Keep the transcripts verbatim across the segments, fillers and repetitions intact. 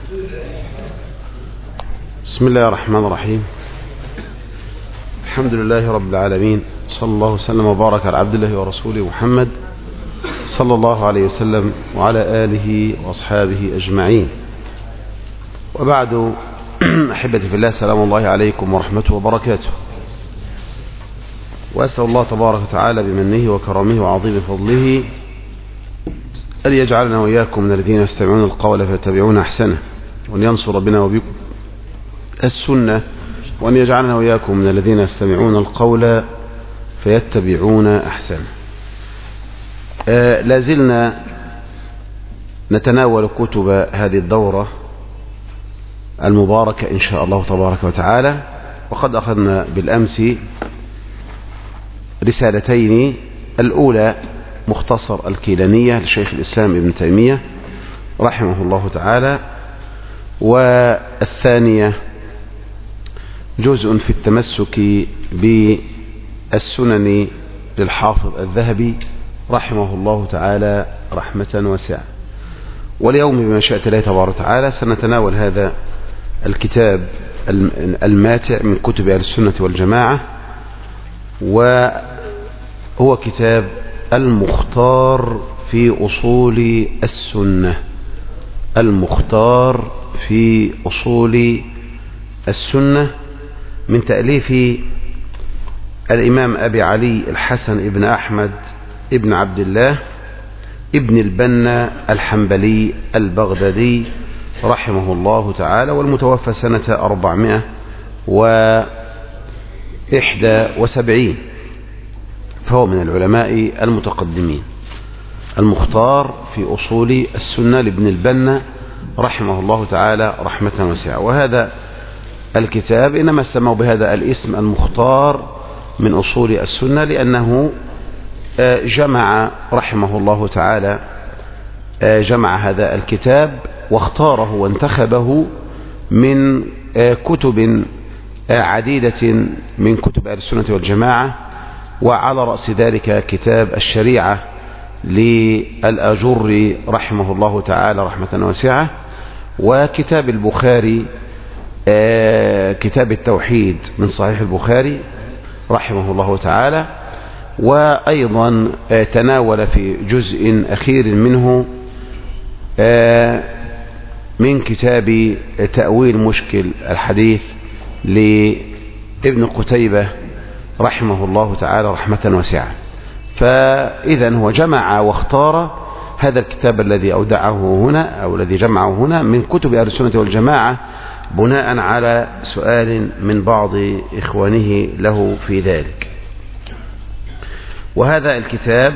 بسم الله الرحمن الرحيم. الحمد لله رب العالمين، صلى الله وسلم وبارك على عبد الله ورسوله محمد صلى الله عليه وسلم وعلى آله وأصحابه أجمعين، وبعد. أحبتي في الله، سلام الله عليكم ورحمته وبركاته، وأسأل الله تبارك وتعالى بمنه وكرمه وعظيم فضله أن يجعلنا وإياكم من الذين يستمعون القول فيتبعون أحسنه، وأن ينصر بنا وبكم السنة، وأن يجعلنا وإياكم من الذين يستمعون القول فيتبعون أحسنه. آه لازلنا نتناول كتب هذه الدورة المباركة إن شاء الله تبارك وتعالى، وقد أخذنا بالأمس رسالتين. الأولى مختصر الكيلانية لشيخ الإسلام ابن تيمية رحمه الله تعالى، والثانية جزء في التمسك بالسنن للحافظ الذهبي رحمه الله تعالى رحمة واسعة. واليوم بمشيئة الله تبارك وتعالى سنتناول هذا الكتاب الماتع من كتب أهل السنة والجماعة، وهو كتاب المختار في أصول السنة. المختار في أصول السنة من تأليف الإمام أبي علي الحسن ابن أحمد ابن عبد الله ابن البنا الحنبلي البغدادي رحمه الله تعالى، والمتوفى سنة أربعمائة وإحدى وسبعين، فهو من العلماء المتقدمين. المختار في أصول السنة لابن البنا رحمه الله تعالى رحمة واسعة. وهذا الكتاب إنما سموا بهذا الاسم المختار من أصول السنة لأنه جمع رحمه الله تعالى جمع هذا الكتاب واختاره وانتخبه من كتب عديدة من كتب أهل السنة والجماعة، وعلى رأس ذلك كتاب الشريعة للأجري رحمه الله تعالى رحمة واسعة، وكتاب البخاري كتاب التوحيد من صحيح البخاري رحمه الله تعالى. وأيضا تناول في جزء أخير منه من كتاب تأويل مشكل الحديث لابن قتيبة رحمه الله تعالى رحمة واسعة. فإذا هو جمع واختار هذا الكتاب الذي أودعه هنا أو الذي جمعه هنا من كتب أهل السنة والجماعة بناء على سؤال من بعض إخوانه له في ذلك. وهذا الكتاب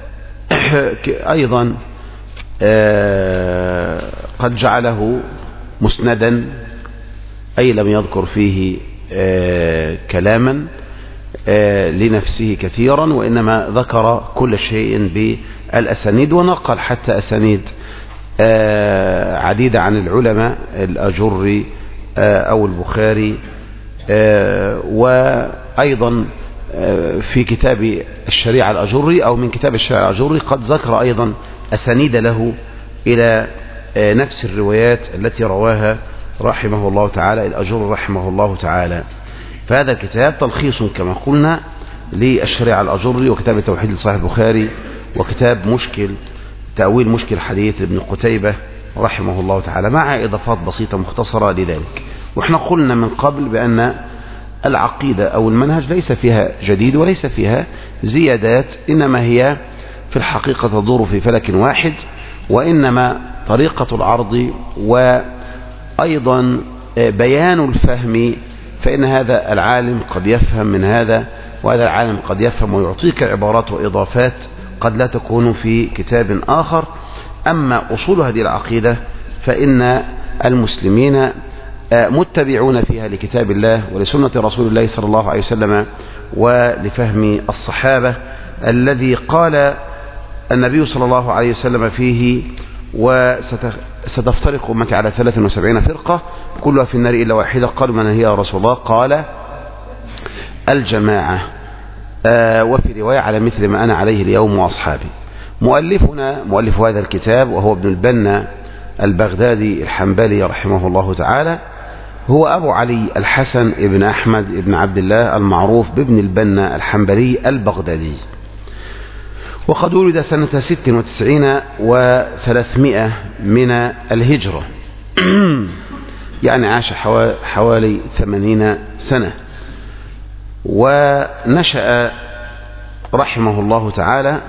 أيضا قد جعله مسندا، أي لم يذكر فيه كلاما لنفسه كثيرا، وإنما ذكر كل شيء بالأسانيد، ونقل حتى أسانيد عديدة عن العلماء الأجري أو البخاري. وأيضا في كتاب الشريعة الأجري أو من كتاب الشريعة الأجري قد ذكر أيضا أسانيد له إلى نفس الروايات التي رواها رحمه الله تعالى الأجري رحمه الله تعالى. فهذا الكتاب تلخيص كما قلنا للشريعة الأجري، وكتاب التوحيد لصحيح البخاري، وكتاب مشكل تأويل مشكل حديث ابن قتيبة رحمه الله تعالى، مع إضافات بسيطة مختصرة لذلك. وإحنا قلنا من قبل بأن العقيدة أو المنهج ليس فيها جديد وليس فيها زيادات، إنما هي في الحقيقة تدور في فلك واحد، وإنما طريقة العرض وأيضا بيان الفهم، فإن هذا العالم قد يفهم من هذا وهذا العالم قد يفهم، ويعطيك عبارات وإضافات قد لا تكون في كتاب آخر. أما أصول هذه العقيدة فإن المسلمين متبعون فيها لكتاب الله ولسنة رسول الله صلى الله عليه وسلم ولفهم الصحابة الذي قال النبي صلى الله عليه وسلم فيه: وستفترق أمتي على ثلاث وسبعين فرقة كلها في النار إلا واحدة. قالوا من هي يا رسول الله؟ قال: الجماعة. آه وفي رواية: على مثل ما أنا عليه اليوم وأصحابي. مؤلفنا مؤلف هذا الكتاب وهو ابن البنا البغدادي الحنبلي رحمه الله تعالى، هو أبو علي الحسن ابن أحمد ابن عبد الله المعروف بابن البنا الحنبلي البغدادي، وقد ولد سنة ست وتسعين وثلاثمائة من الهجرة يعني عاش حوالي ثمانين سنة. ونشأ رحمه الله تعالى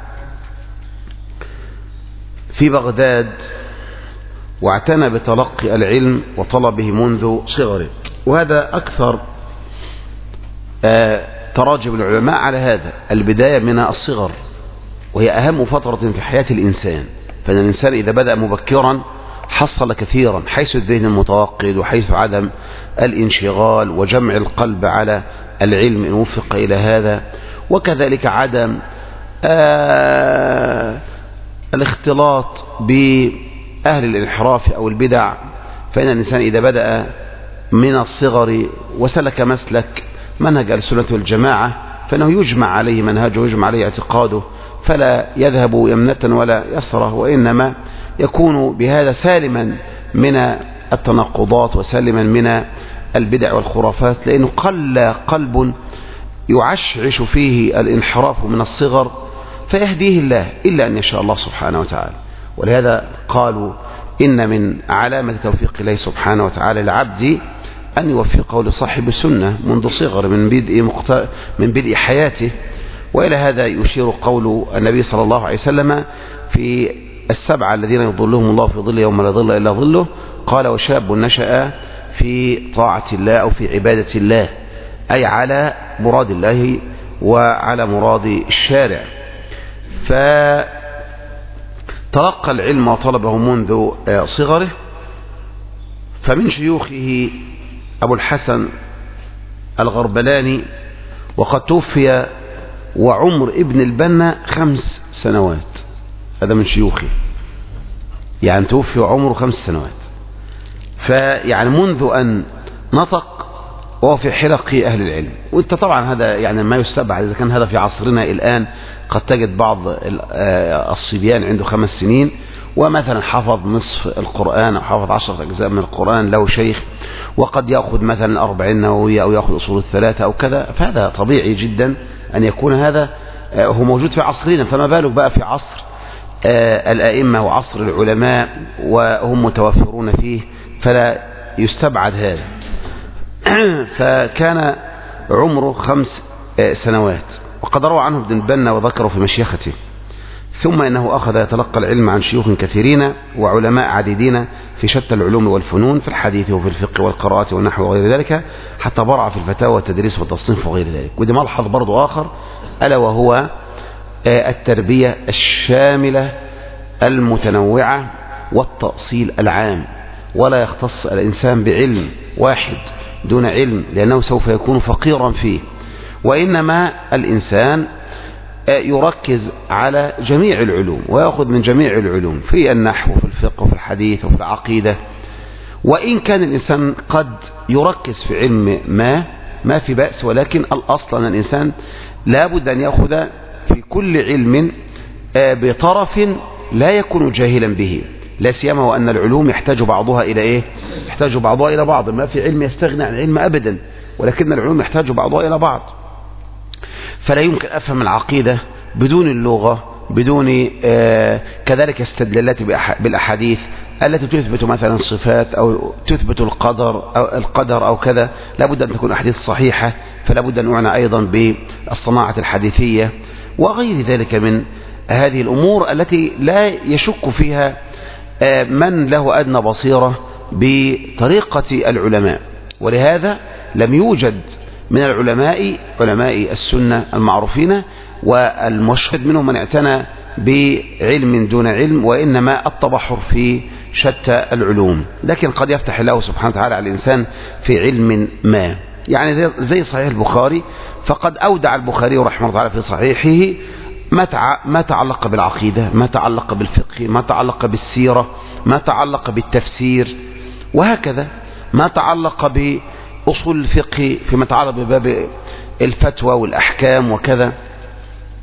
في بغداد، واعتنى بتلقي العلم وطلبه منذ صغره، وهذا أكثر تراجم العلماء على هذا، البداية من الصغر، وهي أهم فترة في حياة الإنسان. فإن الإنسان إذا بدأ مبكرا حصل كثيرا، حيث الذهن المتوقد وحيث عدم الانشغال وجمع القلب على العلم إن وفق إلى هذا، وكذلك عدم آه الاختلاط بأهل الانحراف أو البدع. فإن الإنسان إذا بدأ من الصغر وسلك مسلك منهج السنة والجماعة فإنه يجمع عليه منهجه ويجمع عليه اعتقاده، فلا يذهب يمنة ولا يسره، وإنما يكون بهذا سالما من التناقضات وسالما من البدع والخرافات، لأنه قل قلب يعشعش فيه الانحراف من الصغر فيهديه الله إلا أن يشاء الله سبحانه وتعالى. ولهذا قالوا إن من علامة توفيق الله سبحانه وتعالى العبد أن يوفقه لصاحب السنة منذ صغر من بدء مقت... من بدء حياته. وإلى هذا يشير قول النبي صلى الله عليه وسلم في السبعة الذين يظلهم الله في ظل يوم لا ظل إلا ظله، قال وشاب نشأ في طاعة الله أو في عبادة الله، أي على مراد الله وعلى مراد الشارع. فتلقى العلم وطلبه منذ صغره. فمن شيوخه أبو الحسن الغربلاني، وقد توفي وعمر ابن البنا خمس سنوات، هذا من شيوخه، يعني توفي وعمره خمس سنوات. فيعني منذ أن نطق وهو في حلق أهل العلم. وانت طبعا هذا يعني ما يستبعد، إذا كان هذا في عصرنا الآن قد تجد بعض الصبيان عنده خمس سنين ومثلا حفظ نصف القرآن أو حفظ عشرة أجزاء من القرآن له شيخ، وقد يأخذ مثلا أربعين نووية أو يأخذ أصول الثلاثة أو كذا. فهذا طبيعي جدا أن يكون هذا هو موجود في عصرنا، فما بالك بقى في عصر الأئمة وعصر العلماء وهم متوفرون فيه، فلا يستبعد هذا. فكان عمره خمس سنوات، وقد روى عنه ابن البنا وذكره في مشيخته. ثم إنه أخذ يتلقى العلم عن شيوخ كثيرين وعلماء عديدين في شتى العلوم والفنون، في الحديث وفي الفقه والقراءة والنحو وغير ذلك، حتى برع في الفتاوى والتدريس والتصنيف وغير ذلك. ودي ملحظ برضو آخر، ألا وهو التربية الشاملة المتنوعة والتأصيل العام، ولا يختص الإنسان بعلم واحد دون علم، لأنه سوف يكون فقيرا فيه. وإنما الإنسان يركز على جميع العلوم ويأخذ من جميع العلوم في النحو وفي الفقه وفي الحديث وفي العقيدة. وإن كان الإنسان قد يركز في علم ما ما في بأس، ولكن الأصل أن الإنسان لابد أن يأخذ في كل علم بطرف لا يكون جاهلا به، لا سيما وأن العلوم يحتاج بعضها إلى إيه؟ يحتاج بعضها إلى بعض. ما في علم يستغني عن علم أبدا، ولكن العلوم يحتاج بعضها إلى بعض. فلا يمكن أفهم العقيدة بدون اللغة، بدون آه كذلك استدلالات بالأحاديث التي تثبت مثلا صفات أو تثبت القدر أو القدر أو كذا. لابد أن تكون أحاديث صحيحة، فلا بد أن نعنى أيضا بالصناعة الحديثية وغير ذلك من هذه الأمور التي لا يشك فيها آه من له أدنى بصيرة بطريقة العلماء. ولهذا لم يوجد من العلماء علماء السنة المعروفين والمشهد منهم من اعتنى بعلم دون علم، وإنما التبحر في شتى العلوم. لكن قد يفتح الله سبحانه وتعالى على الإنسان في علم ما، يعني زي صحيح البخاري، فقد أودع البخاري رحمه الله تعالى في صحيحه ما تعلق بالعقيدة، ما تعلق بالفقه، ما تعلق بالسيرة، ما تعلق بالتفسير، وهكذا ما تعلق بأصول الفقه فيما يتعلق بباب الفتوى والأحكام وكذا.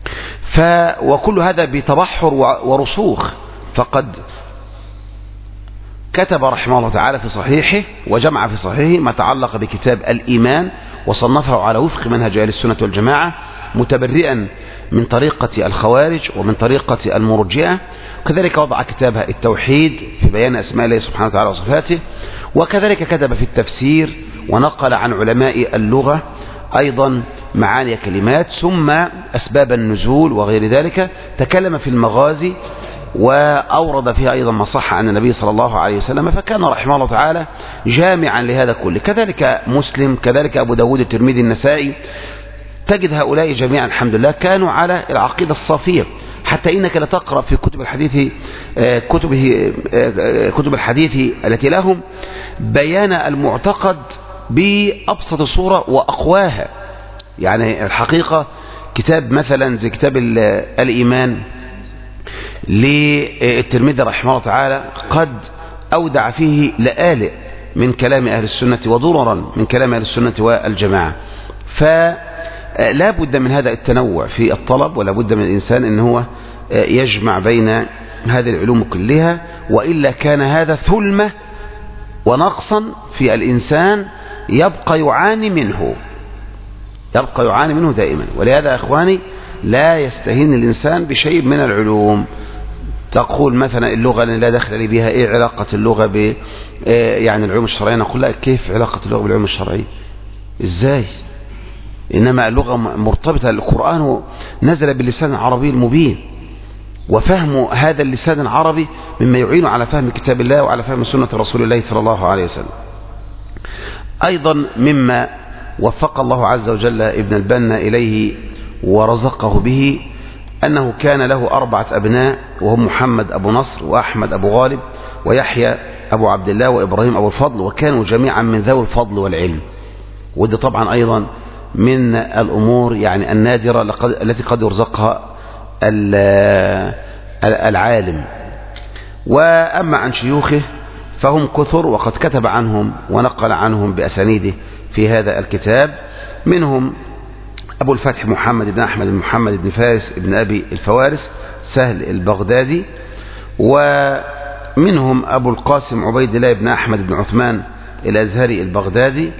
ف وكل هذا بتبحر ورسوخ. فقد كتب رحمه الله تعالى في صحيحه وجمع في صحيحه ما تعلق بكتاب الإيمان وصنفه على وفق منهج أهل السنة والجماعة، متبرئا من طريقة الخوارج ومن طريقة المرجئة. وكذلك وضع كتابها التوحيد في بيان أسماء الله سبحانه وتعالى وصفاته. وكذلك كتب في التفسير ونقل عن علماء اللغة أيضا معاني كلمات، ثم أسباب النزول وغير ذلك. تكلم في المغازي وأورد فيها أيضا ما صح عن النبي صلى الله عليه وسلم، فكان رحمه الله تعالى جامعا لهذا كله. كذلك مسلم، كذلك أبو داود، الترمذي، النسائي، تجد هؤلاء جميعا الحمد لله كانوا على العقيدة الصافية. حتى إنك لتقرأ في كتب الحديث كتبه كتب الحديث التي لهم بيان المعتقد بأبسط صورة وأقواها. يعني الحقيقة كتاب مثلا زي كتاب الإيمان للترمذي رحمه الله تعالى قد أودع فيه لآلئ من كلام أهل السنة ودررا من كلام أهل السنة والجماعة. فلا بد من هذا التنوع في الطلب، ولا بد من الإنسان أن هو يجمع بين هذه العلوم كلها، وإلا كان هذا ثلمة ونقصا في الإنسان يبقى يعاني منه يبقى يعاني منه دائما. ولهذا أخواني لا يستهين الإنسان بشيء من العلوم. تقول مثلا اللغة لا دخل لي بها، ايه علاقة اللغة ب يعني العلوم الشرعية؟ نقول لها كيف علاقة اللغة بالعلوم الشرعية؟ ازاي؟ انما اللغة مرتبطة، القرآن نزل باللسان العربي المبين، وفهم هذا اللسان العربي مما يعين على فهم كتاب الله وعلى فهم سنة رسول الله صلى الله عليه وسلم. ايضا مما وفق الله عز وجل ابن البنا اليه ورزقه به أنه كان له أربعة أبناء، وهم محمد أبو نصر وأحمد أبو غالب ويحيى أبو عبد الله وإبراهيم أبو الفضل، وكانوا جميعا من ذوي الفضل والعلم. ودي طبعا أيضا من الأمور يعني النادرة التي قد يرزقها العالم. وأما عن شيوخه فهم كثر، وقد كتب عنهم ونقل عنهم بأسانيده في هذا الكتاب. منهم أبو الفتح محمد بن أحمد بن محمد بن فارس بن أبي الفوارس سهل البغدادي، ومنهم أبو القاسم عبيد الله بن أحمد بن عثمان الأزهري البغدادي،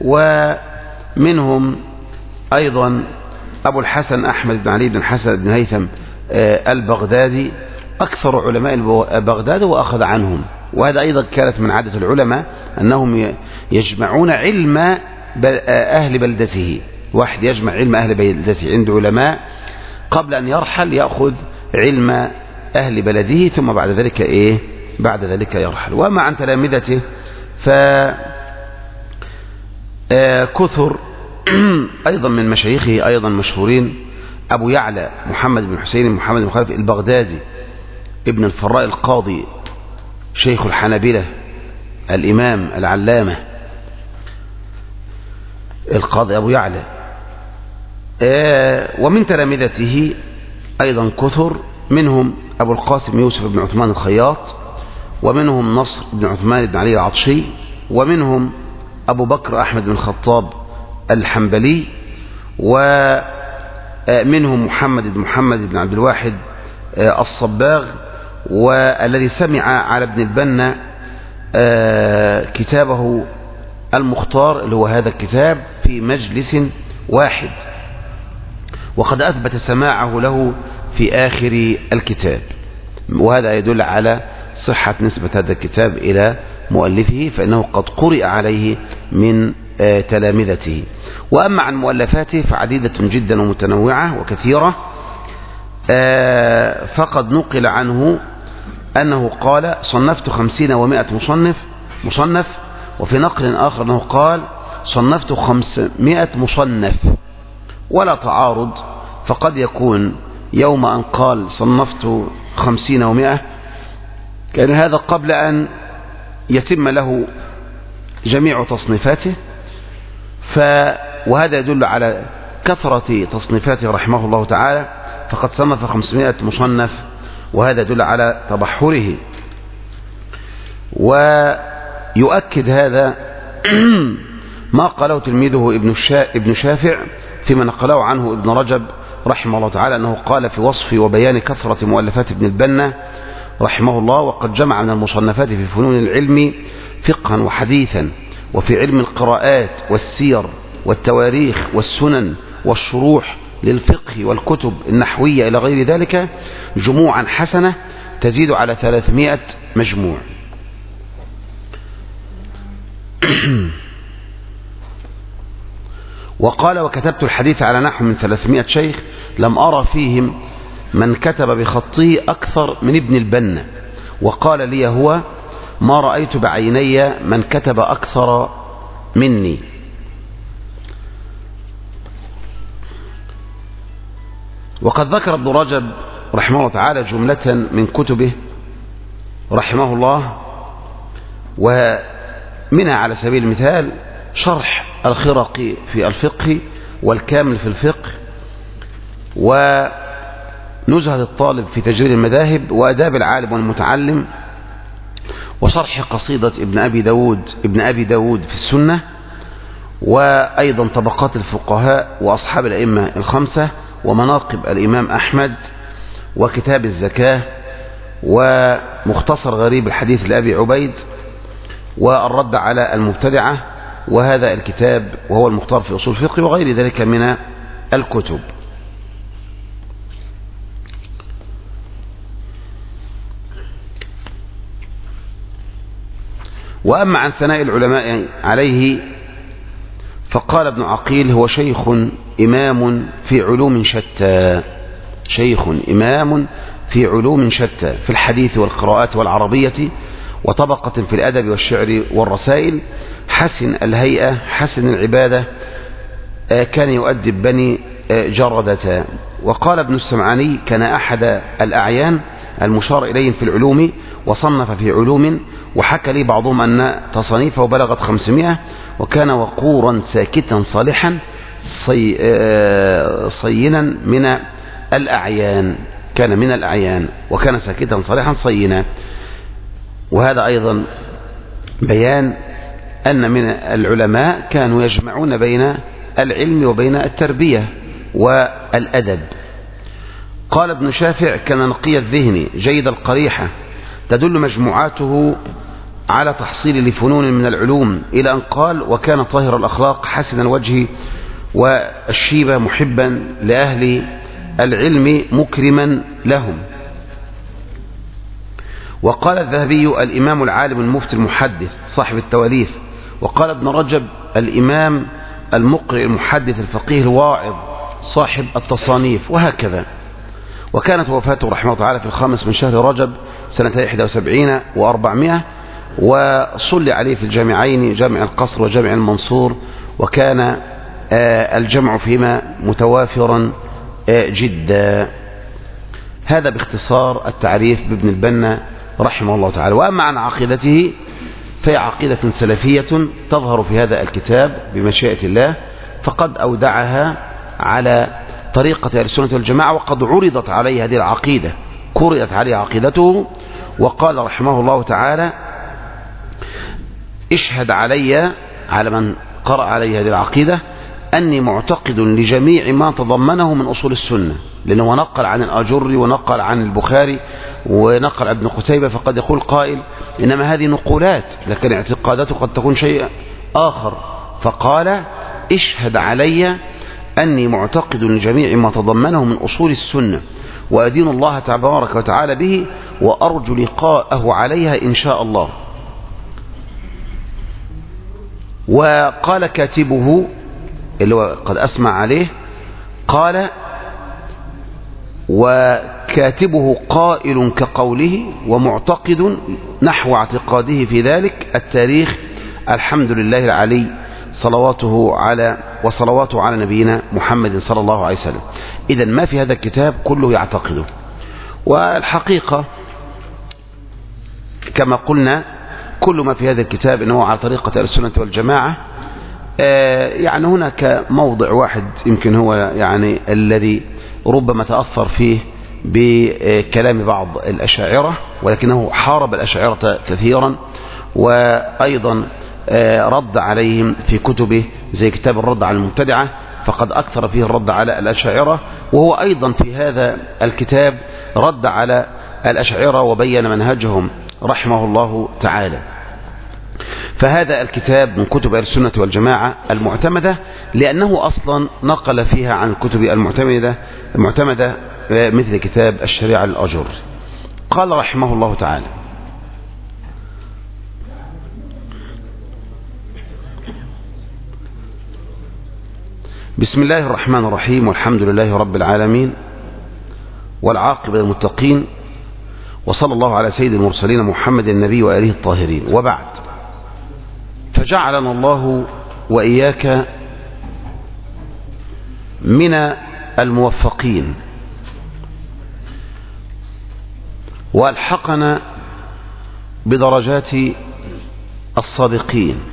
ومنهم أيضا أبو الحسن أحمد بن علي بن حسن بن هيثم البغدادي، أكثر علماء بغداد وأخذ عنهم. وهذا أيضا كانت من عادة العلماء أنهم يجمعون علم أهل بلدته. واحد يجمع علم أهل بلدته عند علماء قبل أن يرحل، يأخذ علم أهل بلده، ثم بعد ذلك إيه بعد ذلك يرحل. وما عن تلامذته فكثر أيضا من مشايخه أيضا مشهورين. أبو يعلى محمد بن حسين محمد بن خلف البغدادي ابن الفراء القاضي شيخ الحنابلة الإمام العلامة القاضي أبو يعلى. ومن تلامذته أيضا كثر، منهم أبو القاسم يوسف بن عثمان الخياط، ومنهم نصر بن عثمان بن علي العطشي، ومنهم أبو بكر أحمد بن الخطاب الحنبلي، ومنهم محمد بن محمد بن عبد الواحد الصباغ، والذي سمع على ابن البنا كتابه المختار اللي هو هذا الكتاب في مجلس واحد، وقد أثبت سماعه له في آخر الكتاب. وهذا يدل على صحة نسبة هذا الكتاب إلى مؤلفه، فإنه قد قرئ عليه من تلامذته. وأما عن مؤلفاته فعديدة جدا ومتنوعة وكثيرة. فقد نقل عنه أنه قال صنفت خمسين ومائة مصنف مصنف وفي نقل آخر أنه قال صنفت خمسمائة مصنف، ولا تعارض. فقد يكون يوم أن قال صنفت خمسين ومائة كان هذا قبل أن يتم له جميع تصنيفاته، ف وهذا يدل على كثرة تصنيفاته رحمه الله تعالى، فقد صنف خمسمائة مصنف، وهذا يدل على تبحره. ويؤكد هذا ما قاله تلميذه ابن ابن شافع فيما نقله عنه ابن رجب رحمه الله تعالى، أنه قال في وصف وبيان كثرة مؤلفات ابن البنا: رحمه الله، وقد جمع من المصنفات في فنون العلم فقها وحديثا، وفي علم القراءات والسير والتواريخ والسنن والشروح للفقه والكتب النحوية إلى غير ذلك جموعا حسنة تزيد على ثلاثمائة مجموع. وقال: وكتبت الحديث على نحو من ثلاثمائة شيخ لم أرى فيهم من كتب بخطه أكثر من ابن البنا. وقال لي هو: ما رأيت بعيني من كتب أكثر مني. وقد ذكر ابن رجب رحمه الله تعالى جملة من كتبه رحمه الله، ومنها على سبيل المثال شرح الخرقي في الفقه، والكامل في الفقه، ونزهة الطالب في تجريد المذاهب، وأداب العالم والمتعلم، وشرح قصيدة ابن أبي داود ابن أبي داود في السنة، وأيضا طبقات الفقهاء وأصحاب الأئمة الخمسة، ومناقب الإمام أحمد، وكتاب الزكاة، ومختصر غريب الحديث لأبي عبيد، والرد على المبتدعة، وهذا الكتاب وهو المختار في أصول الفقه، وغير ذلك من الكتب. وأما عن ثناء العلماء عليه فقال ابن عقيل: هو شيخ إمام في علوم شتى، شيخ إمام في علوم شتى، في الحديث والقراءات والعربية، وطبقة في الأدب والشعر والرسائل، حسن الهيئة، حسن العبادة، كان يؤدب بني جردة. وقال ابن السمعاني: كان أحد الأعيان المشار إليهم في العلوم، وصنف في علوم، وحكى لي بعضهم أن تصنيفه بلغت خمسمائة، وكان وقورا ساكتا صالحا صي صينا من الأعيان، كان من الأعيان وكان ساكتا صالحا صينا. وهذا أيضا بيان أن من العلماء كانوا يجمعون بين العلم وبين التربية والأدب. قال ابن شافع: كان نقي الذهن جيد القريحة، تدل مجموعاته على تحصيل لفنون من العلوم، إلى أن قال: وكان طاهر الأخلاق حسن الوجه والشيبة، محبا لأهل العلم مكرما لهم. وقال الذهبي: الإمام العالم المفتي المحدث صاحب التواليف. وقال ابن رجب: الإمام المقرئ المحدث الفقيه الواعظ صاحب التصانيف، وهكذا. وكانت وفاته رحمه الله تعالى في الخامس من شهر رجب سنة إحدى وسبعين وأربعمائة، وصلي عليه في الجامعين، جامع القصر وجامع المنصور، وكان الجمع فيما متوافرا جدا. هذا باختصار التعريف بابن البنا رحمه الله تعالى. وأما عن عقيدته فهي عقيدة سلفية تظهر في هذا الكتاب بمشيئة الله، فقد أودعها على طريقة أهل السنة والجماعة، وقد عرضت عليه هذه العقيدة، قرأت عليه عقيدته، وقال رحمه الله تعالى: اشهد علي، على من قرأ علي هذه العقيدة، أني معتقد لجميع ما تضمنه من أصول السنة. لأنه نقل عن الأجري ونقل عن البخاري ونقل ابن قتيبة، فقد يقول قائل: إنما هذه نقولات، لكن اعتقاداته قد تكون شيء آخر. فقال: اشهد علي أني معتقد لجميع ما تضمنه من أصول السنة، وأدين الله تبارك وتعالى به، وأرجو لقاءه عليها إن شاء الله. وقال كاتبه اللي هو قد أسمع عليه، قال: وكاتبه قائل كقوله، ومعتقد نحو اعتقاده في ذلك التاريخ، الحمد لله العلي، صلواته على وصلواته على نبينا محمد صلى الله عليه وسلم. إذا ما في هذا الكتاب كله يعتقده. والحقيقة كما قلنا كل ما في هذا الكتاب إنه على طريقة أهل السنة والجماعة. يعني هناك موضع واحد يمكن هو يعني الذي ربما تأثر فيه بكلام بعض الأشاعرة، ولكنه حارب الأشاعرة كثيرا، وأيضا رد عليهم في كتبه زي كتاب الرد على المبتدعة، فقد أكثر فيه الرد على الأشاعرة. وهو أيضا في هذا الكتاب رد على الأشاعرة وبين منهجهم رحمه الله تعالى. فهذا الكتاب من كتب أهل السنة والجماعة المعتمدة، لأنه أصلا نقل فيها عن الكتب المعتمدة المعتمدة مثل كتاب الشريعة الأجر. قال رحمه الله تعالى: بسم الله الرحمن الرحيم، والحمد لله رب العالمين، والعاقبة للمتقين، وصلى الله على سيد المرسلين محمد النبي وآله الطاهرين، وبعد. فجعلنا الله وإياك من الموفقين، وألحقنا بدرجات الصادقين.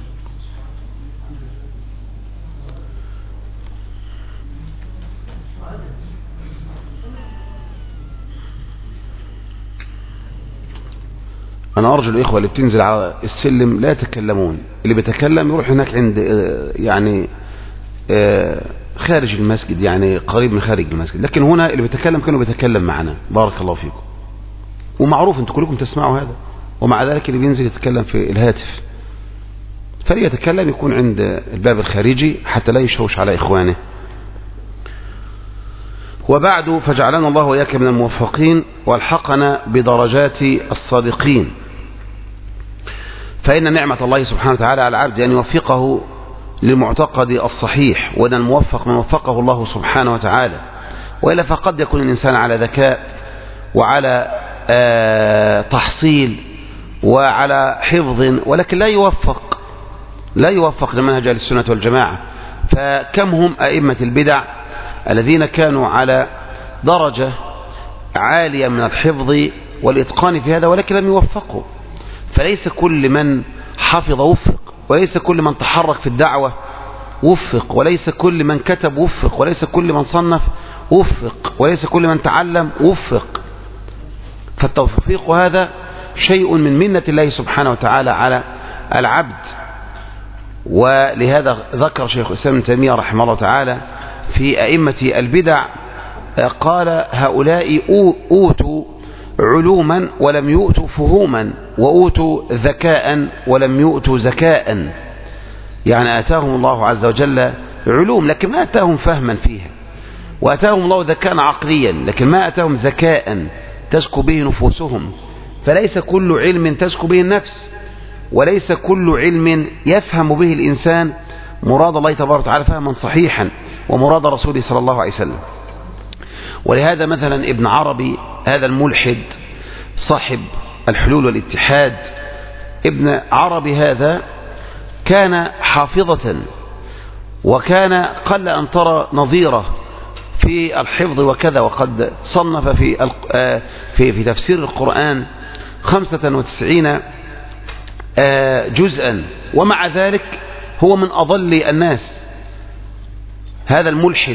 أنا أرجو الإخوة اللي بتنزل على السلم لا يتكلمون، اللي بيتكلم يروح هناك عند يعني خارج المسجد، يعني قريب من خارج المسجد، لكن هنا اللي بيتكلم كانوا بيتكلم معنا. بارك الله فيكم. ومعروف أنتم كلكم تسمعوا هذا، ومع ذلك اللي بينزل يتكلم في الهاتف فليتكلم يكون عند الباب الخارجي حتى لا يشوش على إخوانه. وبعد، فجعلنا الله وإياك من الموفقين، والحقنا بدرجات الصادقين. فإن نعمة الله سبحانه وتعالى على العبد أن يوفقه للمعتقد الصحيح، وأن الموفق من وفقه الله سبحانه وتعالى، وإلا فقد يكون الإنسان على ذكاء وعلى آه تحصيل وعلى حفظ، ولكن لا يوفق لا يوفق لمنهج أهل السنة والجماعة. فكم هم أئمة البدع الذين كانوا على درجة عالية من الحفظ والإتقان في هذا، ولكن لم يوفقوا. فليس كل من حفظ وفق، وليس كل من تحرك في الدعوة وفق، وليس كل من كتب وفق، وليس كل من صنف وفق، وليس كل من تعلم وفق. فالتوفيق هذا شيء من منة الله سبحانه وتعالى على العبد. ولهذا ذكر شيخ الإسلام ابن تيمية رحمه الله تعالى في أئمة البدع، قال: هؤلاء أوتوا علوما ولم يؤتوا فهوما، وأوتوا ذكاء ولم يؤتوا ذكاء. يعني آتاهم الله عز وجل علوم لكن ما آتاهم فهما فيها، وآتاهم الله ذكاء عقليا لكن ما آتاهم ذكاء تزكو به نفوسهم. فليس كل علم تزكو به النفس، وليس كل علم يفهم به الإنسان مراد الله تبارك وتعالى فهما صحيحا ومراد رسوله صلى الله عليه وسلم. ولهذا مثلا ابن عربي هذا الملحد صاحب الحلول والاتحاد، ابن عربي هذا كان حافظة، وكان قل أن ترى نظيره في الحفظ وكذا، وقد صنف في في في تفسير القرآن خمسة وتسعين جزءا، ومع ذلك هو من أضل الناس هذا الملحد.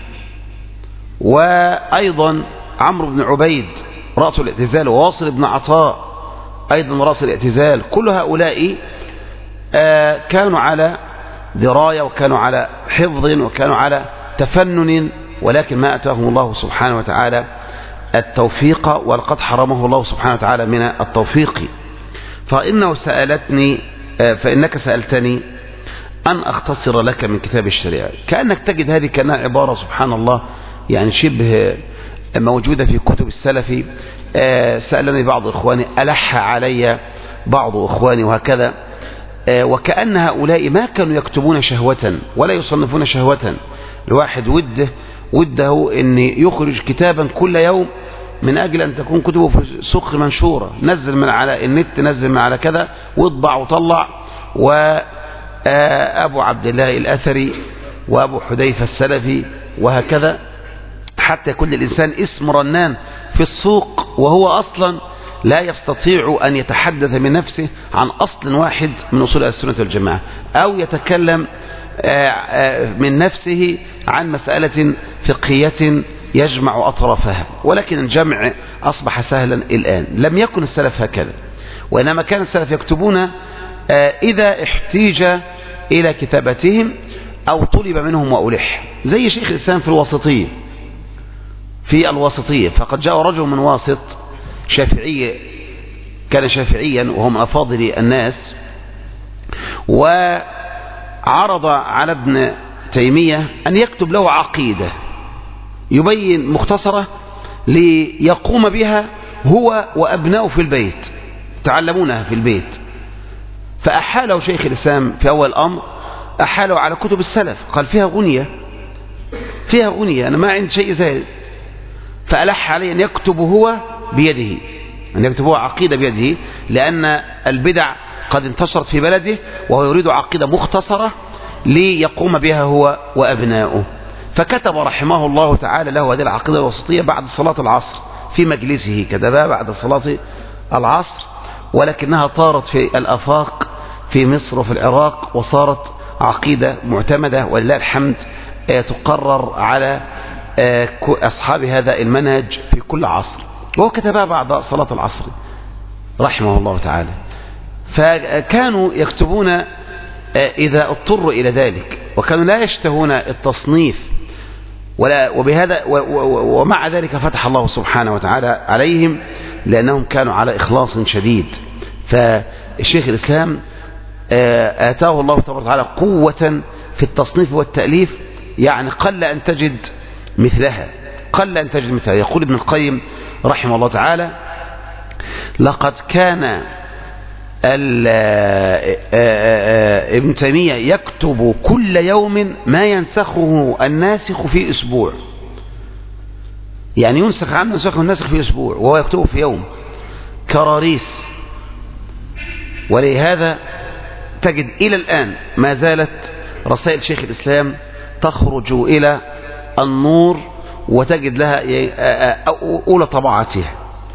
وأيضا عمرو بن عبيد رأس الاعتزال، وواصل بن عطاء أيضا رأس الاعتزال، كل هؤلاء كانوا على دراية وكانوا على حفظ وكانوا على تفنن، ولكن ما أتاهم الله سبحانه وتعالى التوفيق، ولقد حرمه الله سبحانه وتعالى من التوفيق. فإنه سألتني فإنك سألتني أن أختصر لك من كتاب الشريعة. كأنك تجد هذه كأنها عبارة سبحان الله يعني شبه موجودة في كتب السلف. سألني بعض إخواني، ألح علي بعض إخواني، وهكذا. وكأن هؤلاء ما كانوا يكتبون شهوة ولا يصنفون شهوة. الواحد وده وده أن يخرج كتابا كل يوم من أجل أن تكون كتبه في سوق منشورة، نزل من على النت، نزل من على كذا، واطبع وطلع. وأبو عبد الله الأثري وأبو حذيفة السلفي وهكذا، حتى كل الإنسان اسم رنان في السوق، وهو أصلا لا يستطيع أن يتحدث من نفسه عن أصل واحد من أصول السنة والجماعة، أو يتكلم من نفسه عن مسألة فقهية يجمع أطرافها. ولكن الجمع أصبح سهلا الآن. لم يكن السلف هكذا، وإنما كان السلف يكتبون إذا احتيج إلى كتابتهم أو طلب منهم وألح، زي شيخ الإسلام في الواسطية في الواسطية فقد جاء رجل من واسط شافعي، كان شافعيا وهو من أفاضل الناس، وعرض على ابن تيمية أن يكتب له عقيدة يبين مختصرة ليقوم بها هو وأبنائه في البيت، تعلمونها في البيت. فأحاله شيخ الإسلام في أول الأمر، أحاله على كتب السلف، قال فيها غنية، فيها غنية، أنا ما عندي شيء زائد. فألح عليه أن يكتب هو بيده، أن يكتب هو عقيدة بيده، لأن البدع قد انتشرت في بلده وهو يريد عقيدة مختصرة ليقوم بها هو وأبنائه. فكتب رحمه الله تعالى له هذه العقيدة الوسطية بعد صلاة العصر في مجلسه، كتبها بعد صلاة العصر، ولكنها طارت في الآفاق في مصر وفي العراق، وصارت عقيدة معتمدة ولله الحمد تقرر على أصحاب هذا المنهج في كل عصر، وهو كتبها بعد صلاة العصر رحمه الله تعالى. فكانوا يكتبون إذا اضطروا إلى ذلك، وكانوا لا يشتهون التصنيف ولا وبهذا ومع ذلك فتح الله سبحانه وتعالى عليهم، لأنهم كانوا على إخلاص شديد. فالشيخ الإسلام آتاه الله تبارك وتعالى قوة في التصنيف والتأليف، يعني قل أن تجد مثلها، قل أن تجد مثلها. يقول ابن القيم رحمه الله تعالى: لقد كان ابن تيمية يكتب كل يوم ما ينسخه الناسخ في أسبوع، يعني ينسخ عنه ينسخه الناسخ في أسبوع وهو يكتبه في يوم، كراريس. ولهذا تجد إلى الآن ما زالت رسائل شيخ الإسلام تخرج إلى النور، وتجد لها أولى طبعاتها.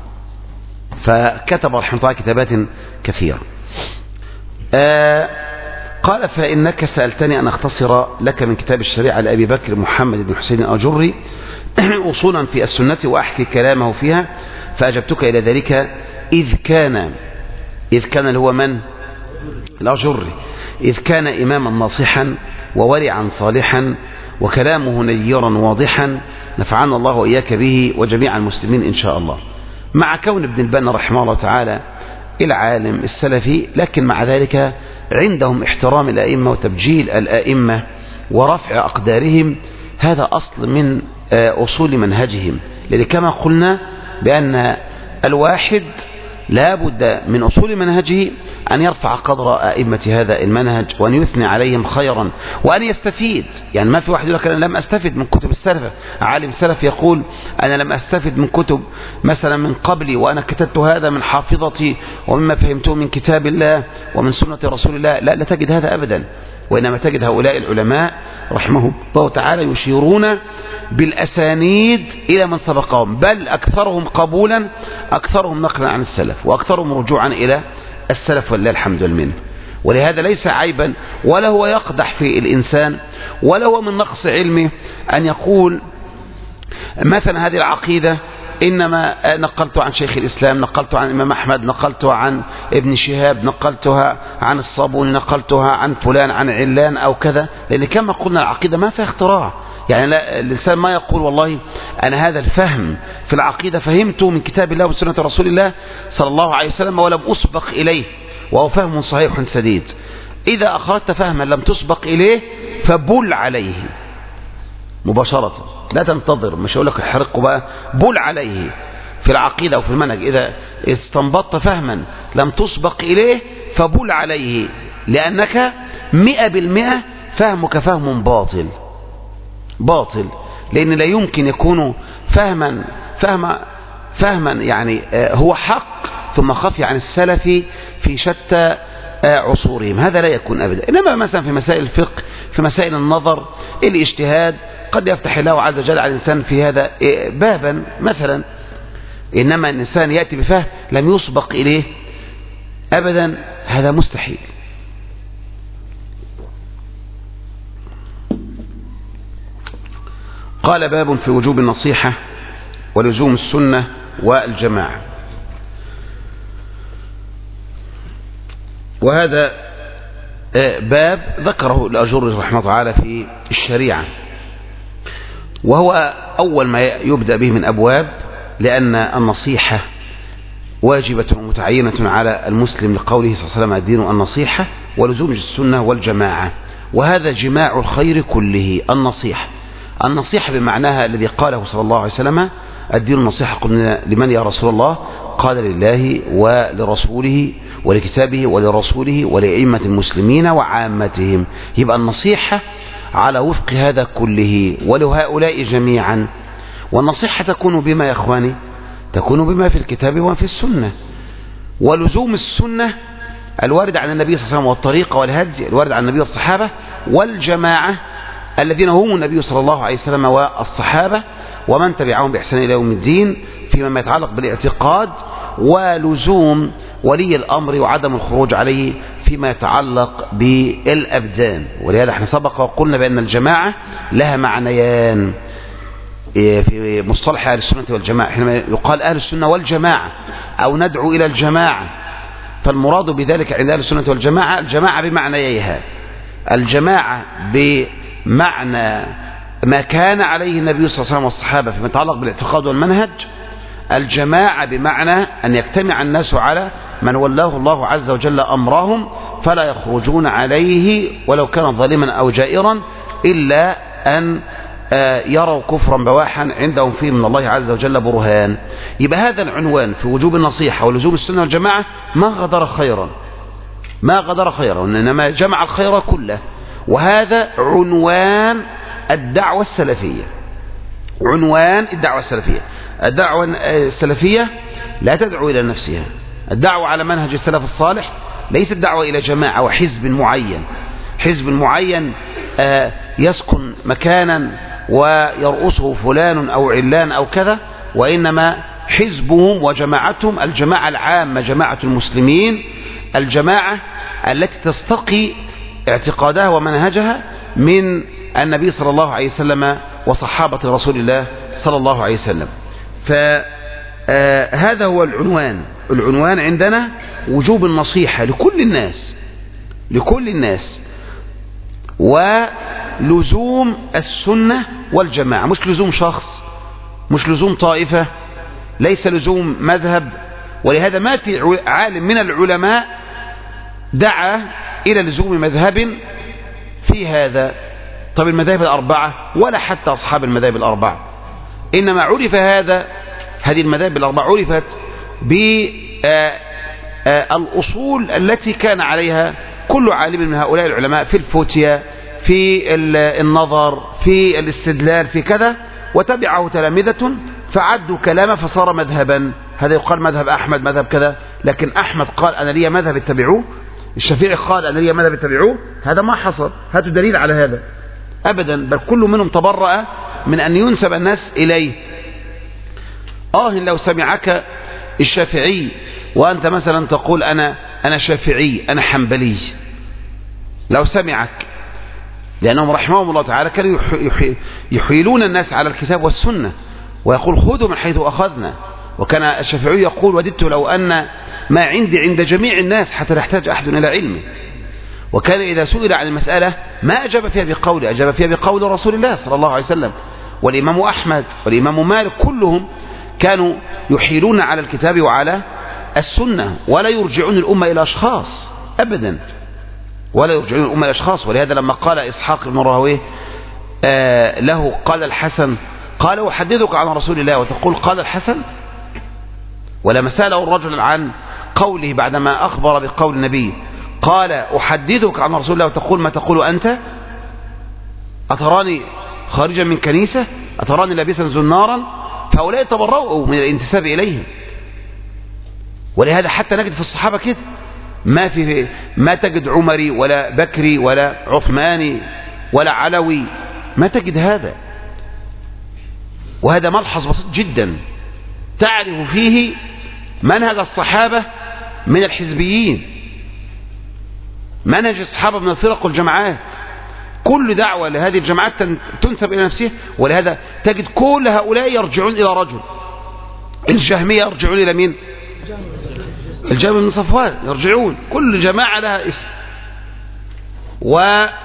فكتب رحمه الله كتابات كثيرة. آه قال: فإنك سألتني أن أختصر لك من كتاب الشريعة لأبي بكر محمد بن حسين الأجري أصولا في السنة وأحكي كلامه فيها، فأجبتك إلى ذلك إذ كان إذ كان اللي هو من؟ الأجري. إذ كان إماما ناصحا وورعا صالحا وكلامه نيرا واضحا، نفعنا الله وإياك به وجميع المسلمين إن شاء الله. مع كون ابن البنا رحمه الله تعالى العالم السلفي، لكن مع ذلك عندهم احترام الأئمة وتبجيل الأئمة ورفع أقدارهم، هذا أصل من أصول منهجهم. لذلك كما قلنا بأن الواحد لا بد من أصول منهجه أن يرفع قدر أئمة هذا المنهج، وأن يثني عليهم خيرا، وأن يستفيد. يعني ما في واحد يقول لك أنا لم أستفد من كتب السلف. عالم سلف يقول أنا لم أستفد من كتب مثلا من قبلي، وأنا كتبت هذا من حافظتي ومما فهمته من كتاب الله ومن سنة رسول الله. لا, لا تجد هذا أبدا، وإنما تجد هؤلاء العلماء رحمه الله تعالى يشيرون بالأسانيد إلى من سبقهم، بل أكثرهم قبولا، أكثرهم نقلا عن السلف، وأكثرهم رجوعا إلى السلف ولله الحمد والمنه. ولهذا ليس عيبا ولا هو يقدح في الإنسان ولا هو من نقص علمه أن يقول مثلا هذه العقيدة إنما نقلت عن شيخ الإسلام، نقلت عن الإمام أحمد، نقلتها عن ابن شهاب، نقلتها عن الصابوني، نقلتها عن فلان عن علان أو كذا. لأن كما قلنا العقيدة ما فيها اختراع. يعني لا الإنسان ما يقول والله أنا هذا الفهم في العقيدة فهمته من كتاب الله وسنة رسول الله صلى الله عليه وسلم ولم أسبق إليه، وهو فهم صحيح سديد. إذا أخرجت فهما لم تسبق إليه فبل عليه مباشرة، لا تنتظر، مش أقول لك احرقه بقى، بل عليه في العقيدة وفي المنهج. إذا استنبطت فهما لم تسبق إليه فبل عليه، لأنك مئة بالمئة فهمك فهم باطل باطل، لأن لا يمكن يكون فهما فهما فهما يعني هو حق ثم خفي عن السلف في شتى عصورهم، هذا لا يكون أبدا. إنما مثلا في مسائل الفقه، في مسائل النظر، الاجتهاد، قد يفتح الله عز وجل على الإنسان في هذا بابا مثلا. إنما الإنسان يأتي بفهم لم يسبق إليه أبدا، هذا مستحيل. قال: باب في وجوب النصيحة ولزوم السنة والجماعة. وهذا باب ذكره الأجري رحمه الله تعالى في الشريعة، وهو أول ما يبدأ به من أبواب، لأن النصيحة واجبة ومتعينة على المسلم لقوله صلى الله عليه وسلم الدين النصيحة ولزوم السنة والجماعة، وهذا جماع الخير كله. النصيحة النصيحة بمعناها الذي قاله صلى الله عليه وسلم الدين النصيحة. قلنا لمن يا رسول الله؟ قال لله ولرسوله ولكتابه ولرسوله ولأئمة المسلمين وعامتهم. يبقى النصيحة على وفق هذا كله ولهؤلاء جميعا. والنصيحة تكون بما يا أخواني؟ تكون بما في الكتاب وفي السنة، ولزوم السنة الوارد عن النبي صلى الله عليه وسلم والطريقة والهدي الوارد عن النبي والصحابة، والجماعة الذين هم النبي صلى الله عليه وسلم والصحابة ومن تبعهم بإحسان إلى يوم الدين فيما يتعلق بالاعتقاد، ولزوم ولي الأمر وعدم الخروج عليه فيما يتعلق بالأبدان. ولهذا احنا سبق وقلنا بأن الجماعة لها معنيان في مصطلح أهل السنة والجماعة. حينما يقال أهل السنة والجماعة أو ندعو إلى الجماعة، فالمراد بذلك عند أهل السنة والجماعة الجماعة بمعنييها: الجماعة بمعنى ما كان عليه النبي صلى الله عليه وسلم والصحابة فيما يتعلق بالاعتقاد والمنهج، الجماعة بمعنى أن يجتمع الناس على من ولاه الله عز وجل أمرهم فلا يخرجون عليه ولو كان ظالما أو جائرا إلا أن يروا كفرا بواحا عندهم فيه من الله عز وجل برهان. يبقى هذا العنوان في وجوب النصيحة ولزوم السنة والجماعة ما غدر خيرا، ما غدر خيرا، إنما جمع الخير كله. وهذا عنوان الدعوة السلفية، عنوان الدعوة السلفية. الدعوة السلفية لا تدعو إلى نفسها، الدعوة على منهج السلف الصالح ليست دعوة إلى جماعة وحزب معين، حزب معين يسكن مكانا ويرؤسه فلان أو علان أو كذا، وإنما حزبهم وجماعتهم الجماعة العامة، جماعة المسلمين، الجماعة التي تستقي اعتقادها ومنهجها من النبي صلى الله عليه وسلم وصحابة رسول الله صلى الله عليه وسلم. فهذا هو العنوان. العنوان عندنا وجوب النصيحة لكل الناس، لكل الناس، ولزوم السنة والجماعة، مش لزوم شخص، مش لزوم طائفة، ليس لزوم مذهب. ولهذا ما في عالم من العلماء دعا إلى لزوم مذهب في هذا. طب المذاهب الأربعة ولا حتى أصحاب المذاهب الأربعة، إنما عرف هذا، هذه المذاهب الأربعة عرفت بالأصول التي كان عليها كل عالم من هؤلاء العلماء في الفتيا، في النظر، في الاستدلال، في كذا، وتبعه تلامذة فعدوا كلامه فصار مذهبا. هذا يقال مذهب أحمد، مذهب كذا. لكن أحمد قال أنا لي مذهب اتبعوه، الشافعي قال أنا لي مذهب اتبعوه، هذا ما حصل. هاتوا دليل على هذا أبدا، بل كل منهم تبرأ من أن ينسب الناس إليه. آه لو سمعك الشافعي وأنت مثلا تقول أنا أنا شافعي، أنا حنبلي، لو سمعك، لأنهم رحمهم الله تعالى كانوا يحيلون الناس على الكتاب والسنة ويقول خذوا من حيث أخذنا. وكان الشافعي يقول وددت لو أن ما عندي عند جميع الناس حتى لا يحتاج أحد إلى علمه. وكان إذا سئل عن المسألة ما أجاب فيها بقوله، أجاب فيها بقول رسول الله صلى الله عليه وسلم. والإمام أحمد والإمام مالك كلهم كانوا يحيلون على الكتاب وعلى السنة، ولا يرجعون الأمة إلى أشخاص أبدا، ولا يرجعون الأمة إلى أشخاص. ولهذا لما قال إسحاق بن راهويه آه له قال الحسن، قال أحدثك عن رسول الله وتقول قال الحسن؟ ولما سأله الرجل عن قوله بعدما أخبر بقول النبي قال أحدثك عن رسول الله وتقول ما تقول أنت؟ أتراني خارجا من كنيسة؟ أتراني لابسا زنارا؟ فهؤلاء تبرؤوا من الانتساب إليهم. ولهذا حتى نجد في الصحابة كده، ما في ما تجد عمري ولا بكري ولا عثماني ولا علوي، ما تجد هذا. وهذا ملحظ بسيط جدا تعرف فيه منهج الصحابة من الحزبيين، منهج الصحابة من الفرق والجماعات. كل دعوة لهذه الجماعات تنسب إلى نفسها. ولهذا تجد كل هؤلاء يرجعون إلى رجل. الجهمية يرجعون إلى مين؟ الجهم بن صفوان، يرجعون. كل جماعة لها اسم.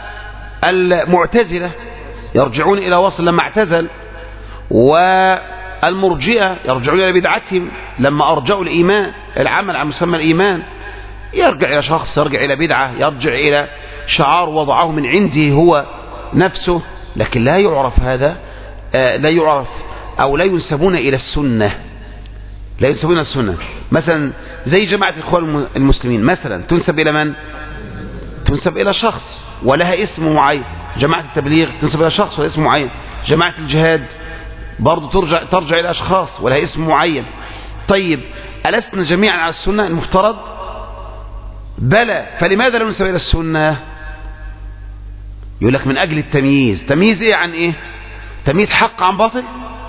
والمعتزلة يرجعون إلى وصل لما اعتزل، المرجئة يرجعون إلى بدعتهم لما أرجعوا الإيمان، العمل على مسمى الإيمان، يرجع إلى شخص، يرجع إلى بدعة، يرجع إلى شعار وضعه من عنده هو نفسه، لكن لا يعرف هذا، لا يعرف أو لا ينسبون إلى السنة، لا ينسبون إلى السنة. مثلا زي جماعة الإخوان المسلمين مثلا تنسب إلى من؟ تنسب إلى شخص ولها اسم معين. جماعة التبليغ تنسب إلى شخص ولها اسم معين. جماعة الجهاد برضو ترجع, ترجع إلى أشخاص ولها اسم معين. طيب ألسنا جميعا على السنة المفترض؟ بلى، فلماذا لا ننسب إلى السنة؟ يقول لك من أجل التمييز. تمييز إيه عن إيه؟ تمييز حق عن باطل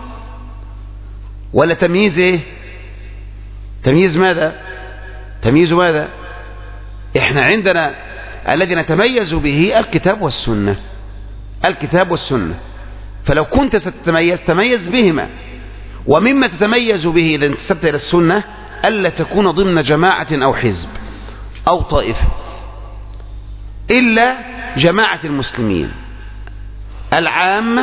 ولا تمييز إيه؟ تمييز ماذا؟ تمييز ماذا؟ إحنا عندنا الذي نتميز به الكتاب والسنة، الكتاب والسنة. فلو كنت ستتميز تميز بهما، ومما تتميز به إذا انتسبت إلى السنة ألا تكون ضمن جماعة أو حزب أو طائفة، إلا جماعة المسلمين العامة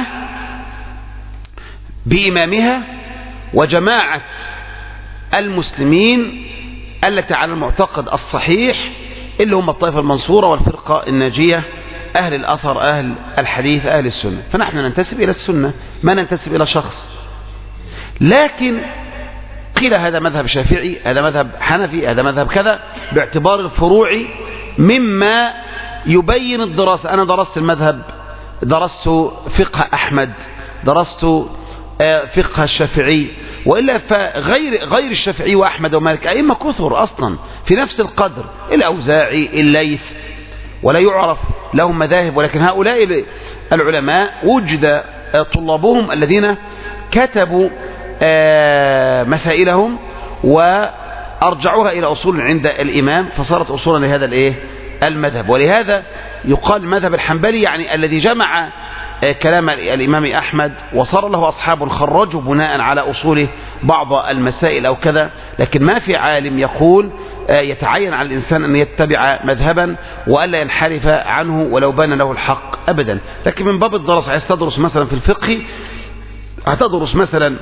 بإمامها، وجماعة المسلمين التي على المعتقد الصحيح اللي هم الطائفة المنصورة والفرقة الناجية، أهل الأثر، أهل الحديث، أهل السنة. فنحن ننتسب إلى السنة، ما ننتسب إلى شخص. لكن قيل هذا مذهب شافعي، هذا مذهب حنفي، هذا مذهب كذا، باعتبار الفروع مما يبين الدراسة. أنا درست المذهب، درست فقه أحمد، درست فقه الشافعي، وإلا فغير غير الشافعي وأحمد ومالك أئمة كثر أصلا في نفس القدر، الأوزاعي، الليث، ولا يعرف لهم مذاهب. ولكن هؤلاء العلماء وجد طلابهم الذين كتبوا مسائلهم وأرجعوها إلى أصول عند الإمام، فصارت أصولا لهذا الإيه المذهب. ولهذا يقال المذهب الحنبلي يعني الذي جمع كلام الإمام أحمد وصار له أصحاب خرجوا بناء على أصوله بعض المسائل أو كذا. لكن ما في عالم يقول يتعين على الإنسان أن يتبع مذهبا وألا ينحرف عنه ولو بان له الحق أبدا. لكن من باب الدراسة عايز تدرس مثلا في الفقه، هتدرس مثلا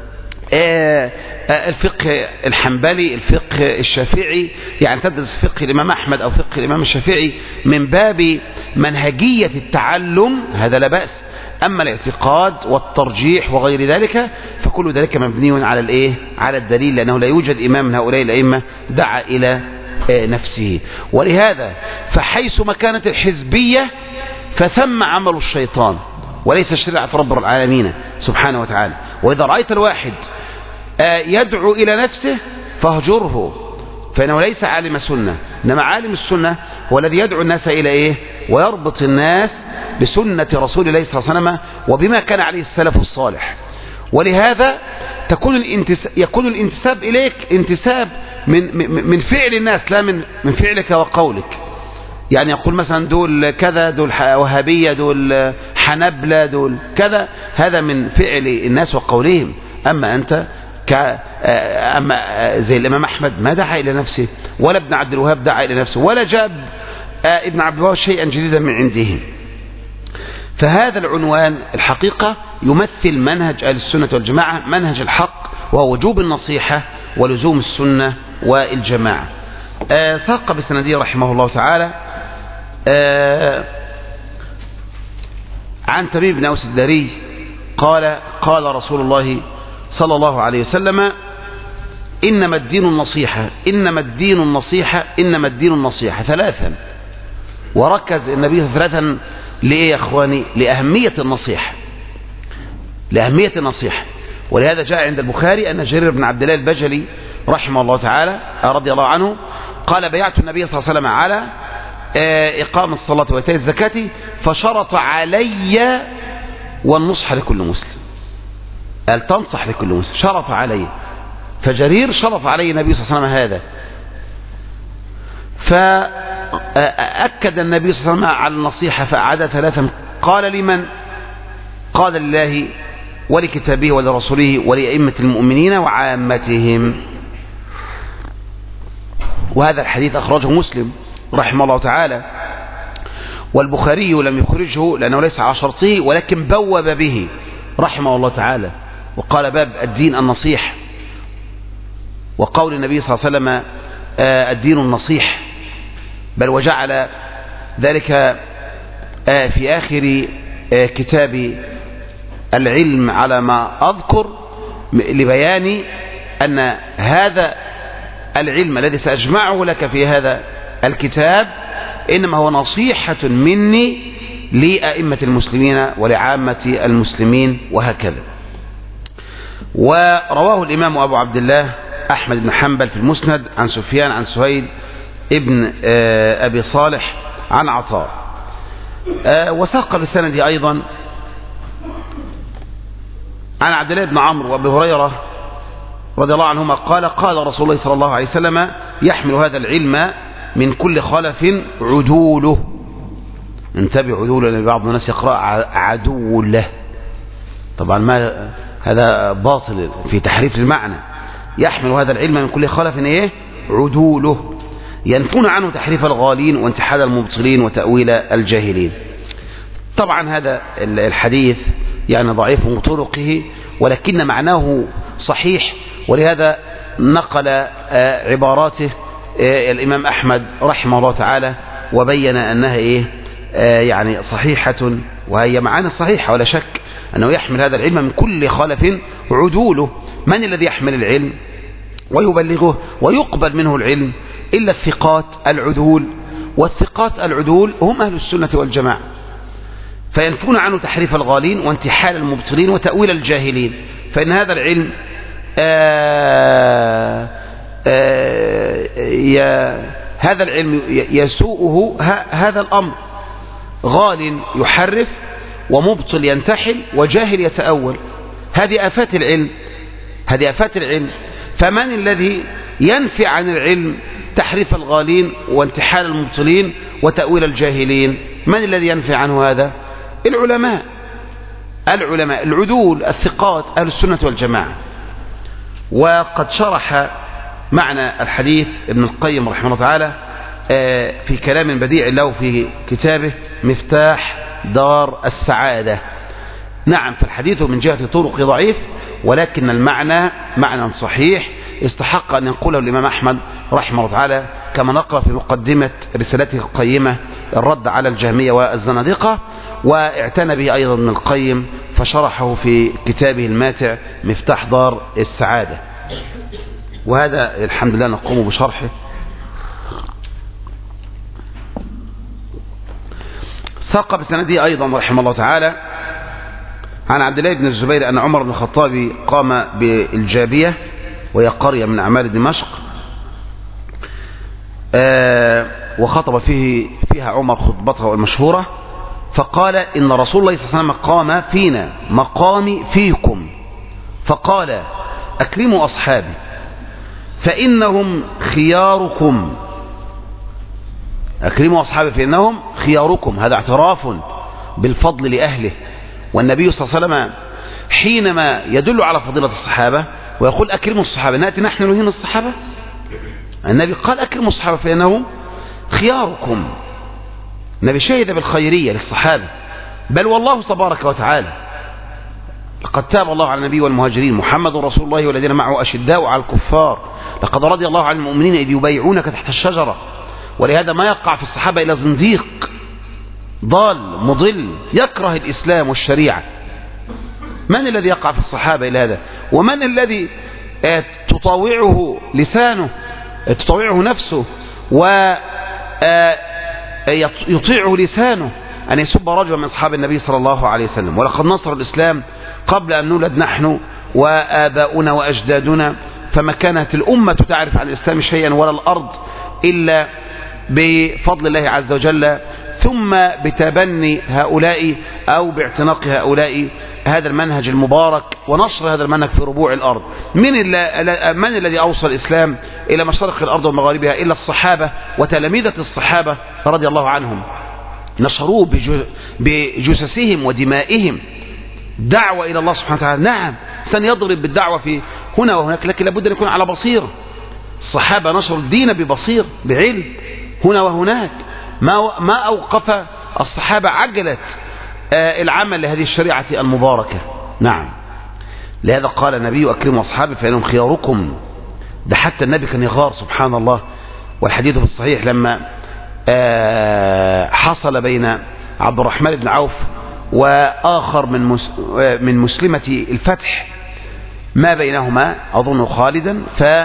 الفقه الحنبلي، الفقه الشافعي، يعني تدرس فقه الإمام أحمد أو فقه الإمام الشافعي من باب منهجية التعلم، هذا لا بأس. أما الاعتقاد والترجيح وغير ذلك فكل ذلك مبني على الإيه؟ على الدليل، لأنه لا يوجد إمام من هؤلاء الأئمة دعا إلى نفسه. ولهذا فحيث ما كانت الحزبية فثم عمل الشيطان وليس شريعة رب العالمين سبحانه وتعالى. وإذا رأيت الواحد يدعو إلى نفسه فاهجره، فإنه ليس عالم سنة، إنما عالم السنة هو الذي يدعو الناس إلى إيه؟ ويربط الناس بسنة رسول الله صلى الله عليه وسلم وبما كان عليه السلف الصالح. ولهذا تكون الانتساب يكون الانتساب إليك انتساب من من فعل الناس لا من من فعلك وقولك. يعني يقول مثلا دول كذا، دول وهابية، دول حنبلة، دول كذا، هذا من فعل الناس وقولهم. أما أنت ك أما زي الإمام أحمد ما دعا إلى نفسه، ولا ابن عبد الوهاب دعا إلى نفسه، ولا جاب ابن عبد الوهاب شيئا جديدا من عنده. فهذا العنوان الحقيقة يمثل منهج أهل السنة والجماعة، منهج الحق، وهو وجوب النصيحة ولزوم السنة والجماعة. آه ساق بسندية رحمه الله تعالى آه عن تميم بن أوس الداري قال قال رسول الله صلى الله عليه وسلم: إنما الدين النصيحة، إنما الدين النصيحة، إنما الدين النصيحة ثلاثا. وركز النبي ثلاثا لإيه يا أخواني؟ لأهمية النصيحة، لأهمية النصيحة. ولهذا جاء عند البخاري أن جرير بن عبد الله البجلي رحمه الله تعالى رضي الله عنه قال: بيعت النبي صلى الله عليه وسلم على إقام الصلاة وإيتاء الزكاة فشرط علي والنصح لكل مسلم. قال تنصح لكل مسلم، شرط علي. فجرير شرط علي النبي صلى الله عليه وسلم هذا، فأكد النبي صلى الله عليه وسلم على النصيحة فأعاد ثلاثا. قال: لمن؟ قال: لله ولكتابه ولرسوله ولأئمة المؤمنين وعامتهم. وهذا الحديث أخرجه مسلم رحمه الله تعالى، والبخاري لم يخرجه لأنه ليس على شرطه، ولكن بوب به رحمه الله تعالى، وقال باب الدين النصيح، وقول النبي صلى الله عليه وسلم الدين النصيح، بل وجعل ذلك في آخر كتاب العلم على ما أذكر لبيان أن هذا العلم الذي سأجمعه لك في هذا الكتاب إنما هو نصيحة مني لأئمة المسلمين ولعامة المسلمين وهكذا. ورواه الإمام أبو عبد الله أحمد بن حنبل في المسند عن سفيان عن سهيل ابن أبي صالح عن عطاء، وساق بالسند أيضا عن عبد الله بن عمرو وابي هريرة رضي الله عنهما قال قال رسول الله صلى الله عليه وسلم يحمل هذا العلم من كل خلف عدوله. انتبه، عدوله، لأن بعض الناس يقرأ عدوله، طبعا ما هذا باطل في تحريف المعنى. يحمل هذا العلم من كل خلف ايه عدوله، ينفون عنه تحريف الغالين وانتحال المبطلين وتأويل الجاهلين. طبعا هذا الحديث يعني ضعيف من طرقه، ولكن معناه صحيح، ولهذا نقل عباراته الإمام أحمد رحمه الله تعالى وبين أنها إيه يعني صحيحة، وهي معاني صحيحة ولا شك، أنه يحمل هذا العلم من كل خلف عدوله. من الذي يحمل العلم ويبلغه ويقبل منه العلم إلا الثقات العدول، والثقات العدول هم أهل السنة والجماعة، فينفون عنه تحريف الغالين وانتحال المبطلين وتأويل الجاهلين. فإن هذا العلم آآ آآ هذا العلم يسوءه هذا الأمر، غال يحرف ومبطل ينتحل وجاهل يتأول. هذه آفات العلم، هذه آفات العلم. فمن الذي ينفي عن العلم تحريف الغالين وانتحال المبطلين وتأويل الجاهلين؟ من الذي ينفي عنه هذا؟ العلماء، العلماء العدول الثقات أهل السنة والجماعة. وقد شرح معنى الحديث ابن القيم رحمه الله تعالى في كلام بديع له في كتابه مفتاح دار السعادة. نعم، فالحديث من جهة طرق ضعيف، ولكن المعنى معنى صحيح استحق أن ينقله الإمام أحمد رحمه الله تعالى، كما نقرأ في مقدمة رسالته القيمة الرد على الجهمية والزنادقة، واعتنى به أيضا ابن القيم فشرحه في كتابه الماتع مفتاح دار السعادة. وهذا الحمد لله نقوم بشرحه. ساق بسنده أيضا رحمه الله تعالى عن عبد الله بن الزبير أن عمر بن الخطاب قام بالجابية، وهي قرية من أعمال دمشق، وخطب فيه فيها عمر خطبته المشهورة، فقال إن رسول الله صلى الله عليه وسلم قام فينا مقامي فيكم، فقال أكرموا أصحابي فإنهم خياركم، أكرموا أصحابي فإنهم خياركم. هذا اعتراف بالفضل لأهله. والنبي صلى الله عليه وسلم حينما يدل على فضيلة الصحابة ويقول أكرموا الصحابة، نأتي نحن نهين الصحابة؟ النبي قال أكرموا الصحابة فإنهم خياركم. النبي شهد بالخيرية للصحابة، بل والله تبارك وتعالى لقد تاب الله على النبي والمهاجرين محمد رسول الله والذين معه أشداء على الكفار لقد رضي الله عن المؤمنين إذ يبايعونك تحت الشجرة. ولهذا ما يقع في الصحابة إلى زنديق ضال مضل يكره الإسلام والشريعة. من الذي يقع في الصحابة إلى هذا؟ ومن الذي تطاوعه لسانه، تطاوعه نفسه ويطيعه لسانه أن يسب رجلا من أصحاب النبي صلى الله عليه وسلم؟ ولقد نصر الإسلام قبل أن نولد نحن وآباؤنا وأجدادنا، فما كانت الأمة تعرف عن الإسلام شيئا ولا الأرض إلا بفضل الله عز وجل، ثم بتبني هؤلاء أو باعتناق هؤلاء هذا المنهج المبارك ونشر هذا المنهج في ربوع الأرض. من, من الذي أوصل الإسلام إلى مشارق الأرض ومغاربها إلا الصحابة وتلامذة الصحابة رضي الله عنهم، نشروه بجثثهم ودمائهم دعوة إلى الله سبحانه وتعالى. نعم، سنضرب بالدعوة في هنا وهناك، لكن لابد أن يكون على بصير. الصحابة نشروا الدين ببصير بعلم هنا وهناك، ما ما أوقف الصحابة عجلة العمل لهذه الشريعة المباركة. نعم، لهذا قال النبي أكرموا أصحابي فإنهم خياركم. ده حتى النبي كان يغار سبحان الله. والحديث في الصحيح لما حصل بين عبد الرحمن بن عوف وآخر من من مسلمة الفتح ما بينهما أظن خالدا،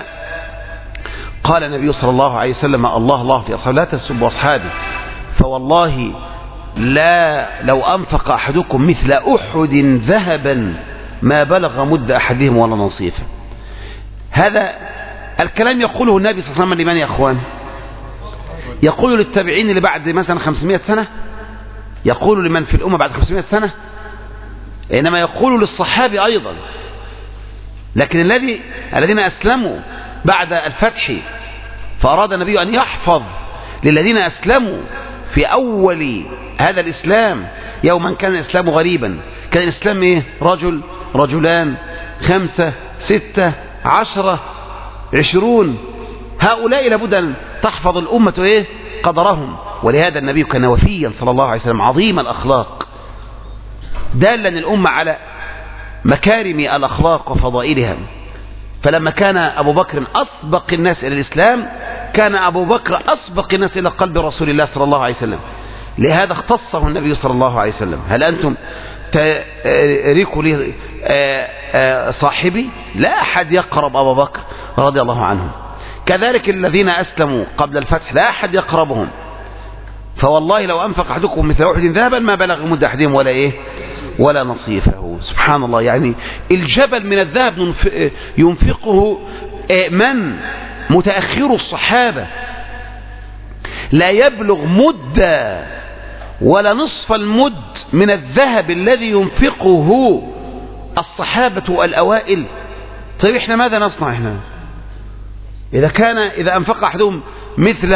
فقال النبي صلى الله عليه وسلم الله الله في أصحابي لا تسبوا أصحابي فوالله لا لو أنفق أحدكم مثل أحد ذهبا ما بلغ مد أحدهم ولا نصيفا. هذا الكلام يقوله النبي صلى الله عليه وسلم لمن يا أخوان؟ يقول للتابعين اللي بعد مثلا خمسمائة سنة، يقول لمن في الأمة بعد خمسمائة سنة، إنما يقول للصحابي أيضا. لكن الذي الذين أسلموا بعد الفتح فأراد النبي أن يحفظ للذين أسلموا في أول هذا الإسلام يوما كان الإسلام غريبا، كان الإسلام إيه؟ رجل رجلان خمسة ستة عشرة عشرون، هؤلاء لابد أن تحفظ الأمة إيه؟ قدرهم. ولهذا النبي كان وفيا صلى الله عليه وسلم عظيم الأخلاق دالا الأمة على مكارم الأخلاق وفضائلها. فلما كان أبو بكر أسبق الناس إلى الإسلام كان أبو بكر أسبق الناس إلى قلب رسول الله صلى الله عليه وسلم، لهذا اختصه النبي صلى الله عليه وسلم. هل أنتم تريكوا لي صاحبي؟ لا أحد يقرب أبو بكر رضي الله عنه. كذلك الذين أسلموا قبل الفتح لا أحد يقربهم. فوالله لو أنفق أحدكم مثل أحد ذهبا ما بلغ مد أحدهم ولا إيه ولا نصيفه. سبحان الله، يعني الجبل من الذهب ينفقه من متأخر الصحابة لا يبلغ مد ولا نصف المد من الذهب الذي ينفقه الصحابة الأوائل. طيب إحنا ماذا نصنع إحنا إذا كان إذا أنفق أحدهم مثل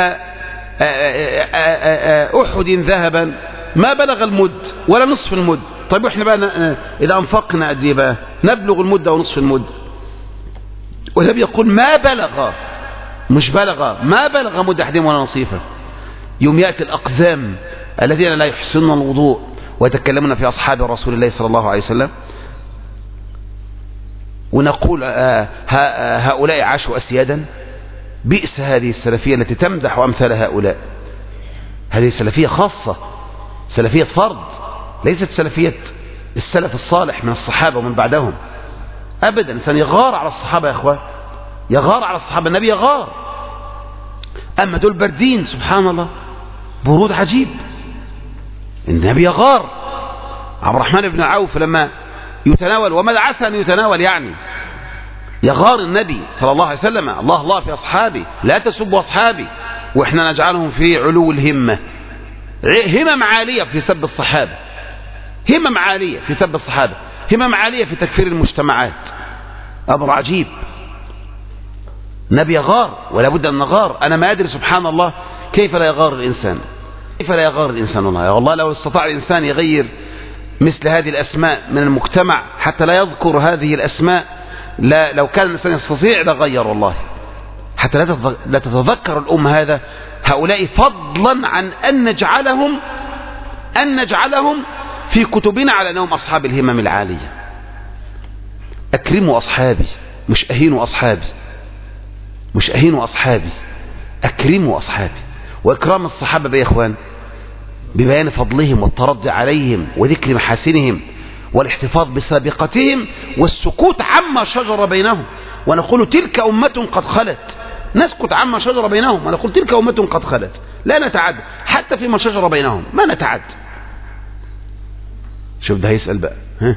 أحد ذهبا ما بلغ المد ولا نصف المد؟ طيب إحنا بقى إذا أنفقنا قد إيه بقى نبلغ المد ونصف المد؟ والنبي يقول ما بلغ، مش بلغ، ما بلغ مد أحدهم ولا نصيفه. يوم يأتي الأقزام الذين لا يحسنون الوضوء ويتكلمون في أصحاب رسول الله صلى الله عليه وسلم ونقول هؤلاء عاشوا أسيادا. بئس هذه السلفية التي تمدح أمثال هؤلاء. هذه سلفية خاصة، سلفية فرض، ليست سلفية السلف الصالح من الصحابة ومن بعدهم أبدا. إنسان يغار على الصحابة يا أخوان، يغار على الصحابة، النبي يغار. أما دول باردين سبحان الله برود عجيب، النبي يغار. عبد الرحمن بن عوف لما يتناول وما عسى أن يتناول يعني يغار النبي صلى الله عليه وسلم الله الله في أصحابي لا تسبوا أصحابي، وإحنا نجعلهم في علو الهمة، همم عالية في سب الصحابة، همم عالية في سب الصحابة، همم عالية في تكفير المجتمعات. أمر عجيب. نبي يغار ولا بد أن نغار. أنا ما أدري سبحان الله كيف لا يغار الإنسان، كيف لا يغار الإنسان. والله والله لو استطاع الإنسان يغير مثل هذه الأسماء من المجتمع حتى لا يذكر هذه الأسماء، لا لو كان الإنسان يستطيع لغير والله، حتى لا تتذكر الأمة هذا هؤلاء، فضلا عن أن نجعلهم أن نجعلهم في كتبنا على أنهم أصحاب الهمم العالية. أكرموا أصحابي، مش أهينوا أصحابي، مش أهينوا أصحابي، أكرموا أصحابي. وإكرام الصحابة يا إخوان ببيان فضلهم والترضي عليهم وذكر محاسنهم والاحتفاظ بسابقتهم والسكوت عما شجر بينهم، ونقول تلك أمة قد خلت. نسكت عما شجر بينهم ونقول تلك أمة قد خلت، لا نتعد حتى فيما شجر بينهم، ما نتعد. شوف ده هيسأل بقى ها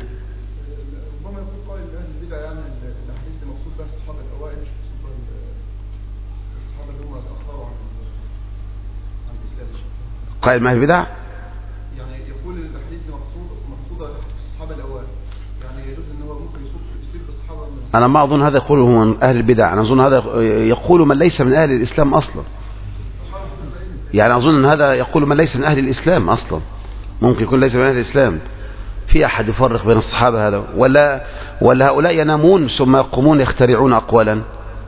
قائل ما هي البدع، يعني يقول الحديث مقصود مقصوده الصحابه الاوائل، يعني يجوز ان هو ممكن يصيب بالصحابه. انا ما اظن هذا يقوله من اهل البدع، انا اظن هذا يقول من ليس من اهل الاسلام اصلا. يعني اظن ان هذا يقول من ليس من اهل الاسلام اصلا، ممكن يكون ليس من اهل الاسلام. في احد يفرق بين الصحابه هذا ولا ولا هؤلاء ينامون ثم يقومون يخترعون اقوالا؟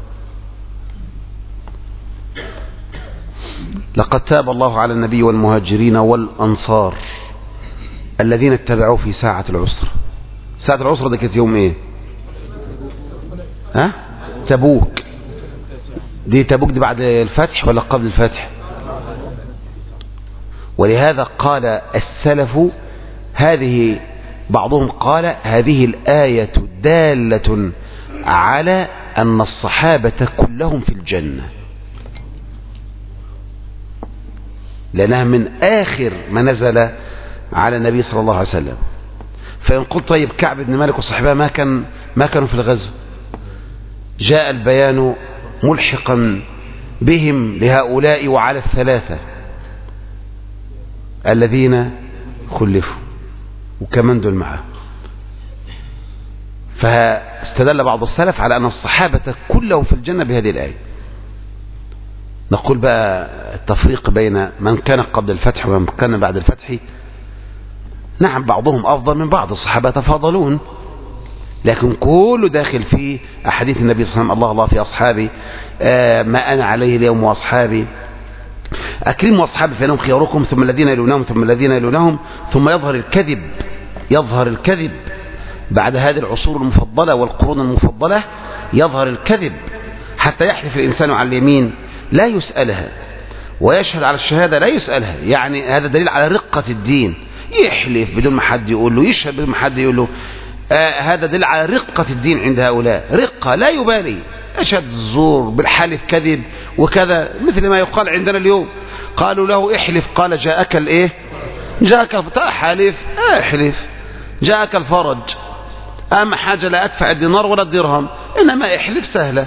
لقد تاب الله على النبي والمهاجرين والأنصار الذين اتبعوه في ساعة العسرة. ساعة العسرة دي كانت يوم ايه؟ ها تبوك. دي تبوك دي بعد الفتح ولا قبل الفتح؟ ولهذا قال السلف هذه، بعضهم قال هذه الآية دالة على أن الصحابة كلهم في الجنة، لأنها من آخر ما نزل على النبي صلى الله عليه وسلم. فإن قلت طيب كعب بن مالك وصحبه ما كان ما كانوا في الغزو، جاء البيان ملحقا بهم لهؤلاء وعلى الثلاثة الذين خلفوا وكمان دول معه. فاستدل بعض السلف على أن الصحابة كلهم في الجنة بهذه الآية. نقول بقى التفريق بين من كان قبل الفتح ومن كان بعد الفتح، نعم بعضهم أفضل من بعض، الصحابة تفاضلون، لكن كله داخل في أحاديث النبي صلى الله عليه وسلم: الله الله في أصحابي آه ما أنا عليه اليوم وأصحابي، أكرموا أصحابي فإنهم خياركم، ثم الذين يلونهم ثم الذين يلونهم. ثم يظهر الكذب، يظهر الكذب بعد هذه العصور المفضلة والقرون المفضلة، يظهر الكذب حتى يحلف الإنسان على اليمين لا يسألها، ويشهد على الشهادة لا يسألها. يعني هذا دليل على رقة الدين، يحلف بدون ما حد يقول له، يشهد بدون ما حد يقول له. آه هذا دليل على رقة الدين عند هؤلاء، رقة لا يبالي، أشهد الزور بالحلف كذب وكذا، مثل ما يقال عندنا اليوم. قالوا له احلف، قال جاءك الايه؟ جاءك حلف، احلف، جاءك الفرج، أهم حاجة لا أدفع الدينار ولا الدرهم، إنما احلف سهلة.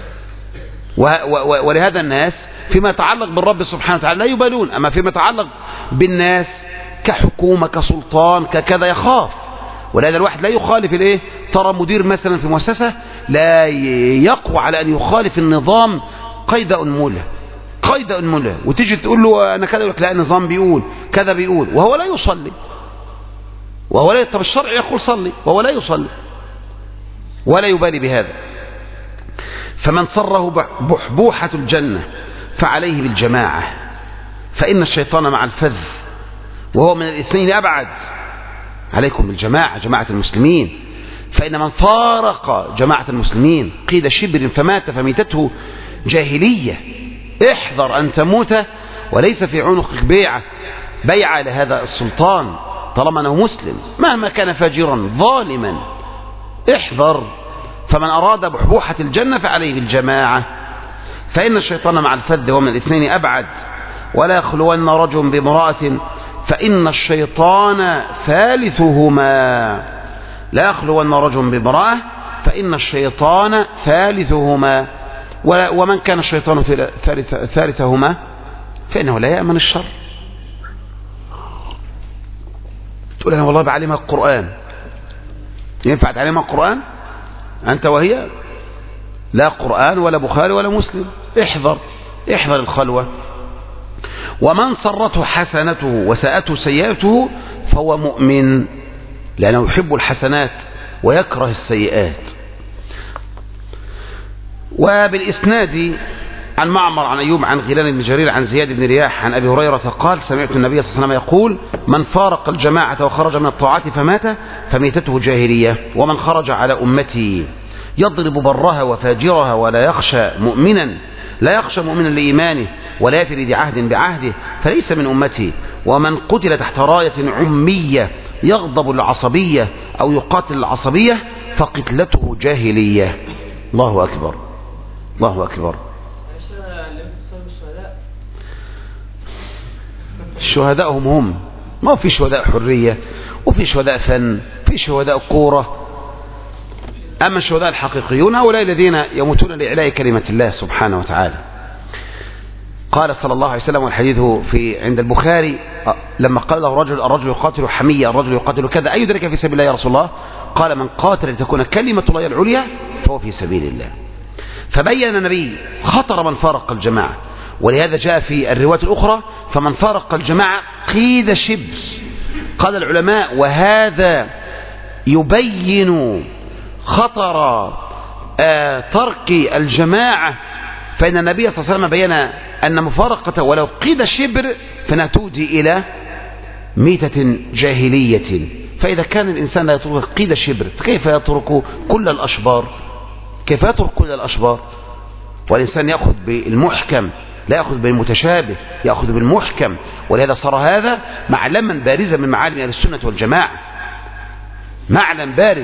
ولهذا الناس فيما يتعلق بالرب سبحانه وتعالى لا يبالون، أما فيما يتعلق بالناس كحكومة كسلطان ككذا يخاف. ولهذا الواحد لا يخالف الايه؟ ترى مدير مثلا في مؤسسة لا يقوى على أن يخالف النظام قيد أنملة، قيد أنملة، وتيجي تقول له أنا كذا، يقول لك لا النظام بيقول كذا بيقول، وهو لا يصلي، وهو لا، طب الشرع يقول صلي وهو لا يصلي ولا يبالي بهذا. فمن سره بحبوحة الجنة فعليه بالجماعة، فإن الشيطان مع الفذ وهو من الاثنين أبعد. عليكم بالجماعة، جماعة المسلمين، فإن من فارق جماعة المسلمين قيد شبر فمات فميتته جاهلية. احذر أن تموت وليس في عنقك بيعة، بيعة لهذا السلطان طالما أنه مسلم مهما كان فاجرا ظالما، احذر. فمن أراد بحبوحة الجنة فعليه بالجماعة، فإن الشيطان مع الفذ ومن الاثنين أبعد. ولا يخلون رجل بامرأة فإن الشيطان ثالثهما، لا يخلون رجل بامرأة فإن الشيطان ثالثهما، ومن كان الشيطان ثالث ثالثهما فإنه لا يأمن الشر. تقول أنا والله بعلمها القرآن، ينفع تعلمها القرآن أنت وهي؟ لا قرآن ولا بخاري ولا مسلم. احذر، احذر الخلوة. ومن سرته حسنته وساءته سيئته فهو مؤمن، لأنه يحب الحسنات ويكره السيئات. وبالإسناد عن معمر عن أيوب عن غيلان بن جرير عن زياد بن رياح عن أبي هريرة قال: سمعت النبي صلى الله عليه وسلم يقول: من فارق الجماعة وخرج من الطاعات فمات فميتته جاهلية. ومن خرج على أمتي يضرب برها وفاجرها ولا يخشى مؤمنا لا يخشى مؤمنا لإيمانه ولا يفي ذي عهد بعهده فليس من أمتي. ومن قتل تحت راية عمية يغضب العصبية أو يقاتل العصبية فقتلته جاهلية. الله أكبر، الله أكبر. الشهداء هم هم، ما في شهداء حرية وفي شهداء فن، في شهداء كورة. أما الشهداء الحقيقيون هؤلاء الذين يموتون لإعلاء كلمة الله سبحانه وتعالى. قال صلى الله عليه وسلم، والحديث في عند البخاري، لما قال له رجل: الرجل يقاتل حمية، الرجل يقاتل كذا، أي ذلك في سبيل الله يا رسول الله؟ قال: من قاتل لتكون كلمة الله العليا فهو في سبيل الله. فبين النبي خطر من فارق الجماعة، ولهذا جاء في الرواية الأخرى: فمن فارق الجماعة قيد شبر. قال العلماء: وهذا يبين خطر آه ترك الجماعة، فإن النبي صلى الله عليه وسلم بين أن مفارقة ولو قيد شبر فإنها تؤدي إلى ميتة جاهلية. فإذا كان الإنسان لا يترك قيد شبر فكيف يترك كل الأشبار؟ كيف يترك كل الأشبار؟ والإنسان يأخذ بالمحكم لا يأخذ بالمتشابه، يأخذ بالمحكم. ولهذا صار هذا معلما بارزا من معالم أهل السنة والجماعة، معلم بارز.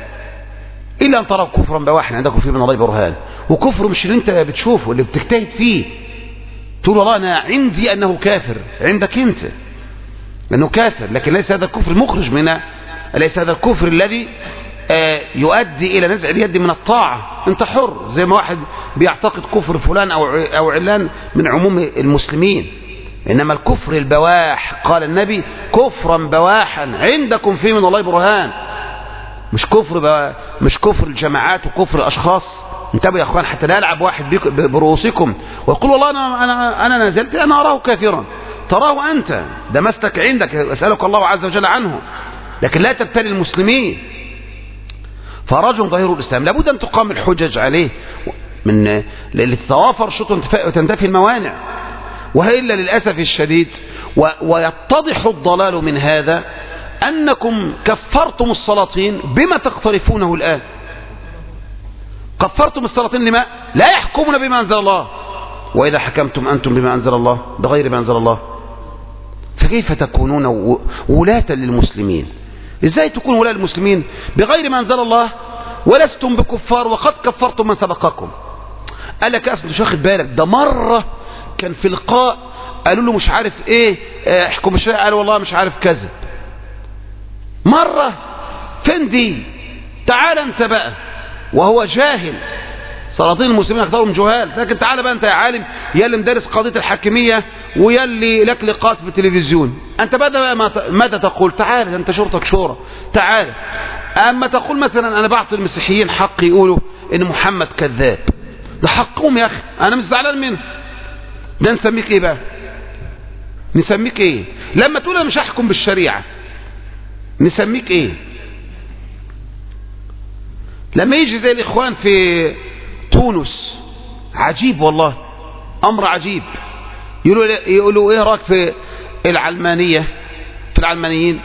إلا أن ترى كفرا بواحا عندكم فيه من الله برهان، وكفر مش اللي انت بتشوفه اللي بتجتهد فيه تقول والله أنا عندي أنه كافر، عندك انت أنه كافر، لكن ليس هذا الكفر المخرج منه، ليس هذا الكفر الذي آه يؤدي إلى نزع اليد من الطاعة. انت حر، زي ما واحد بيعتقد كفر فلان أو أو علان من عموم المسلمين. إنما الكفر البواح قال النبي كفرا بواحا عندكم فيه من الله برهان، مش كفر ب... مش كفر الجماعات وكفر الأشخاص. انتبهوا يا أخوان حتى لا يلعب واحد بك... برؤوسكم ويقول والله أنا أنا أنا نزلت أنا أراه كافرا. تراه أنت، ده مسلك عندك، أسألك الله عز وجل عنه، لكن لا تبتلي المسلمين. فرجل ظاهر الإسلام لابد أن تقام الحجج عليه من لتتوافر شروط وتنتفي الموانع. وإلا للأسف الشديد و... ويتضح الضلال من هذا أنكم كفرتم السلاطين بما تقترفونه الآن. كفرتم السلاطين لما لا يحكمون بما أنزل الله، وإذا حكمتم أنتم بما أنزل الله بغير ما أنزل الله فكيف تكونون ولاة للمسلمين؟ إزاي تكون ولاة للمسلمين بغير ما أنزل الله ولستم بكفار وقد كفرتم من سبقكم؟ قال لك أصلا مش واخد بالك، ده مرة كان في لقاء قالوا له مش عارف ايه احكم الشريعة، قال والله مش عارف كذب. مرة فين دي؟ تعال انت بقى وهو جاهل، سلاطين المسلمين اكثرهم جهال، لكن تعال بقى انت يا عالم يا اللي مدرس قضية الحاكمية ويا اللي لك لقاءات في التلفزيون، انت بقى ماذا تقول؟ تعال انت شرطك شورى، تعال. اما تقول مثلا انا بعطي المسيحيين حق يقولوا ان محمد كذاب، ده حقهم يا اخي، انا مش زعلان منه، ده نسميك ايه بقى؟ نسميك ايه لما تقول انا مش هحكم بالشريعة؟ نسميك ايه لما يجي زي الاخوان في تونس؟ عجيب والله، امر عجيب. يقولوا يقولوا ايه رايك في العلمانية؟ في العلمانيين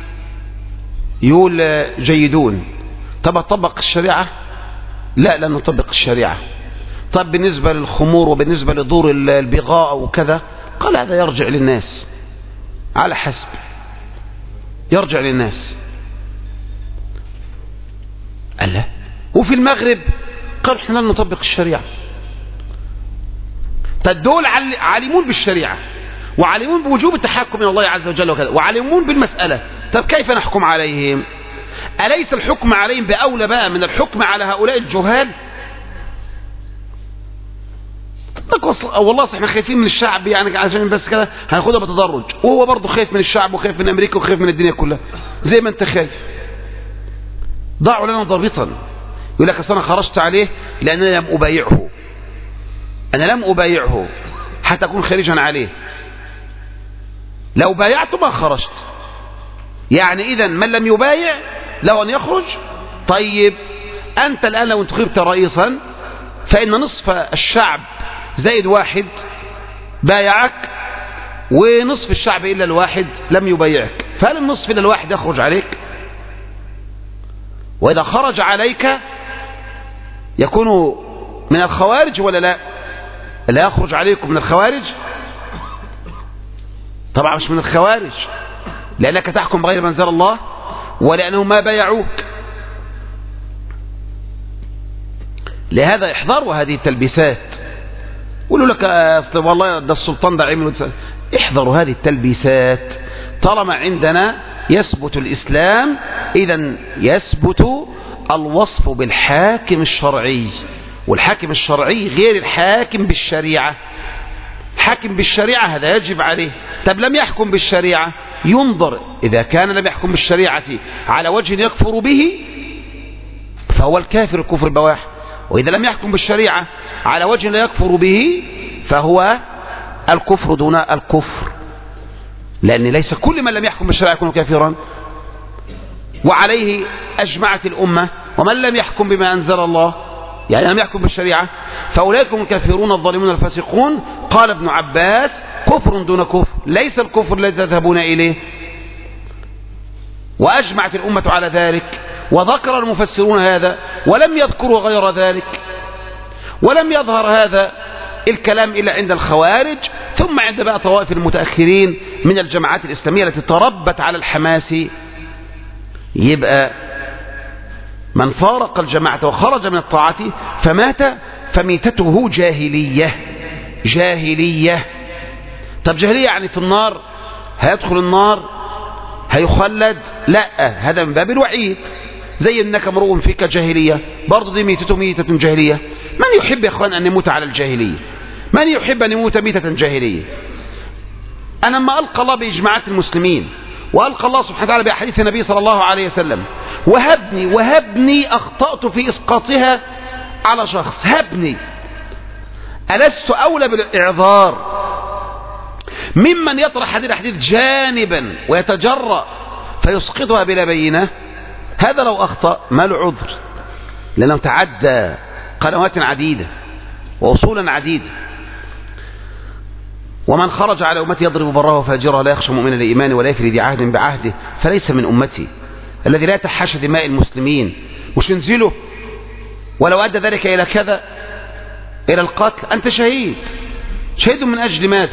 يقول جيدون. طب اطبق الشريعة؟ لا لا نطبق الشريعة. طب بالنسبة للخمور وبالنسبة لدور البغاء وكذا، قال هذا يرجع للناس على حسب، يرجع للناس. قال لا. وفي المغرب قال احنا لن نطبق الشريعة. فالدول عالمون بالشريعة وعالمون بوجوب التحكم من الله عز وجل وكذا، وعالمون بالمسألة. طب كيف نحكم عليهم؟ أليس الحكم عليهم بأولى بقى من الحكم على هؤلاء الجهال؟ والله احنا خايفين من الشعب يعني عشان بس كده هناخدها بتدرج، وهو برضه خايف من الشعب وخايف من امريكا وخايف من الدنيا كلها زي ما انت خايف. ضعوا لنا ضابطا. يقول لك اصل انا خرجت عليه لانني لم ابايعه، انا لم ابايعه حتى اكون خارجا عليه، لو بايعته ما خرجت. يعني اذا من لم يبايع له ان يخرج. طيب انت الان لو انتخبت رئيسا فان نصف الشعب زائد واحد بايعك، ونصف الشعب إلا الواحد لم يبايعك، فهل النصف إلا الواحد يخرج عليك؟ وإذا خرج عليك يكون من الخوارج ولا لا؟ لا يخرج عليكم من الخوارج؟ طبعا مش من الخوارج، لأنك تحكم بغير ما أنزل الله ولأنهم ما بايعوك. لهذا احذروا هذه التلبيسات. قولوا لك والله ده السلطان ده عمل، احذروا هذه التلبيسات. طالما عندنا يثبت الإسلام إذا يثبت الوصف بالحاكم الشرعي، والحاكم الشرعي غير الحاكم بالشريعة. حاكم بالشريعة هذا يجب عليه. طب لم يحكم بالشريعة ينظر، إذا كان لم يحكم بالشريعة على وجه يكفر به فهو الكافر الكفر بواح، وإذا لم يحكم بالشريعة على وجه لا يكفر به فهو الكفر دون الكفر، لأن ليس كل من لم يحكم بالشريعة يكون كافرا. وعليه أجمعت الأمة، ومن لم يحكم بما أنزل الله يعني لم يحكم بالشريعة فأولئك هم الكافرون الظالمون الفاسقون. قال ابن عباس كفر دون كفر، ليس الكفر الذي تذهبون إليه. وأجمعت الأمة على ذلك، وذكر المفسرون هذا ولم يذكروا غير ذلك، ولم يظهر هذا الكلام إلا عند الخوارج، ثم عند بقى طوائف المتأخرين من الجماعات الإسلامية التي تربت على الحماس. يبقى من فارق الجماعة وخرج من الطاعة فمات فميتته جاهلية. جاهلية. طب جاهلية يعني في النار، هيدخل النار، هيخلد؟ لا، هذا من باب الوعيد. زي انك امرؤ فيك جاهلية، برضه دي ميتته ميتة جاهلية. من يحب يا اخوان ان يموت على الجاهلية؟ من يحب ان يموت ميتة جاهلية؟ انا لما القى الله باجماعات المسلمين، والقى الله سبحانه وتعالى باحاديث النبي صلى الله عليه وسلم، وهبني وهبني اخطأت في اسقاطها على شخص، هبني، ألست أولى بالإعذار ممن يطرح هذه الأحاديث جانبا ويتجرأ فيسقطها بلا بينة؟ هذا لو أخطأ ما له عذر، لأنه تعدى قنوات عديدة وأصولا عديدة. ومن خرج على أمتي يضرب بره وفاجره لا يخشى مؤمنا الإيمان ولا يفري ذي عهد بعهده فليس من أمتي. الذي لا يتحاشى دماء المسلمين مش ينزله، ولو أدى ذلك إلى كذا، إلى القتل، أنت شهيد. شهيد من أجل ماذا؟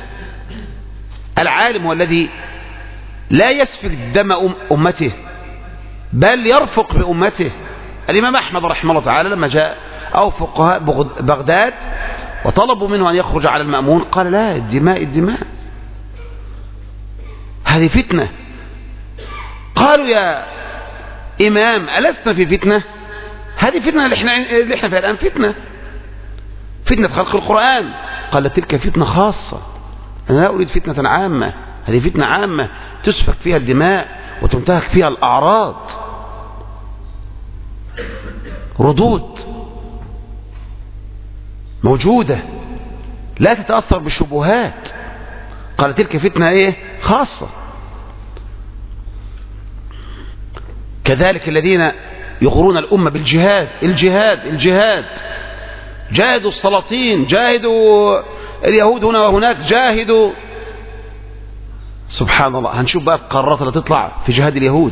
العالم هو الذي لا يسفك دم أمته بل يرفق بأمته. الإمام أحمد رحمه الله تعالى لما جاء أو فقهاء بغداد وطلبوا منه أن يخرج على المأمون قال لا، الدماء الدماء هذه فتنة. قالوا يا إمام ألسنا في فتنة؟ هذه فتنة اللي احنا, اللي احنا فيها الآن، فتنة فتنة خلق القرآن. قال تلك فتنة خاصة، أنا لا أريد فتنة عامة، هذه فتنة عامة تسفك فيها الدماء وتنتهك فيها الأعراض. ردود موجودة لا تتأثر بالشبهات. قال تلك فتنة ايه خاصة. كذلك الذين يغرون الأمة بالجهاد، الجهاد الجهاد جاهدوا السلاطين، جاهدوا اليهود هنا وهناك، جاهدوا. سبحان الله، هنشوف بقى القرارات اللي تطلع في جهاد اليهود.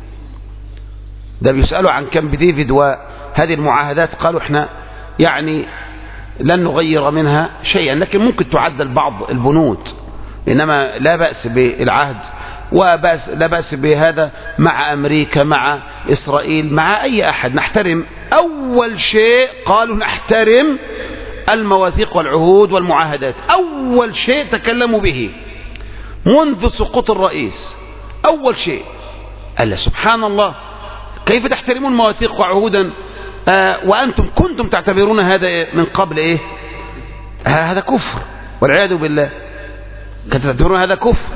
ده بيسألوا عن كامب ديفيد وهذه المعاهدات، قالوا احنا يعني لن نغير منها شيئا، لكن ممكن تعدل بعض البنود، إنما لا بأس بالعهد وبأس لا بأس بهذا مع أمريكا، مع إسرائيل، مع أي أحد. نحترم أول شيء، قالوا نحترم المواثيق والعهود والمعاهدات. أول شيء تكلموا به منذ سقوط الرئيس، أول شيء قال سبحان الله كيف تحترمون مواثيق وعهودا آه وأنتم كنتم تعتبرون هذا من قبل إيه؟ هذا كفر والعياذ بالله، كنتم تعتبرون هذا كفر.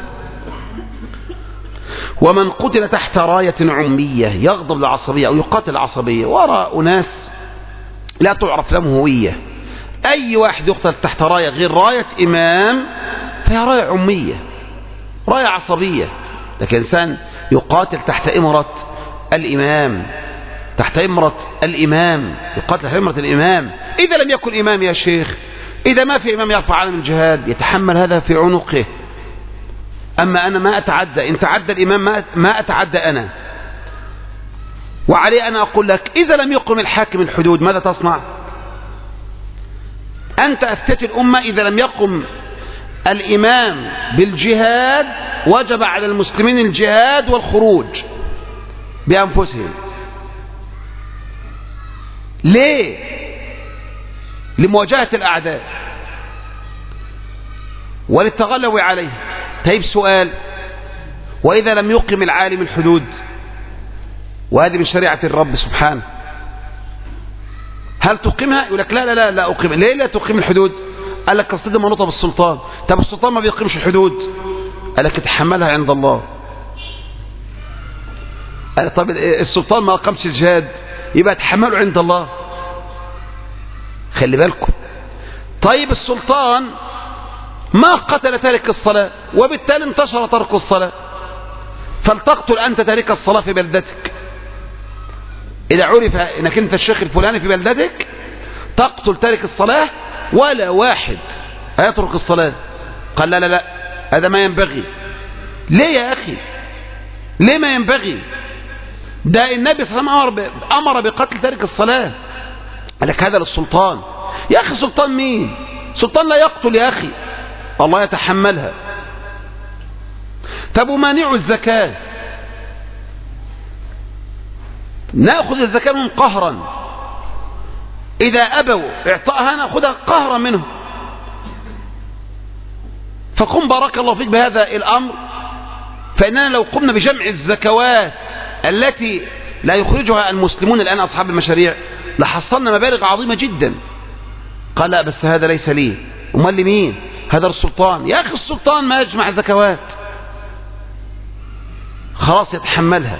ومن قتل تحت راية عمية يغضب العصبية أو يقاتل العصبية، وراء ناس لا تعرف لهم هوية. أي واحد يقتل تحت راية غير راية إمام فهي راية عمية، راية عصبية. لكن إنسان يقاتل تحت إمرة الإمام، تحت إمرة الإمام، يقاتل تحت إمرة الإمام. إذا لم يكن إمام يا شيخ، إذا ما في إمام يرفع علم الجهاد يتحمل هذا في عنقه. أما أنا ما أتعدى، إن تعدى الإمام ما أتعدى أنا. وعليه أنا أقول لك إذا لم يقم الحاكم الحدود ماذا تصنع؟ أنت أفتت الأمة إذا لم يقم الإمام بالجهاد وجب على المسلمين الجهاد والخروج بأنفسهم. ليه؟ لمواجهة الأعداء وللتغلب عليه. طيب سؤال، وإذا لم يقم العالم الحدود، وهذه من شريعة الرب سبحانه، هل تقيمها؟ يقول لك لا لا لا لا أقيم. ليه لا تقيم الحدود؟ قال لك قصد منوطة بالسلطان. طب السلطان ما بيقيمش الحدود، قال لك تحملها عند الله. قال طب السلطان ما أقامش الجهاد يبقى تحمله عند الله. خلي بالكم. طيب السلطان ما قتل تارك الصلاة وبالتالي انتشر ترك الصلاة، فلتقتل أنت تارك الصلاة في بلدتك. إذا عرف أنك أنت الشيخ الفلاني في بلدتك تقتل تارك الصلاة ولا واحد هيترك الصلاة. قال لا لا لا هذا ما ينبغي. ليه يا أخي؟ ليه ما ينبغي؟ ده النبي صلى الله عليه وسلم أمر بقتل تارك الصلاة. قال لك هذا للسلطان. يا أخي سلطان مين؟ سلطان لا يقتل يا أخي، الله يتحملها. طب ومانع الزكاة، نأخذ الزكاة منهم قهرا، إذا أبوا إعطائها نأخذها قهرا منهم. فقم بارك الله فيك بهذا الأمر، فإننا لو قمنا بجمع الزكوات التي لا يخرجها المسلمون الآن أصحاب المشاريع لحصلنا مبالغ عظيمة جدا. قال لا بس هذا ليس لي، امال لمين؟ هذا السلطان. يا أخي السلطان ما يجمع زكوات، خلاص يتحملها.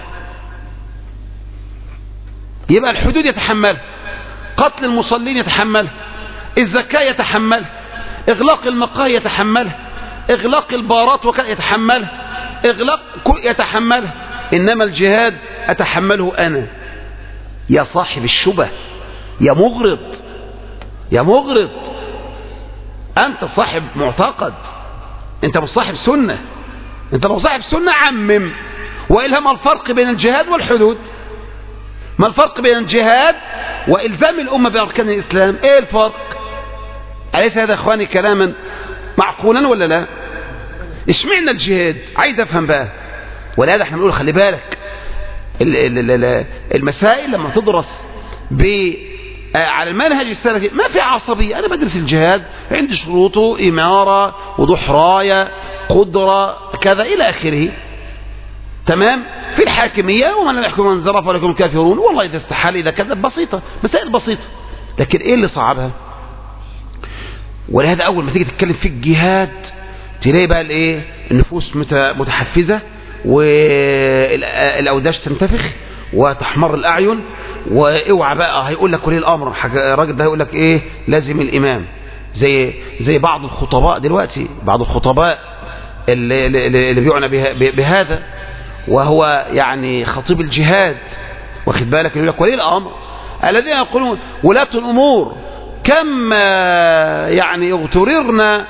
يبقى الحدود يتحملها، قتل المصلين يتحملها، الزكاة يتحملها، إغلاق المقاهي يتحملها، إغلاق البارات يتحملها، إغلاق يتحملها. إنما الجهاد أتحمله أنا. يا صاحب الشبه، يا مغرض، يا مغرض، أنت صاحب معتقد، أنت مش صاحب سنة. أنت لو صاحب سنة عمم، وإلا ما الفرق بين الجهاد والحدود؟ ما الفرق بين الجهاد وإلزام الأمة بأركان الإسلام؟ إيه الفرق؟ أليس هذا أخواني كلاما معقولا ولا لا؟ اشمعنا الجهاد؟ عايز أفهم بقى. ولهذا احنا بنقول خلي بالك المسائل لما تدرس على المنهج السلفي ما في عصبية. أنا بدرس الجهاد عندي شروطه، إمارة، وضوح راية، قدرة، كذا إلى آخره. تمام؟ في الحاكمية ومن لم يحكم من زرف ولكم الكافرون، والله إذا استحال إذا كذب، بسيطة، مسائل بسيطة. لكن إيه اللي صعبها؟ ولهذا أول ما تيجي تتكلم في الجهاد تلاقي بقى الإيه؟ النفوس متحفزة، والأوداش تنتفخ وتحمر الأعين، واوعى بقى هيقول لك ولي الأمر، الراجل ده هيقول لك إيه؟ لازم الإمام. زي زي بعض الخطباء دلوقتي، بعض الخطباء اللي, اللي بيعنى بهذا، وهو يعني خطيب الجهاد، واخد بالك، يقول لك ولي الأمر. الذين يقولون ولاة الأمور كم يعني يغتررنا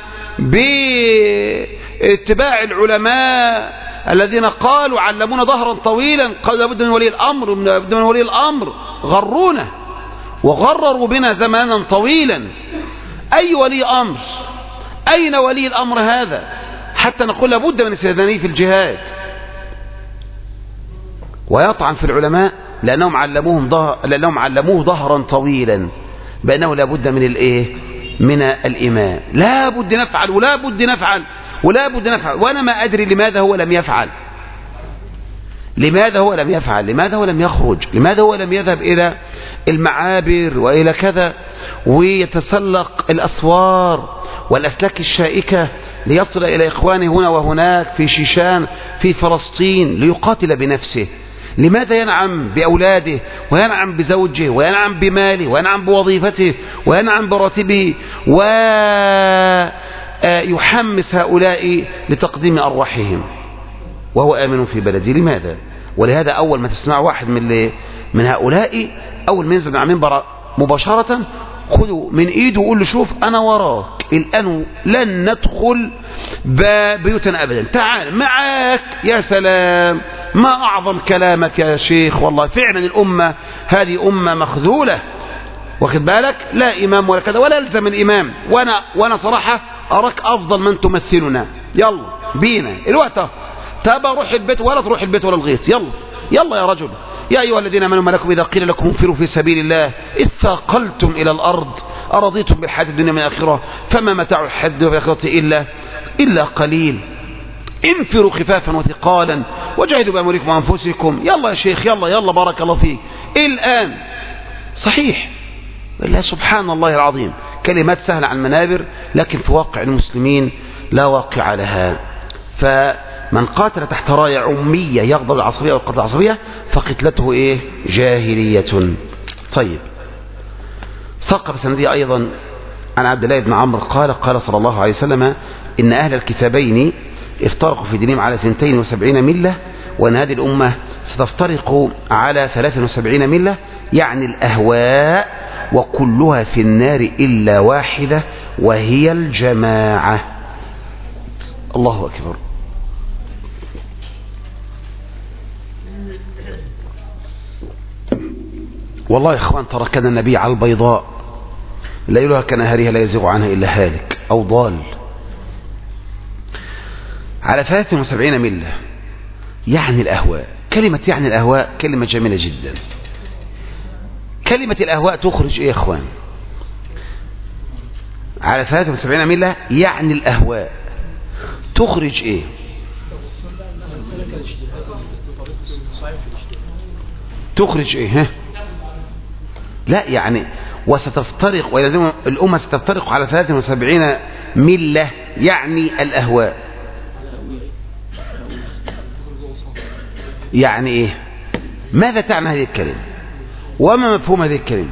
باتباع العلماء الذين قالوا علمونا ظهرا طويلا، قالوا لابد من ولي الأمر، لابد من ولي الأمر، غرونا وغرروا بنا زمانا طويلا. أي ولي أمر؟ أين ولي الأمر هذا حتى نقول لابد من استئذانه في الجهاد؟ ويطعن في العلماء لأنهم علموهم ظهر لأنهم علموه ظهرا طويلا، بأنه لابد من الإيه؟ من الإمام. لابد نفعل ولا بد نفعل ولا بد نفعل، وأنا ما أدري لماذا هو لم يفعل. لماذا هو لم يفعل؟ لماذا هو لم يخرج؟ لماذا هو لم يذهب إلى المعابر وإلى كذا ويتسلق الأسوار والأسلاك الشائكة ليصل إلى إخوانه هنا وهناك في شيشان في فلسطين ليقاتل بنفسه؟ لماذا ينعم بأولاده وينعم بزوجه وينعم بماله وينعم بوظيفته وينعم براتبه ويحمس هؤلاء لتقديم أرواحهم وهو آمن في بلده؟ لماذا؟ ولهذا أول ما تسمع واحد من من هؤلاء أول ما ينزل من المنبر مباشرة خذوا من إيده وقول له شوف أنا وراك الآن، لن ندخل بيوتنا أبدا، تعال معاك. يا سلام، ما أعظم كلامك يا شيخ، والله فعلا الأمة هذه أمة مخذولة، واخد بالك، لا إمام ولا كذا ولا يلزم الإمام. وأنا, وأنا صراحة أراك أفضل من تمثلنا، يلا بينا الوقت، تابا روح البيت ولا تروح البيت ولا الغيث، يلا يلا يا رجل. يا أيها الذين آمنوا ما لكم إذا قيل لكم انفروا في سبيل الله إذ ثاقلتم إلى الأرض أرضيتم بالحياة الدنيا من الآخرة فما متاع الحياة الدنيا في الآخرة إلا إلا قليل. انفروا خفافا وثقالا وجاهدوا بأموالكم وأنفسكم. يلا يا شيخ، يلا يلا بارك الله فيك. الآن صحيح بالله سبحان الله العظيم كلمات سهلة عن المنابر، لكن في واقع المسلمين لا واقع لها. فمن قاتل تحت راية عمية يغضب العصبية والقتل العصبية فقتلته إيه؟ جاهلية. طيب، ثقب سندية أيضا عن عبد الله بن عمرو قال قال صلى الله عليه وسلم إن أهل الكتابين افترقوا في دينهم على اثنتين وسبعين ملة، وأن هذه الأمة ستفترق على ثلاث وسبعين ملة، يعني الأهواء، وكلها في النار إلا واحدة وهي الجماعة. الله أكبر. والله يا إخوان تركنا النبي على البيضاء ليلها كنهارها لا يزيغ عنها إلا هالك أو ضال، على ثلاث وسبعين ملة. يعني الأهواء، كلمة يعني الأهواء كلمة جميلة جدا. كلمة الأهواء تخرج إيه يا إخوان؟ على ثلاث وسبعين ملة يعني الأهواء تخرج إيه؟ تخرج إيه؟ ها؟ لا يعني وستفترق، ويلزم الأمة ستفترق على ثلاث وسبعين ملة يعني الأهواء. يعني إيه؟ ماذا تعني هذه الكلمة؟ وما مفهوم هذه الكلمة؟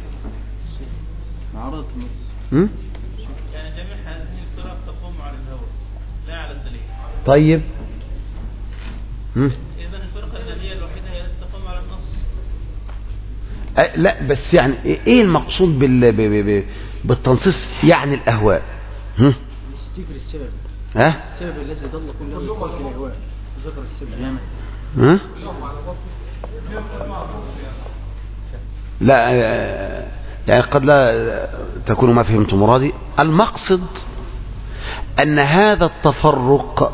هم؟ يعني جميع هذه الفرق تقوم على الهوى لا على الدليل. طيب هم؟ إذا الفرقة النبية الوحيدة هي التي تقوم على النص. أه لا بس يعني ايه المقصود بال ب... ب... ب... بالتنصيص يعني الاهواء؟ هم؟ السبب ها السبب الذي ضل كل الخلق الاهواء ذكر السبب. ها لا يعني قد لا تكون ما فهمت مرادي. المقصد أن هذا التفرق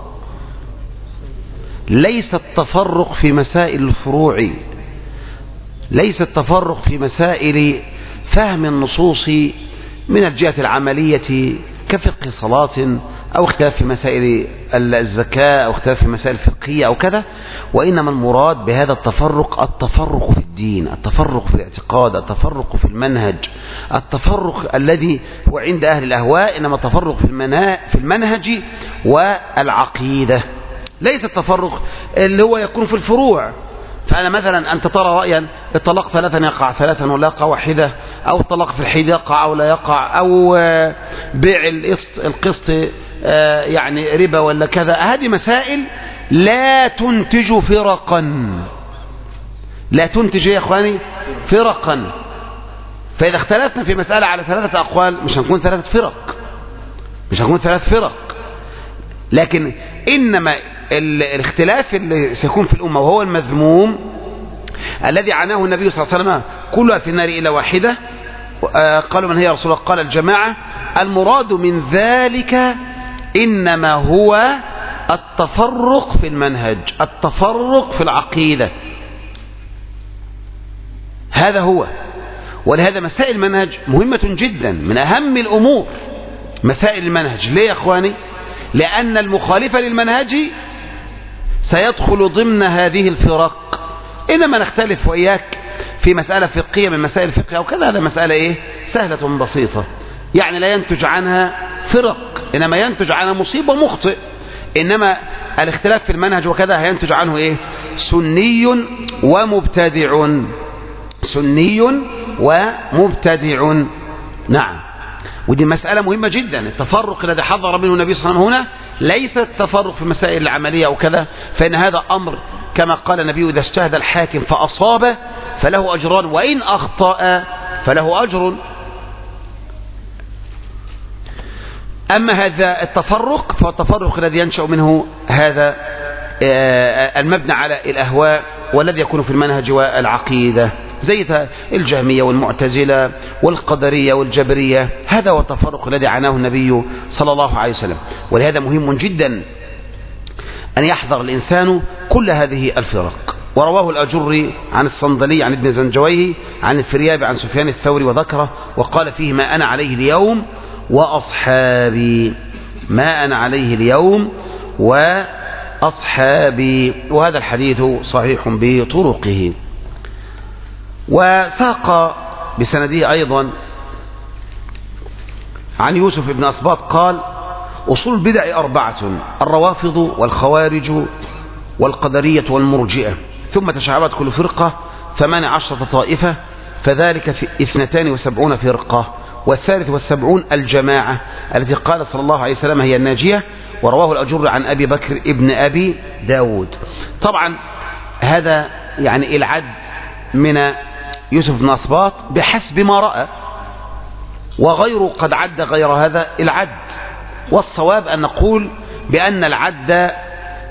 ليس التفرق في مسائل الفروع، ليس التفرق في مسائل فهم النصوص من الجهة العملية كفقه صلاة أو اختلاف في مسائل الزكاة أو اختلاف في مسائل الفقهية أو كذا، وإنما المراد بهذا التفرق التفرق في الدين، التفرق في الاعتقاد، التفرق في المنهج، التفرق الذي هو عند أهل الأهواء إنما التفرق في المنهج والعقيدة، ليس التفرق اللي هو يكون في الفروع. فأنا مثلا أنت ترى رأيا الطلاق ثلاثا يقع ثلاثا ولا يقع واحدة، أو الطلاق في الحيض يقع أو لا يقع، أو بيع القسط يعني ربا ولا كذا. هذه مسائل لا تنتج فرقا، لا تنتج يا إخواني فرقا. فإذا اختلفنا في مسألة على ثلاثة أقوال مش هنكون ثلاثة فرق، مش هنكون ثلاث فرق. لكن إنما الاختلاف اللي سيكون في الأمة وهو المذموم الذي عناه النبي صلى الله عليه وسلم كلها في النار إلا واحدة، قالوا من هي رسول الله؟ قال الجماعة. المراد من ذلك إنما هو التفرق في المنهج، التفرق في العقيدة، هذا هو. ولهذا مسائل المنهج مهمة جدا، من أهم الأمور مسائل المنهج. ليه يا أخواني؟ لأن المخالف للمنهج سيدخل ضمن هذه الفرق. إنما نختلف وإياك في مسألة فقهية من مسائل الفقه أو كذا، هذا مسألة إيه؟ سهلة بسيطة، يعني لا ينتج عنها فرق، إنما ينتج عنها مصيبة مخطئ. إنما الاختلاف في المنهج وكذا هينتج عنه إيه؟ سني ومبتدع، سني ومبتدع. نعم، ودي مسألة مهمة جدا. التفرق الذي حذر منه النبي صلى الله عليه وسلم هنا ليس التفرق في المسائل العملية أو كذا، فإن هذا أمر كما قال النبي إذا اجتهد الحاكم فأصاب فله أجران وإن أخطأ فله أجر. أما هذا التفرق فالتفرق الذي ينشأ منه هذا المبنى على الأهواء والذي يكون في المنهج والعقيدة، زي الجهمية والمعتزلة والقدرية والجبرية. هذا هو التفرق الذي عناه النبي صلى الله عليه وسلم. ولهذا مهم جدا أن يحذر الإنسان كل هذه الفرق. ورواه الأجري عن الصندلي عن ابن زنجويه عن الفريابي عن سفيان الثوري وذكره وقال فيه ما أنا عليه اليوم وأصحابي، ما أنا عليه اليوم وأصحابي. وهذا الحديث صحيح بطرقه. وساق بسنده أيضا عن يوسف بن أسباط قال أصول البدع أربعة: الروافض والخوارج والقدرية والمرجئة، ثم تشعبت كل فرقة ثمان عشرة طائفة، فذلك في اثنتان وسبعون فرقة، والثالث والسبعون الجماعة التي قال صلى الله عليه وسلم هي الناجية. ورواه الأجر عن أبي بكر ابن أبي داود. طبعا هذا يعني العد من يوسف بن أسباط بحسب ما رأى، وغيره قد عد غير هذا العد. والصواب أن نقول بأن العد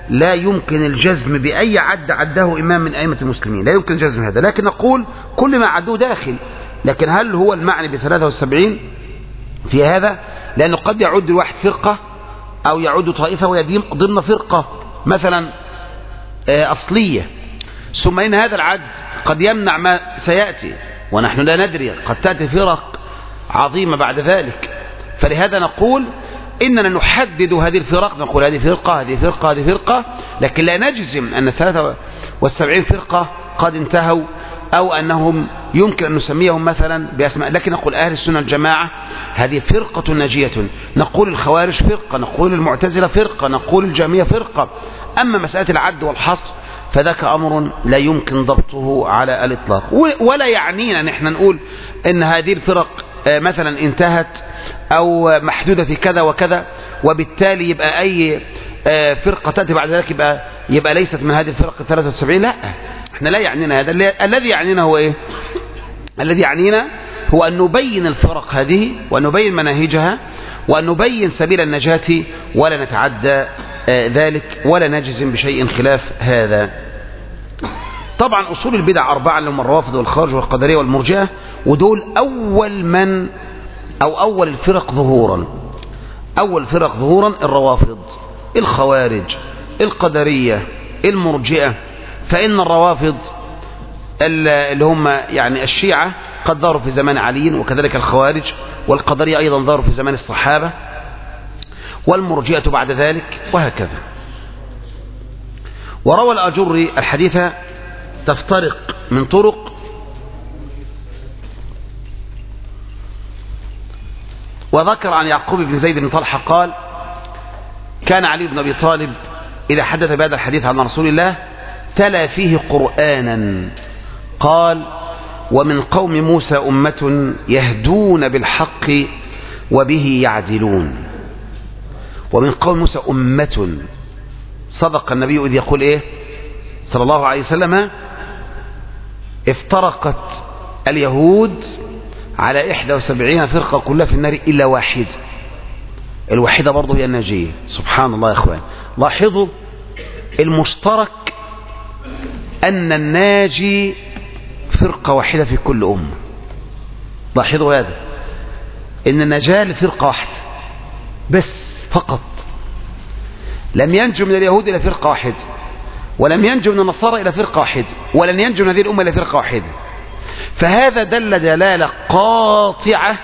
لا يمكن الجزم بأي عد عده إمام من أئمة المسلمين، لا يمكن جزم هذا، لكن نقول كل ما عدوه داخل. لكن هل هو المعني بثلاثة وسبعين في هذا؟ لأنه قد يعد الواحد فرقة أو يعد طائفة ويديم ضمن فرقة مثلا أصلية، ثم إن هذا العد قد يمنع ما سيأتي ونحن لا ندري، قد تأتي فرق عظيمة بعد ذلك. فلهذا نقول إننا نحدد هذه الفرق، نقول هذه فرقة هذه فرقة هذه فرقة، لكن لا نجزم أن ثلاثة وسبعين فرقة قد انتهوا أو أنهم يمكن أن نسميهم مثلا بأسماء، لكن نقول أهل السنة الجماعة هذه فرقة ناجية، نقول الخوارج فرقة، نقول المعتزلة فرقة، نقول الجهمية فرقة. أما مسألة العد والحصر فذاك أمر لا يمكن ضبطه على الإطلاق، ولا يعنينا نحن نقول إن هذه الفرق مثلا انتهت أو محدودة في كذا وكذا، وبالتالي يبقى أي فرقة تأتي بعد ذلك يبقى, يبقى ليست من هذه الفرق ثلاثة وسبعين. لا، احنا لا يعنينا هذا. الذي يعنينا هو إيه؟ الذي يعنينا هو أن نبين الفرق هذه وأن نبين مناهجها وأن نبين سبيل النجاة، ولا نتعدى ذلك ولا نجزم بشيء خلاف هذا. طبعا أصول البدع أربعة اللي هم الروافض والخوارج والقدرية والمرجئة، ودول أول من أو أول الفرق ظهورا. أول الفرق ظهورا الروافض، الخوارج، القدرية، المرجئة. فإن الروافض اللي هم يعني الشيعة قد ظهروا في زمان علي، وكذلك الخوارج، والقدرية أيضا ظهروا في زمان الصحابة، والمرجئة بعد ذلك، وهكذا. وروى الأجري الحديث تفترق من طرق، وذكر عن يعقوب بن زيد بن طلحة قال: كان علي بن أبي طالب إذا حدث بهذا الحديث عن رسول الله تلا فيه قرآنا، قال: ومن قوم موسى أمة يهدون بالحق وبه يعدلون. ومن قوم موسى أمة، صدق النبي إذ يقول إيه صلى الله عليه وسلم: افترقت اليهود على إحدى وسبعين فرقة كلها في النار إلا واحد. الوحيدة برضه هي الناجية. سبحان الله يا أخوان، لاحظوا المشترك أن الناجي فرقة واحدة في كل أمة. لاحظوا هذا، إن النجاة لفرقة واحدة بس فقط. لم ينجو من اليهود إلى فرقة واحدة، ولم ينجو من النصارى إلى فرقة واحدة، ولن ينجو من هذه الأمة إلى فرقة واحدة. فهذا دل دلالة قاطعة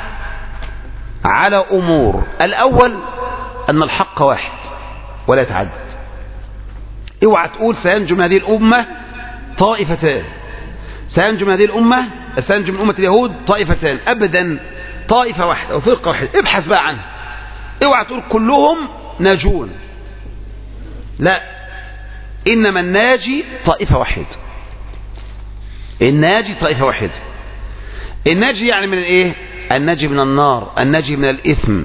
على أمور: الأول أن الحق واحد ولا يتعدد. اوعى تقول سينجو من هذه الأمة طائفتان، سينجو من هذه الأمة سينجو من أمة اليهود طائفتان، أبدا، طائفة واحدة أو فرقة واحدة. ابحث بقى عنها، اوعى تقول كلهم ناجون، لا، إنما الناجي طائفة واحدة. الناجي طائفة واحدة. الناجي يعني من الايه؟ الناجي من النار، الناجي من الإثم.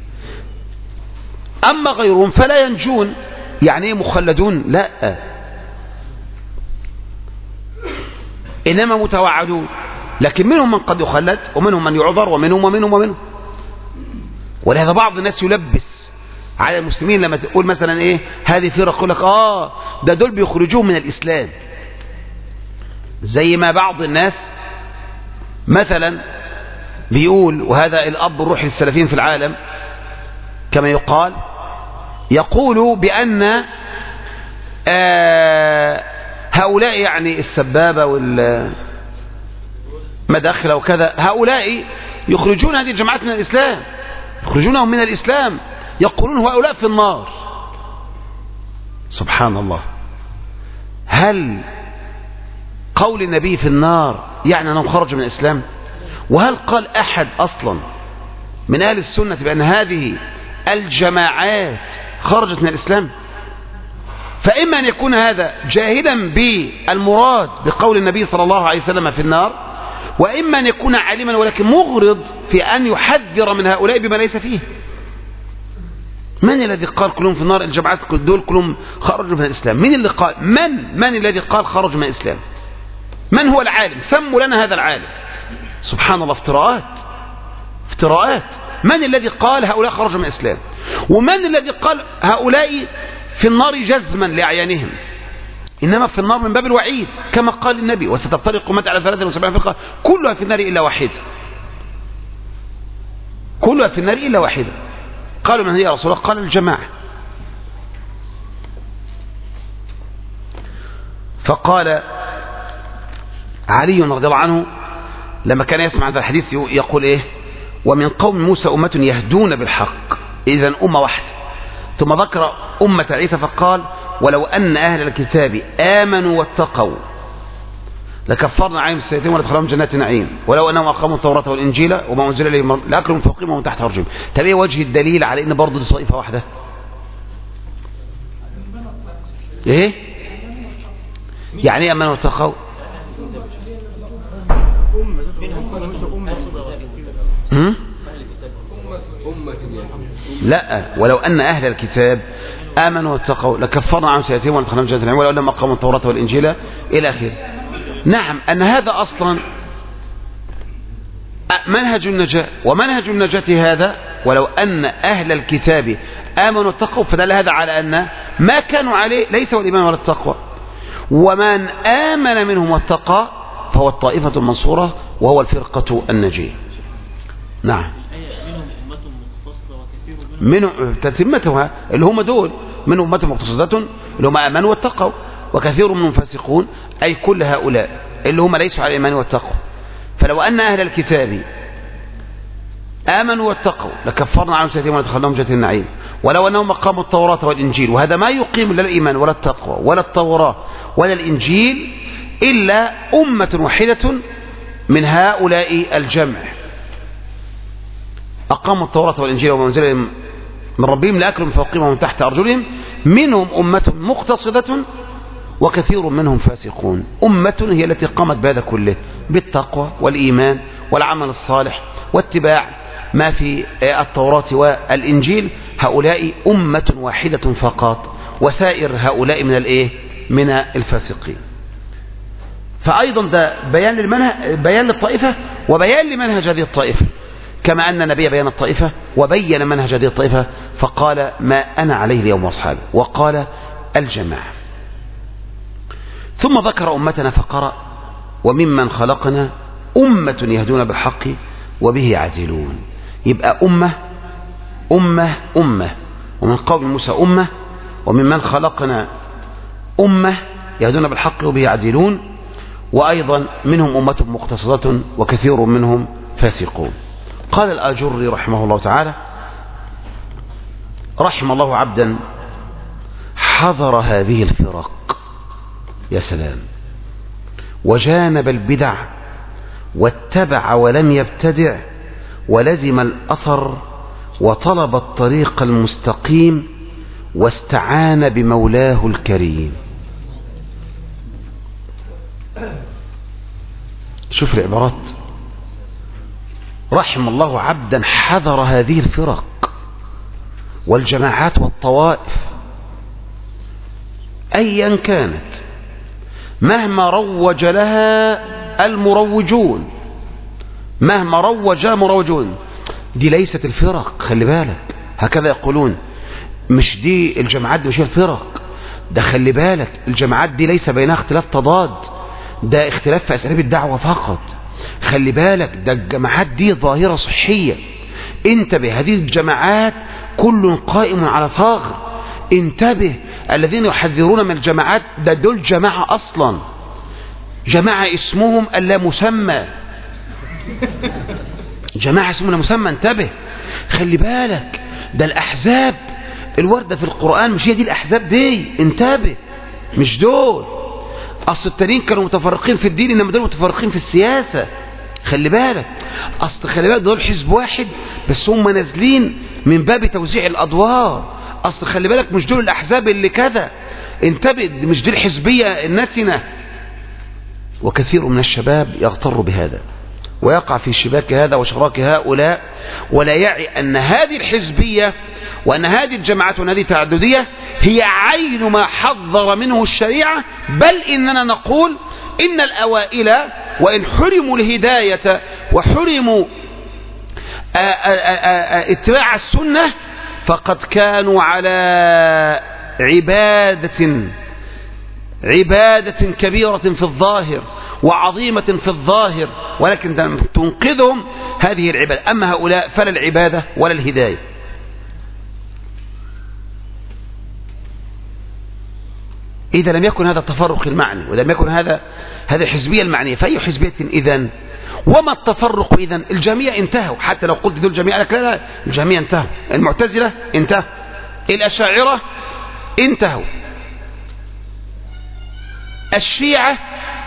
أما غيرهم فلا ينجون. يعني ايه مخلدون؟ لا، إنما متوعدون. لكن منهم من قد يخلد، ومنهم من يعذر، ومنهم ومنهم ومنهم. ولهذا بعض الناس يلبس على المسلمين لما تقول مثلا ايه هذه فرق، يقول لك اه ده دول بيخرجوهم من الإسلام. زي ما بعض الناس مثلا بيقول، وهذا الأب الروحي للسلفيين في العالم كما يقال، يقول بأن آه هؤلاء يعني السبابة والمداخلة وكذا، هؤلاء يخرجون هذه الجماعات من الإسلام، يخرجونهم من الإسلام، يقولون هؤلاء في النار. سبحان الله. هل قول النبي في النار يعني أنهم خرجوا من الإسلام؟ وهل قال أحد أصلا من أهل السنة بأن هذه الجماعات خرجت من الإسلام؟ فإما أن يكون هذا جاهلا بالمراد بقول النبي صلى الله عليه وسلم في النار، وإما أن يكون عالما ولكن مغرض في أن يحذر من هؤلاء بما ليس فيه. من الذي قال كلهم في النار؟ الجماعات دول كلهم خرجوا من الإسلام. من اللي قال؟ من من الذي قال خرجوا من الإسلام؟ من هو العالم؟ سموا لنا هذا العالم. سبحان الله، افتراءات افتراءات. من الذي قال هؤلاء خرجوا من الإسلام؟ ومن الذي قال هؤلاء في النار جزما لأعيانهم، إنما في النار من باب الوعيد كما قال النبي وستفترق أمتي على ثلاثة وسبعين فرقة كلها في النار إلا واحدة، كلها في النار إلا واحدة. قالوا من هي يا رسول الله؟ قال الجماعة. فقال علي رضي الله عنه لما كان يسمع هذا الحديث يقول إيه؟ ومن قوم موسى أمة يهدون بالحق، إذن أمة واحدة. ثم ذكر أمة عيسى فقال ولو أن أهل الكتاب آمنوا واتقوا لكفرنا عليهم السيئات ولادخلناهم جنات النعيم ولو أنهم أقاموا التوراة والإنجيل وما أنزل إليهم لأكلوا من فوقهم ومن تحت أرجلهم. طب إيه وجه الدليل على إن برضه دي طائفة واحدة؟ إيه؟ يعني إيه آمنوا واتقوا؟ هم؟ لا، ولو أن أهل الكتاب آمنوا واتقوا لكفرنا عنهم سيئاتهم ولادخلناهم جنات النعيم ولو أنهم أقاموا التوراة والإنجيل إلى آخره. نعم، أن هذا أصلا منهج النجاة، ومنهج النجاة هذا ولو أن أهل الكتاب آمنوا واتقوا، فدل هذا على أن ما كانوا عليه ليس هو الإيمان ولا التقوى، ومن آمن منهم واتقى فهو الطائفة المنصورة وهو الفرقة النجية. نعم، منهم تتمتها اللي هم دول، منهم أمة مقتصدة اللي هم آمنوا واتقوا، وكثير منهم فاسقون، أي كل هؤلاء اللي هم ليسوا على الإيمان والتقوى. فلو أن أهل الكتاب آمنوا واتقوا لكفرنا عنهم سيئاتهم ولادخلناهم جنات النعيم ولو أنهم أقاموا التوراة والإنجيل، وهذا ما يقيم لا الإيمان ولا التقوى ولا التوراة ولا الإنجيل إلا أمة واحدة من هؤلاء الجمع، أقاموا التوراة والإنجيل وما أنزل من ربهم لأكلوا من فوقهم ومن تحت أرجلهم، منهم أمة مقتصدة وكثير منهم فاسقون. أمة هي التي قامت بهذا كله بالتقوى والإيمان والعمل الصالح واتباع ما في التوراة والإنجيل، هؤلاء أمة واحدة فقط، وسائر هؤلاء من الإيه؟ من الفاسقين. فأيضا ده بيان للمنهج، بيان للطائفة وبيان لمنهج هذه الطائفة، كما أن النبي بيان الطائفة وبين منهج هذه الطائفة فقال ما أنا عليه اليوم وأصحابي، وقال الجماعة. ثم ذكر أمتنا فقرأ وممن خلقنا أمة يهدون بالحق وبه يعدلون. يبقى أمة أمة أمة، ومن قوم موسى أمة، وممن خلقنا أمة يهدون بالحق وبه يعدلون، وأيضا منهم أمة مقتصدة وكثير منهم فاسقون. قال الآجري رحمه الله تعالى رحم الله عبدا حذر هذه الفرق، يا سلام، وجانب البدع واتبع ولم يبتدع ولزم الأثر وطلب الطريق المستقيم واستعان بمولاه الكريم. شوف العبارات، رحم الله عبدا حذر هذه الفرق والجماعات والطوائف أيا كانت مهما روج لها المروجون، مهما روج المروجون. دي ليست الفرق، خلي بالك، هكذا يقولون، مش دي الجماعات دي مش الفرق، ده خلي بالك الجماعات دي ليس بينها اختلاف تضاد، ده اختلاف في أساليب الدعوة فقط. خلي بالك ده الجماعات دي ظاهرة صحية، انتبه، هذه الجماعات كل قائم على ثغر، انتبه، الذين يحذرون من الجماعات ده دول جماعة أصلا، جماعة اسمهم اللا مسمى، جماعة اسمهم لا مسمى، انتبه، خلي بالك، ده الأحزاب الوردة في القرآن مش هي دي الأحزاب دي، انتبه، مش دول. أصل التانيين كانوا متفرقين في الدين، إنما دول متفرقين في السياسة، خلي بالك، أصل خلي بالك دول حزب واحد بس هم نازلين من باب توزيع الأدوار، أصل خلي بالك مش دول الأحزاب اللي كذا، انتبه، مش دي الحزبية النتنة. وكثير من الشباب يغتر بهذا ويقع في شباك هذا وشراك هؤلاء، ولا يعي أن هذه الحزبية وأن هذه الجماعات وأن هذه التعددية هي عين ما حذر منه الشريعة، بل إننا نقول إن الأوائل وإن حرموا الهداية وحرموا اتباع السنة فقد كانوا على عبادة عبادة كبيرة في الظاهر وعظيمة في الظاهر، ولكن تنقذهم هذه العبادة. أما هؤلاء فلا العبادة ولا الهداية. إذا لم يكن هذا التفرق المعني ولم يكن هذا هذه الحزبية المعنية، فأي حزبية إذن؟ وما التفرق إذن؟ الجميع انتهوا. حتى لو قلت دول الجميع لك لا لا، الجميع انتهوا. المعتزلة انتهوا، الأشاعرة انتهوا، الشيعة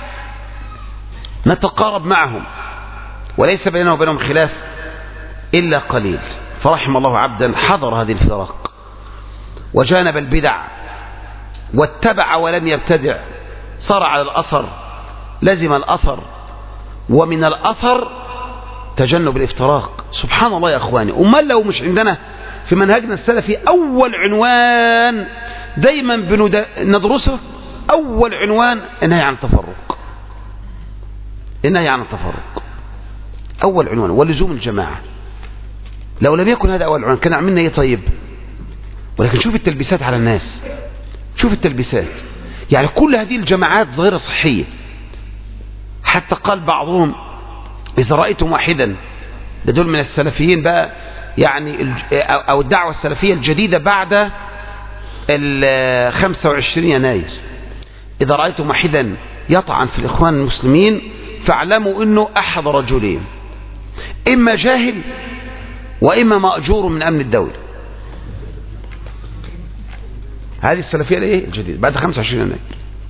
نتقارب معهم وليس بيننا وبينهم خلاف إلا قليل. فرحم الله عبدا حضر هذه الفرق وجانب البدع واتبع ولم يبتدع، صار على الأثر، لزم الأثر، ومن الأثر تجنب الافتراق. سبحان الله يا أخواني. أمال لو مش عندنا في منهجنا السلفي أول عنوان دايما بندرسه، أول عنوان النهي عن التفرق، النهي عن التفرق أول عنوان، ولزوم الجماعة. لو لم يكن هذا أول عنوان كان عملنا إيه طيب؟ ولكن شوف التلبيسات على الناس، شوف التلبيسات. يعني كل هذه الجماعات ظاهرة صحية. حتى قال بعضهم إذا رأيتم واحدا، دول من السلفيين بقى، يعني أو الدعوة السلفية الجديدة بعد ال خمسة وعشرين يناير، إذا رأيتم واحدا يطعن في الإخوان المسلمين فاعلموا أنه أحد رجلين، إما جاهل وإما مأجور من أمن الدولة. هذه السلفية الايه الجديدة بعد خمسة وعشرين يناير.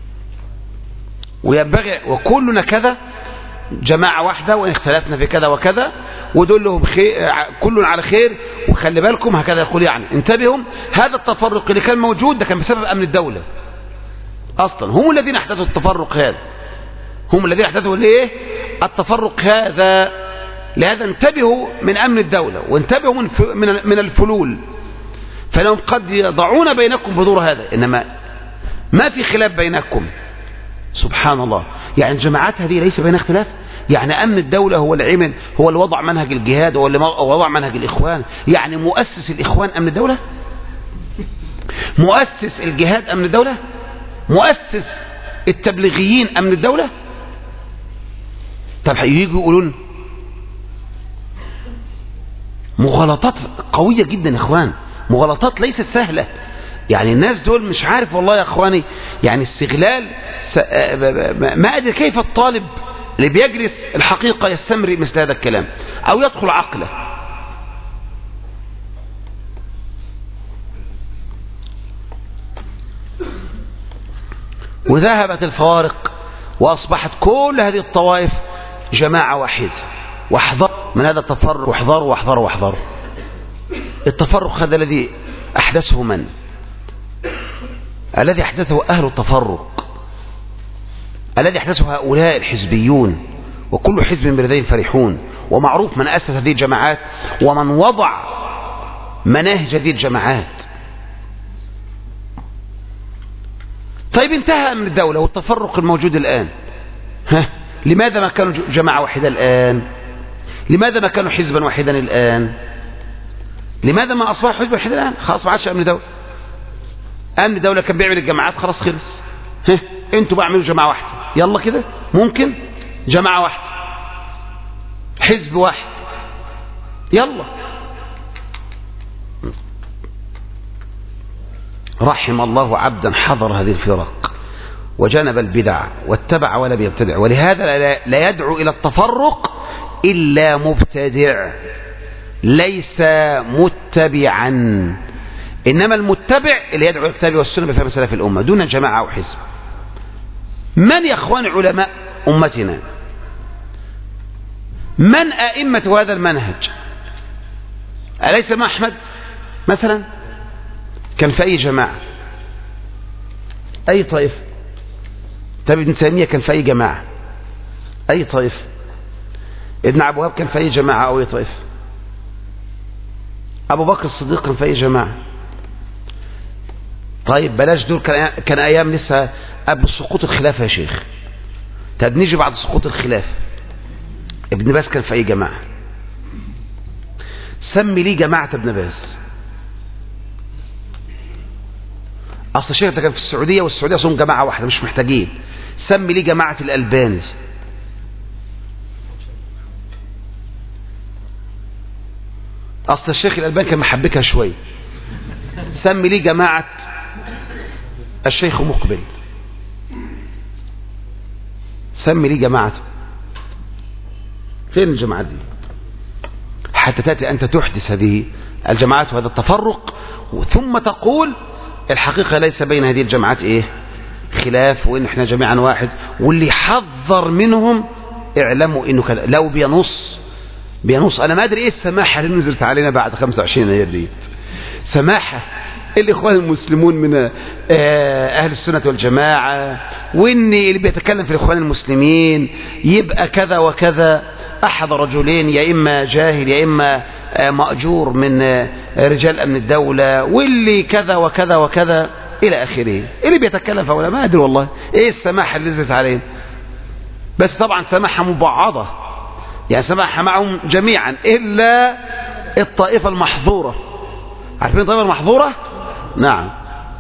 وينبغي وكلنا كذا، جماعة واحدة، وإن اختلفنا في كذا وكذا، ودول لهم خير، كل على خير، وخلي بالكم هكذا يقول. يعني انتبهوا، هذا التفرق اللي كان موجود ده كان بسبب أمن الدولة أصلا. هم الذين احدثوا التفرق هذا، هم الذين احدثوا الايه التفرق هذا. لهذا انتبهوا من أمن الدولة، وانتبهوا من من الفلول، فلهم قد يضعون بينكم بذور هذا، إنما ما في خلاف بينكم. سبحان الله. يعني الجماعات هذه ليس بين اختلاف. يعني أمن الدولة هو العمل، هو اللي وضع منهج الجهاد، هو اللي وضع منهج الإخوان. يعني مؤسس الإخوان أمن الدولة، مؤسس الجهاد أمن الدولة، مؤسس التبليغيين أمن الدولة. طب ييجوا يقولون مغالطات قوية جدا يا إخوان، مغالطات ليست سهلة. يعني الناس دول مش عارف والله يا إخواني، يعني استغلال ما أدري كيف الطالب اللي بيجلس الحقيقة يستمر مثل هذا الكلام أو يدخل عقله. وذهبت الفوارق وأصبحت كل هذه الطوائف جماعة واحدة. واحذر من هذا التفرق، واحذروا واحذروا واحذروا. التفرق هذا الذي أحدثه من؟ الذي أحدثه أهل التفرق، الذي أحدثه هؤلاء الحزبيون، وكل حزب بلديهم فرحون. ومعروف من أسس هذه الجماعات ومن وضع مناهج هذه الجماعات. طيب انتهى من الدولة والتفرق الموجود الآن، ها لماذا ما كانوا جماعة واحدة الآن؟ لماذا ما كانوا حزبا واحدا الآن؟ لماذا ما أصبحوا حزبا واحدا الآن؟ خلاص ما عادش أمن دولة. أمن الدولة كان بيعمل الجماعات، خلاص خلص. ها انتوا بعملوا جماعة واحدة، يلا كده ممكن جماعة واحدة، حزب واحد، يلا. رحم الله عبدا حضر هذه الفرق وجنب البدع واتبع ولم يبتدع. ولهذا لا يدعو إلى التفرق إلا مبتدع ليس متبعا، إنما المتبع اللي يدعو إلى الكتاب والسنة بفهم سلف الأمة دون جماعة أو حزب. من يا أخوان علماء أمتنا؟ من أئمة هذا المنهج؟ أليس ما أحمد مثلا كان في أي جماعة؟ أي طائف؟ طيب ابن تيمية كان في أي جماعة؟ أي طائف؟ ابن عبد الوهاب كان في أي جماعة أو أي طائف؟ أبو بكر الصديق كان في أي جماعة؟ طيب بلاش دول، كان أيام لسه قبل سقوط الخلافة يا شيخ. طب نيجي بعد سقوط الخلافة، ابن باز كان في أي جماعة؟ سمي لي جماعة ابن باز. أصل الشيخ ده كان في السعودية، والسعودية أصلهم جماعة واحدة مش محتاجين. سمي لي جماعة الألباني. أصل الشيخ الألباني كان محبكها شوي. سمي لي جماعة الشيخ مقبل. سمي لي جماعة. فين الجماعات دي؟ حتى تأتي أنت تحدث هذه الجماعات وهذا التفرق، ثم تقول الحقيقة ليس بين هذه الجماعات إيه؟ خلاف، وإن إحنا جميعا واحد. واللي حذر منهم اعلموا إنه كذا. لو بينص بينص أنا ما أدري إيه السماحة اللي نزلت علينا بعد خمسة وعشرين يناير دي. سماحة الإخوان المسلمون من أهل السنة والجماعة، وإن اللي بيتكلم في الإخوان المسلمين يبقى كذا وكذا، أحد رجلين، يا إما جاهل يا إما مأجور من رجال أمن الدولة، واللي كذا وكذا وكذا إلى آخره. اللي بيتكلم فأولا ما أدري والله إيه السماحة اللي نزلت عليهم. بس طبعا سماحة مبعضة، يعني سماحة معهم جميعا إلا الطائفة المحظورة. عارفين الطائفة المحظورة؟ نعم.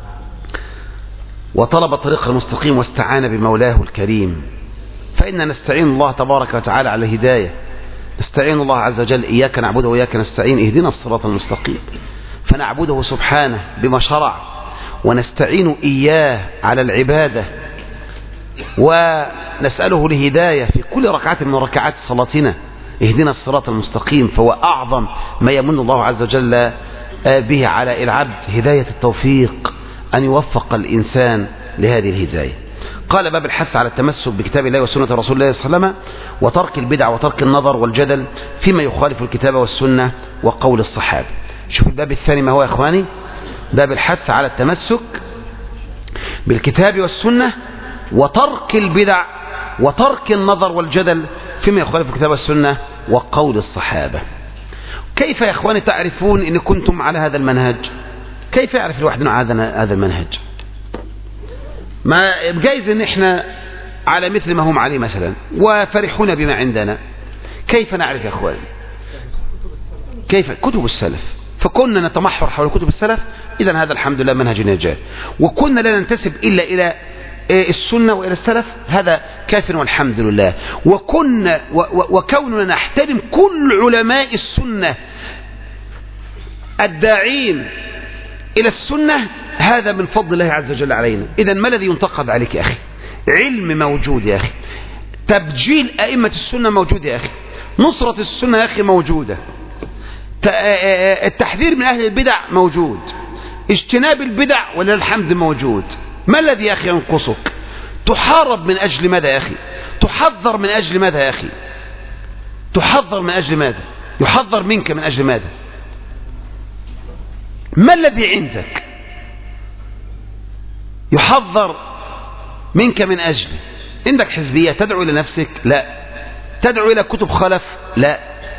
وطلب الطريق المستقيم واستعان بمولاه الكريم. فإننا نستعين الله تبارك وتعالى على الهداية. نستعين الله عز وجل، إياك نعبد وإياك نستعين، اهدنا الصراط المستقيم. فنعبده سبحانه بما شرع، ونستعين إياه على العبادة، ونسأله الهداية في كل ركعة من ركعات صلاتنا. اهدنا الصراط المستقيم، فهو أعظم ما يمن الله عز وجل به على العبد، هداية التوفيق، أن يوفق الإنسان لهذه الهداية. قال باب الحث على التمسك بكتاب الله وسنة رسول الله صلى الله عليه وسلم، وترك البدع وترك النظر والجدل فيما يخالف الكتاب والسنة وقول الصحابة. شوف الباب الثاني ما هو يا إخواني؟ باب الحث على التمسك بالكتاب والسنة وترك البدع وترك النظر والجدل فيما يخالف الكتاب والسنة وقول الصحابة. كيف يا إخواني تعرفون إن كنتم على هذا المنهج؟ كيف يعرف الواحد هذا المنهج؟ ما جايز ان احنا على مثل ما هم عليه مثلا وفرحون بما عندنا. كيف نعرف يا اخواني؟ كيف؟ كتب السلف. فكنا نتمحور حول كتب السلف، اذا هذا الحمد لله منهج النجاة. وكنا لا ننتسب الا الى السنة والى السلف، هذا كافر والحمد لله. وكنا وكوننا نحترم كل علماء السنة الداعين الى السنة، هذا من فضل الله عز وجل علينا. إذا ما الذي ينتقد عليك يا أخي؟ علم موجود يا أخي، تبجيل أئمة السنة موجود يا أخي، نصرة السنة يا أخي موجودة، التحذير من أهل البدع موجود، اجتناب البدع ولله الحمد موجود. ما الذي يا أخي ينقصك؟ تحارب من أجل ماذا يا أخي؟ تحذر من أجل ماذا يا أخي؟ تحذر من أجل ماذا؟ يحذر منك من أجل ماذا؟ ما الذي عندك يحذر منك من أجل؟ عندك حزبية تدعو إلى نفسك؟ لا. تدعو إلى كتب خلف؟ لا.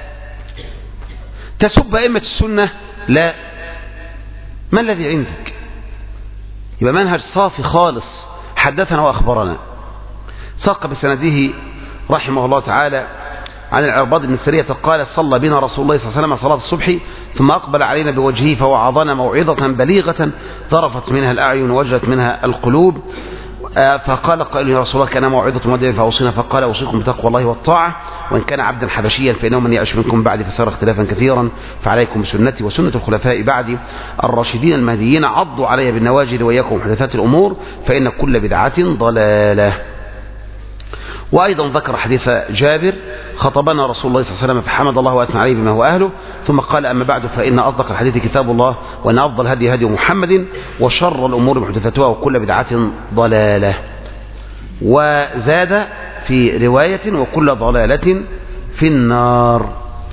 تسب أئمة السنة؟ لا. ما الذي عندك؟ يبقى منهج صافي خالص. حدثنا وأخبرنا. ساق بسنده رحمه الله تعالى عن العرباض بن سرية قال: صلى بنا رسول الله صلى الله عليه وسلم صلاة الصبح ثم أقبل علينا بوجهه فوعظنا موعظة بليغة ذرفت منها الأعين ووجلت منها القلوب. فقال قائل: يا رسول الله كان موعظة مودع فأوصينا. فقال: أوصيكم بتقوى الله والطاعة، وإن كان عبدا حبشيا فإنه من يعش منكم بعد فسار اختلافا كثيرا، فعليكم بسنتي وسنة الخلفاء بعدي الراشدين المهديين، عضوا علي بالنواجذ وإياكم محدثات الأمور فإن كل بدعة ضلالة. وأيضا ذكر حديث جابر: خطبنا رسول الله صلى الله عليه وسلم فحمد الله وأثنى عليه بما هو أهله، ثم قال: أما بعد فإن أصدق الحديث كتاب الله، وأن أفضل هدي هدي محمد، وشر الأمور محدثاتها، وكل بدعة ضلالة. وزاد في رواية: وكل ضلالة في النار.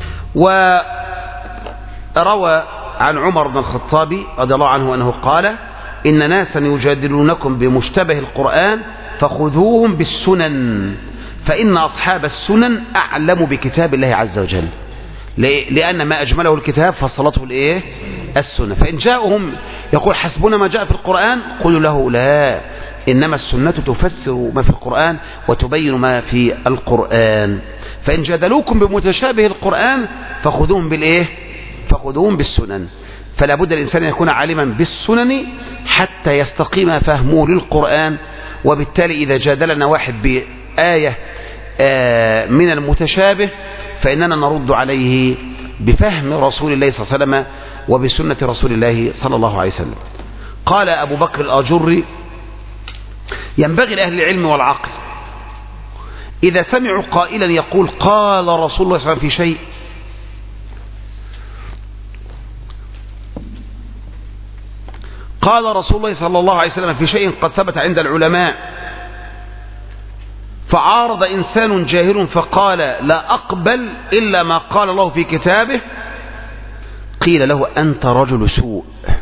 وروى عن عمر بن الخطاب رضي الله عنه أنه قال: إن ناسا يجادلونكم بمشتبه القرآن فخذوهم بالسنن، فإن أصحاب السنن أعلم بكتاب الله عز وجل، لأن ما أجمله الكتاب فصلته الإيه؟ السنة. فإن جاءهم يقول حسبنا ما جاء في القرآن، قولوا له: لا، إنما السنة تفسر ما في القرآن وتبين ما في القرآن. فإن جادلوكم بمتشابه القرآن فخذوهم بالإيه؟ فخذوهم بالسنن. فلا بد الإنسان أن يكون عالما بالسنن حتى يستقيم فهمه للقرآن. وبالتالي إذا جادلنا واحد بآية من المتشابه فإننا نرد عليه بفهم رسول الله صلى الله عليه وسلم وبسنة رسول الله صلى الله عليه وسلم. قال أبو بكر الآجري: ينبغي لأهل العلم والعقل إذا سمعوا قائلا يقول قال رسول الله صلى الله عليه وسلم في شيء قال رسول الله صلى الله عليه وسلم في شيء قد ثبت عند العلماء، فعارض إنسان جاهل فقال لا أقبل إلا ما قال الله في كتابه، قيل له أنت رجل سوء.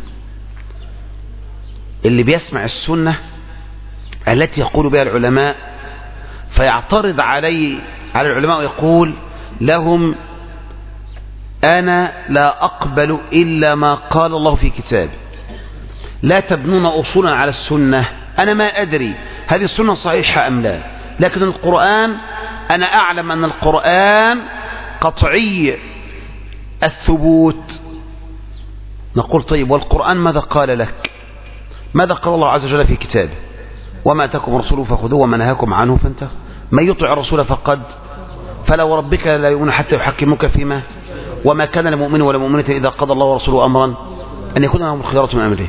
اللي بيسمع السنة التي يقول بها العلماء فيعترض علي على العلماء ويقول لهم أنا لا أقبل إلا ما قال الله في كتابه، لا تبنون أصولا على السنة، أنا ما أدري هذه السنة صحيحة أم لا، لكن القرآن أنا أعلم أن القرآن قطعي الثبوت. نقول طيب والقرآن ماذا قال لك؟ ماذا قال الله عز وجل في كتابه؟ وما أتاكم رسوله فخذوه وما نهاكم عنه فانتهوا، من يطع الرسول فقد فلا وربك لا يؤمن حتى يحكموك فيما وما كان لمؤمن ولا مؤمنة إذا قضى الله ورسوله أمرا أن يكون لهم الخيارة من أمره.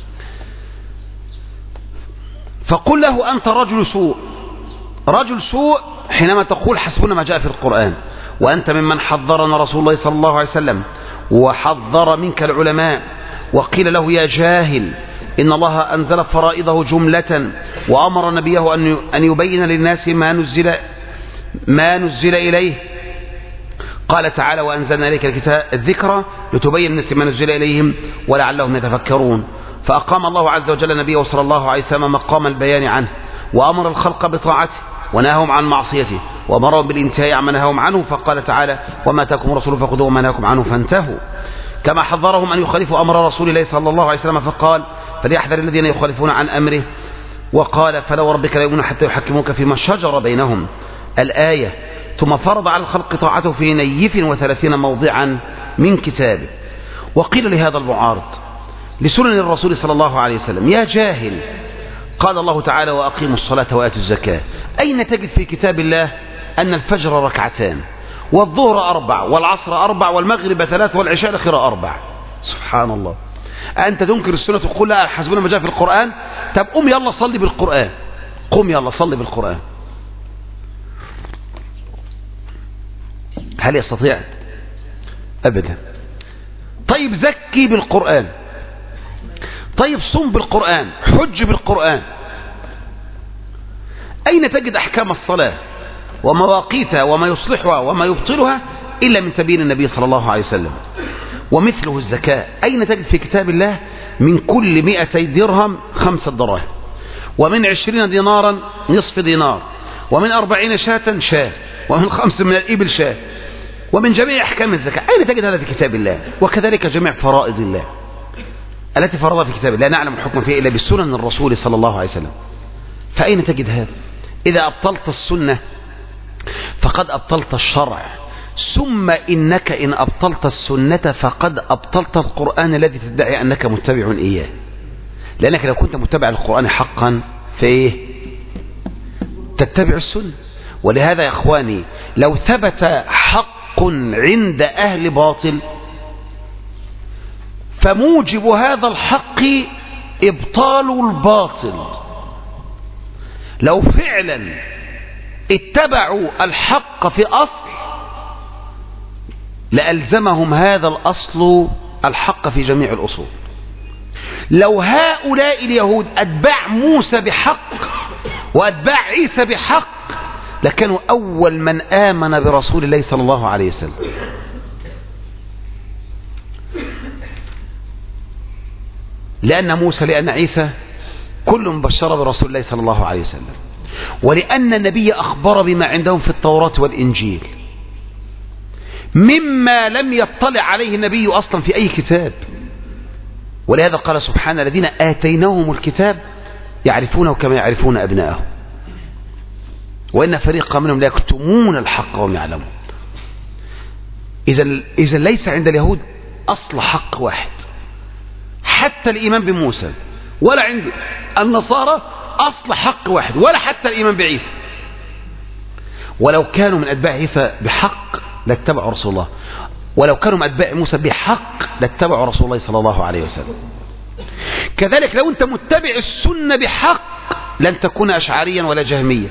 فقل له أنت رجل سوء. رجل سوء حينما تقول حسبنا ما جاء في القرآن، وأنت ممن حذرنا رسول الله صلى الله عليه وسلم وحذر منك العلماء وقيل له يا جاهل إن الله أنزل فرائضه جملة وأمر نبيه أن يبين للناس ما نزل ما نزل إليه. قال تعالى وأنزلنا إليك الكتاب الذكر لتبين للناس ما نزل إليهم ولعلهم يتفكرون. فأقام الله عز وجل نبيه صلى الله عليه وسلم مقام البيان عنه، وأمر الخلق بطاعته ونهاهم عن معصيته وأمرهم بالانتهاء عما نهاهم عنه. فقال تعالى وما أتاكم رسول فخذوه وما نهاكم عنه فانتهوا. كما حذرهم أن يخالفوا أمر رسول الله صلى الله عليه وسلم فقال فليحذر الذين يخالفون عن أمره. وقال فلا وربك لا يؤمنون حتى يحكموك فيما شجر بينهم الآية. ثم فرض على الخلق طاعته في نيف وثلاثين موضعا من كتابه. وقيل لهذا المعارض لسنن الرسول صلى الله عليه وسلم يا جاهل قال الله تعالى وأقيموا الصلاة وآتوا الزكاة، أين تجد في كتاب الله أن الفجر ركعتان والظهر أربع والعصر أربع والمغرب ثلاث والعشاء الأخيرة أربع؟ سبحان الله. أنت تنكر السنة تقول لا حسبنا ما جاء في القرآن. طب قم يلا صلي بالقرآن، قم يلا صلي بالقرآن. هل يستطيع؟ أبدا. طيب زكي بالقرآن، طيب صم بالقرآن، حج بالقرآن. أين تجد أحكام الصلاة ومواقيتها وما يصلحها وما يبطلها إلا من تبين النبي صلى الله عليه وسلم؟ ومثله الزكاة، أين تجد في كتاب الله من كل مئتي درهم خمسة دراهم، ومن عشرين دينارا نصف دينار، ومن أربعين شاة شاة، ومن خمس من الإبل شاة، ومن جميع أحكام الزكاة؟ أين تجد هذا في كتاب الله؟ وكذلك جميع فرائض الله التي فرضها في كتاب الله لا نعلم الحكم فيها إلا بالسنن الرسول صلى الله عليه وسلم. فأين تجد هذا؟ إذا أبطلت السنة فقد أبطلت الشرع، ثم إنك إن أبطلت السنة فقد أبطلت القرآن الذي تدعي أنك متبع إياه، لأنك لو كنت متبع القرآن حقا فإيه؟ تتبع السنة. ولهذا يا أخواني لو ثبت حق عند أهل باطل فموجب هذا الحق إبطال الباطل. لو فعلا اتبعوا الحق في أصل لألزمهم هذا الأصل الحق في جميع الأصول. لو هؤلاء اليهود أتباع موسى بحق وأتباع عيسى بحق لكانوا أول من آمن برسول الله صلى الله عليه وسلم. لأن موسى لأن عيسى كل مبشر برسول الله صلى الله عليه وسلم، ولأن النبي أخبر بما عندهم في التوراة والإنجيل مما لم يطلع عليه النبي أصلا في أي كتاب. ولهذا قال سبحانه الذين آتيناهم الكتاب يعرفونه كما يعرفون أبناءهم وإن فريقا منهم لا يكتمون الحق وهم يعلمون. إذا إذا ليس عند اليهود أصل حق واحد، حتى الإيمان بموسى ولا عند النصارى أصل حق واحد، ولا حتى الإيمان بعيسى. ولو كانوا من أتباع عيسى بحق لاتبعوا رسول الله، ولو كانوا من أتباع موسى بحق لاتبعوا رسول الله صلى الله عليه وسلم. كذلك لو أنت متبع السنة بحق لن تكون أشعريا ولا جهميا.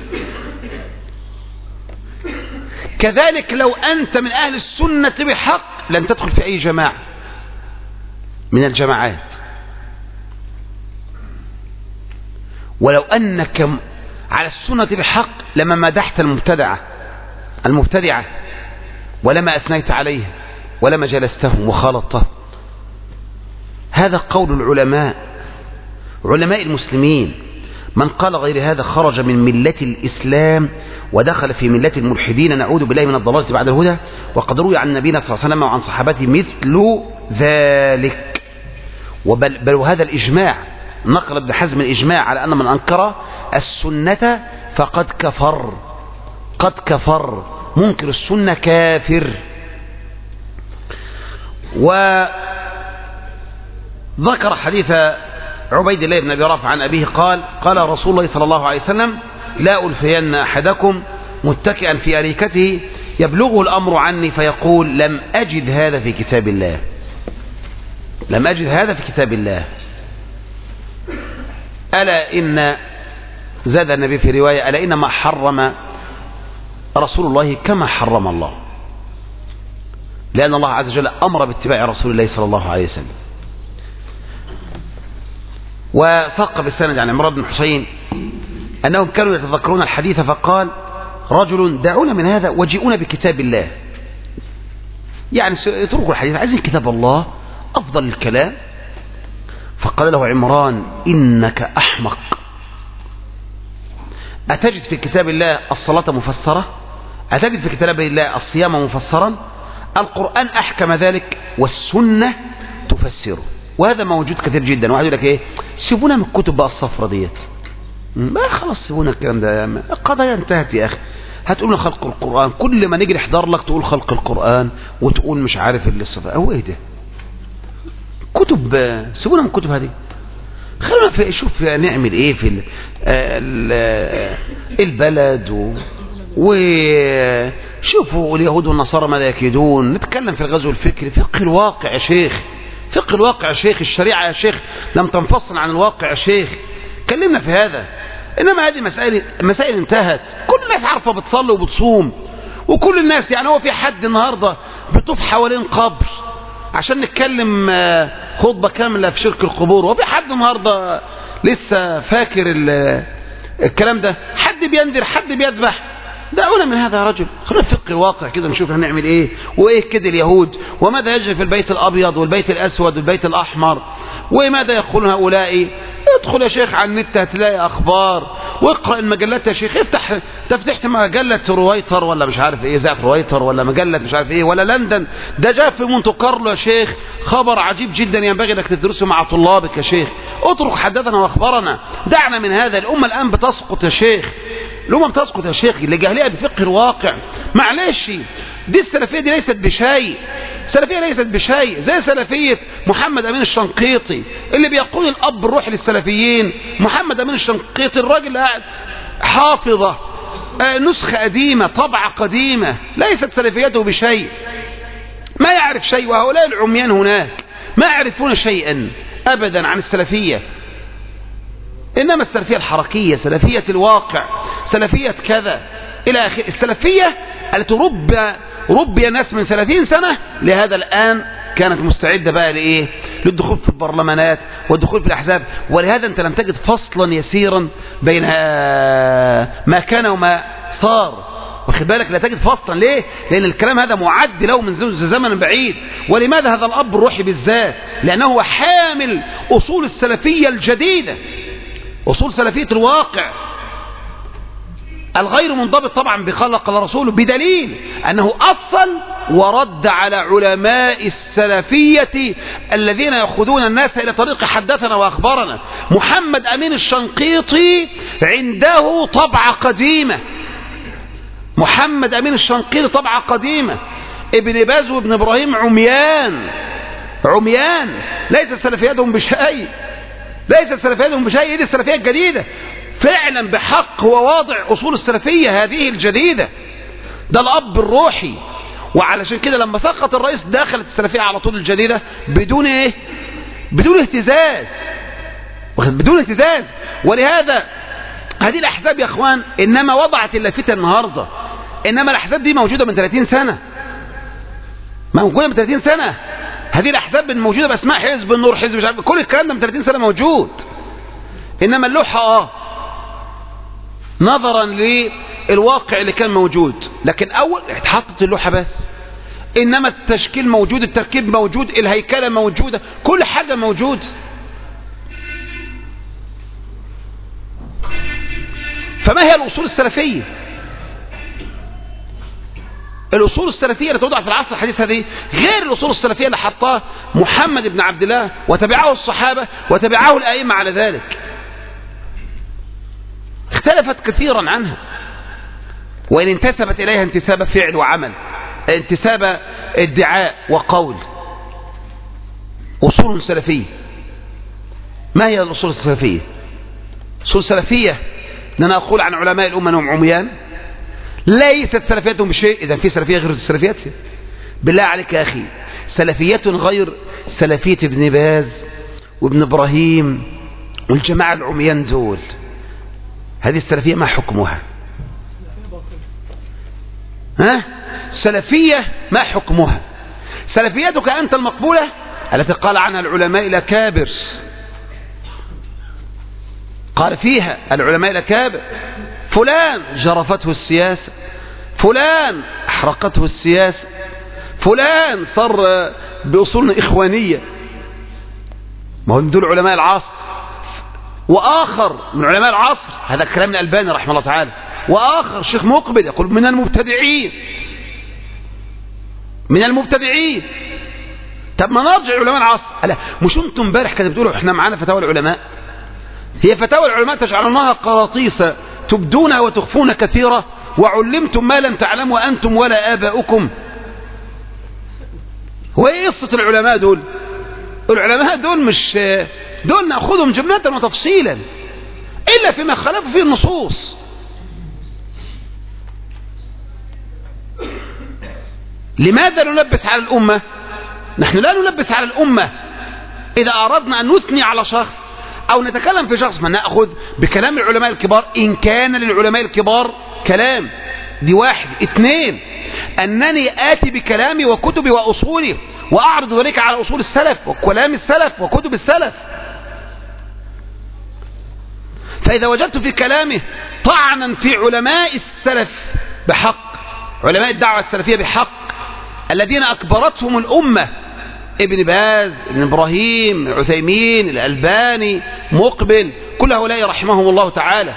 كذلك لو أنت من أهل السنة بحق لن تدخل في أي جماعة من الجماعات. ولو أنك على السنة بحق لما مدحت المبتدعة المبتدعة ولما أثنيت عليه ولما جلستهم وخالطتهم. هذا قول العلماء، علماء المسلمين. من قال غير هذا خرج من ملة الإسلام ودخل في ملة الملحدين، نعوذ بالله من الضلالة بعد الهدى. وقد روي عن نبينا صلى الله عليه وسلم وعن صحابته مثل ذلك. وبل بل وهذا الإجماع، نقل ابن حزم الإجماع على أن من أنكر السنة فقد كفر، قد كفر، منكر السنة كافر. وذكر حديث عبيد الله بن أبي رافع عن أبيه قال قال رسول الله صلى الله عليه وسلم لا ألفين أحدكم متكئا في أريكته يبلغه الأمر عني فيقول لم أجد هذا في كتاب الله، لم أجد هذا في كتاب الله. ألا إن، زاد النبي في رواية، ألا إن ما حرم رسول الله كما حرم الله، لأن الله عز وجل أمر باتباع رسول الله صلى الله عليه وسلم. وثق بالسند عن عمران بن حسين أنهم كانوا يتذكرون الحديث فقال رجل دعونا من هذا وجئونا بكتاب الله، يعني اتركوا الحديث، عايزين كتاب الله أفضل الكلام. فقال له عمران إنك أحمق، أتجد في كتاب الله الصلاة مفسرة؟ أتجد في كتاب الله الصيام مفسرا؟ القرآن أحكم ذلك والسنة تفسره. وهذا موجود كثير جدا. واحد يقول لك ايه، سيبونا من الكتب بقى الصفرة ديت، ما خلاص سيبونا الكلام ده، القضايا انتهت يا اخي. هتقول خلق القرآن، كل ما نيجي نحضر لك تقول خلق القرآن وتقول مش عارف اللي الصفة، هو ايه ده؟ كتب، سيبونا من الكتب هذه، خلينا في شوف نعمل ايه في ال ال البلد و وشوفوا اليهود والنصارى ماذا يكيدون. نتكلم في الغزو الفكري، فقه الواقع يا شيخ، فقه الواقع يا شيخ، الشريعة يا شيخ لم تنفصل عن الواقع يا شيخ، كلمنا في هذا. إنما هذه مسائل مسائل انتهت، كل الناس عارفة بتصلي وبتصوم، وكل الناس، يعني هو في حد النهاردة بيطوف حوالين قبر عشان نتكلم خطبة كاملة في شرك القبور؟ وفي حد النهاردة لسه فاكر الكلام ده؟ حد بينذر، حد بيذبح؟ دعونا من هذا يا رجل، خلينا في فقه الواقع كده، نشوف هنعمل ايه وايه كده اليهود، وماذا يجري في البيت الابيض والبيت الاسود والبيت الاحمر، وماذا يقولون هؤلاء. ادخل يا شيخ على النت هتلاقي اخبار، واقرا المجلات يا شيخ، افتح تفتحت مجله رويتر ولا مش عارف ايه، ذات رويتر ولا مجله مش عارف ايه، ولا لندن، ده جاء في مونte كارلو يا شيخ، خبر عجيب جدا ينبغي انك تدرسه مع طلابك يا شيخ. اترك حدثنا واخبارنا، دعنا من هذا. الامه الان بتسقط يا شيخ، الامه بتسقط يا شيخ لجهلها بفقه الواقع. معلش، دي السلفيه دي ليست بشيء، السلفيه ليست بشيء زي سلفيه محمد امين الشنقيطي اللي بيقول الاب الروحي للسلفيين. محمد امين الشنقيطي الراجل قاعد حافظه نسخه قديمه، طبعه قديمه، ليست سلفيته بشيء، ما يعرف شيء. وهؤلاء العميان هناك ما يعرفون شيئا ابدا عن السلفيه، انما السلفيه الحركيه، سلفيه الواقع، سلفيه كذا الى اخره. السلفيه التي ربى ربي ناس من ثلاثين سنة لهذا الآن كانت مستعدة بقى لإيه؟ للدخول في البرلمانات والدخول في الأحزاب. ولهذا أنت لم تجد فصلا يسيرا بين ما كان وما صار، واخد بالك؟ لا تجد فصلا. ليه؟ لأن الكلام هذا معد له من زمن بعيد. ولماذا هذا الأب الروحي بالذات؟ لأنه هو حامل أصول السلفية الجديدة، أصول سلفية الواقع الغير منضبط طبعا بخلق الرسول، بدليل أنه أصل ورد على علماء السلفية الذين يأخذون الناس إلى طريق حدثنا وأخبرنا. محمد أمين الشنقيطي عنده طبعة قديمة، محمد أمين الشنقيطي طبعة قديمة. ابن باز وابن إبراهيم عميان، عميان ليس سلفيتهم بشيء، ليست سلفيتهم بشيء، دي السلفية الجديدة فعلا بحق هو واضع أصول السلفية هذه الجديدة، ده الأب الروحي. وعلشان كده لما سقط الرئيس دخلت السلفية على طول الجديدة بدون ايه؟ بدون اهتزاز، بدون اهتزاز. ولهذا هذه الأحزاب يا اخوان انما وضعت اللافتة النهاردة، انما الأحزاب دي موجودة من ثلاثين سنة، موجودة من ثلاثين سنة. هذه الأحزاب موجودة بأسماء حزب النور، حزب مش عارف، كل الكلام ده من ثلاثين سنة موجود. إنما اللوحة اه نظرا للواقع اللي كان موجود، لكن أول اتحطت اللوحة بس، إنما التشكيل موجود، التركيب موجود، الهيكلة موجودة، كل حاجة موجود. فما هي الأصول السلفية؟ الأصول السلفية اللي توضع في العصر الحديث هذه غير الأصول السلفية اللي حطها محمد بن عبد الله وتبعه الصحابة وتبعه الأئمة على ذلك، اختلفت كثيرا عنها، وإن انتسبت إليها انتساب فعل وعمل، انتساب ادعاء وقول. أصول سلفية، ما هي الأصول السلفية؟ أصول سلفية أن أنا أقول عن علماء الأمة أنهم عميان، ليست سلفيتهم بشيء. إذا في سلفية غير السلفيات، بالله عليك يا أخي، سلفية غير سلفية ابن باز وابن إبراهيم والجماعة العميان دول، هذه السلفية ما حكمها؟ ها؟ سلفية ما حكمها؟ سلفيتك أنت المقبولة التي قال عنها العلماء الأكابر، قال فيها العلماء الأكابر فلان جرفته السياسة، فلان أحرقته السياسة، فلان صار بأصولنا إخوانية، ما هم دول علماء العصر. وآخر من علماء العصر، هذا كلام الألباني رحمه الله تعالى، وآخر الشيخ مقبل يقول من المبتدعين، من المبتدعين. طب ما نرجع علماء العصر. لا مش انتم امبارح كانوا بتقولوا احنا معانا فتاوى العلماء؟ هي فتاوى العلماء تجعلونها قراطيس تبدونها وتخفون كثيرا، وعلمتم ما لم تعلموا أنتم ولا آباؤكم. وإيه قصة العلماء دول؟ العلماء دول مش دول نأخذهم جملة وتفصيلا إلا فيما خالفوا فيه النصوص. لماذا نلبس على الأمة؟ نحن لا نلبس على الأمة إذا أردنا أن نثني على شخص أو نتكلم في شخص، ما نأخذ بكلام العلماء الكبار إن كان للعلماء الكبار كلام، دي واحد. اثنين، أنني آتي بكلامي وكتبي وأصولي وأعرض ذلك على أصول السلف وكلام السلف وكتب السلف. فإذا وجدت في كلامه طعنا في علماء السلف بحق، علماء الدعوة السلفية بحق الذين أكبرتهم الأمة، ابن باز، ابن إبراهيم، عثيمين، الألباني، مقبل، كل هؤلاء رحمهم الله تعالى،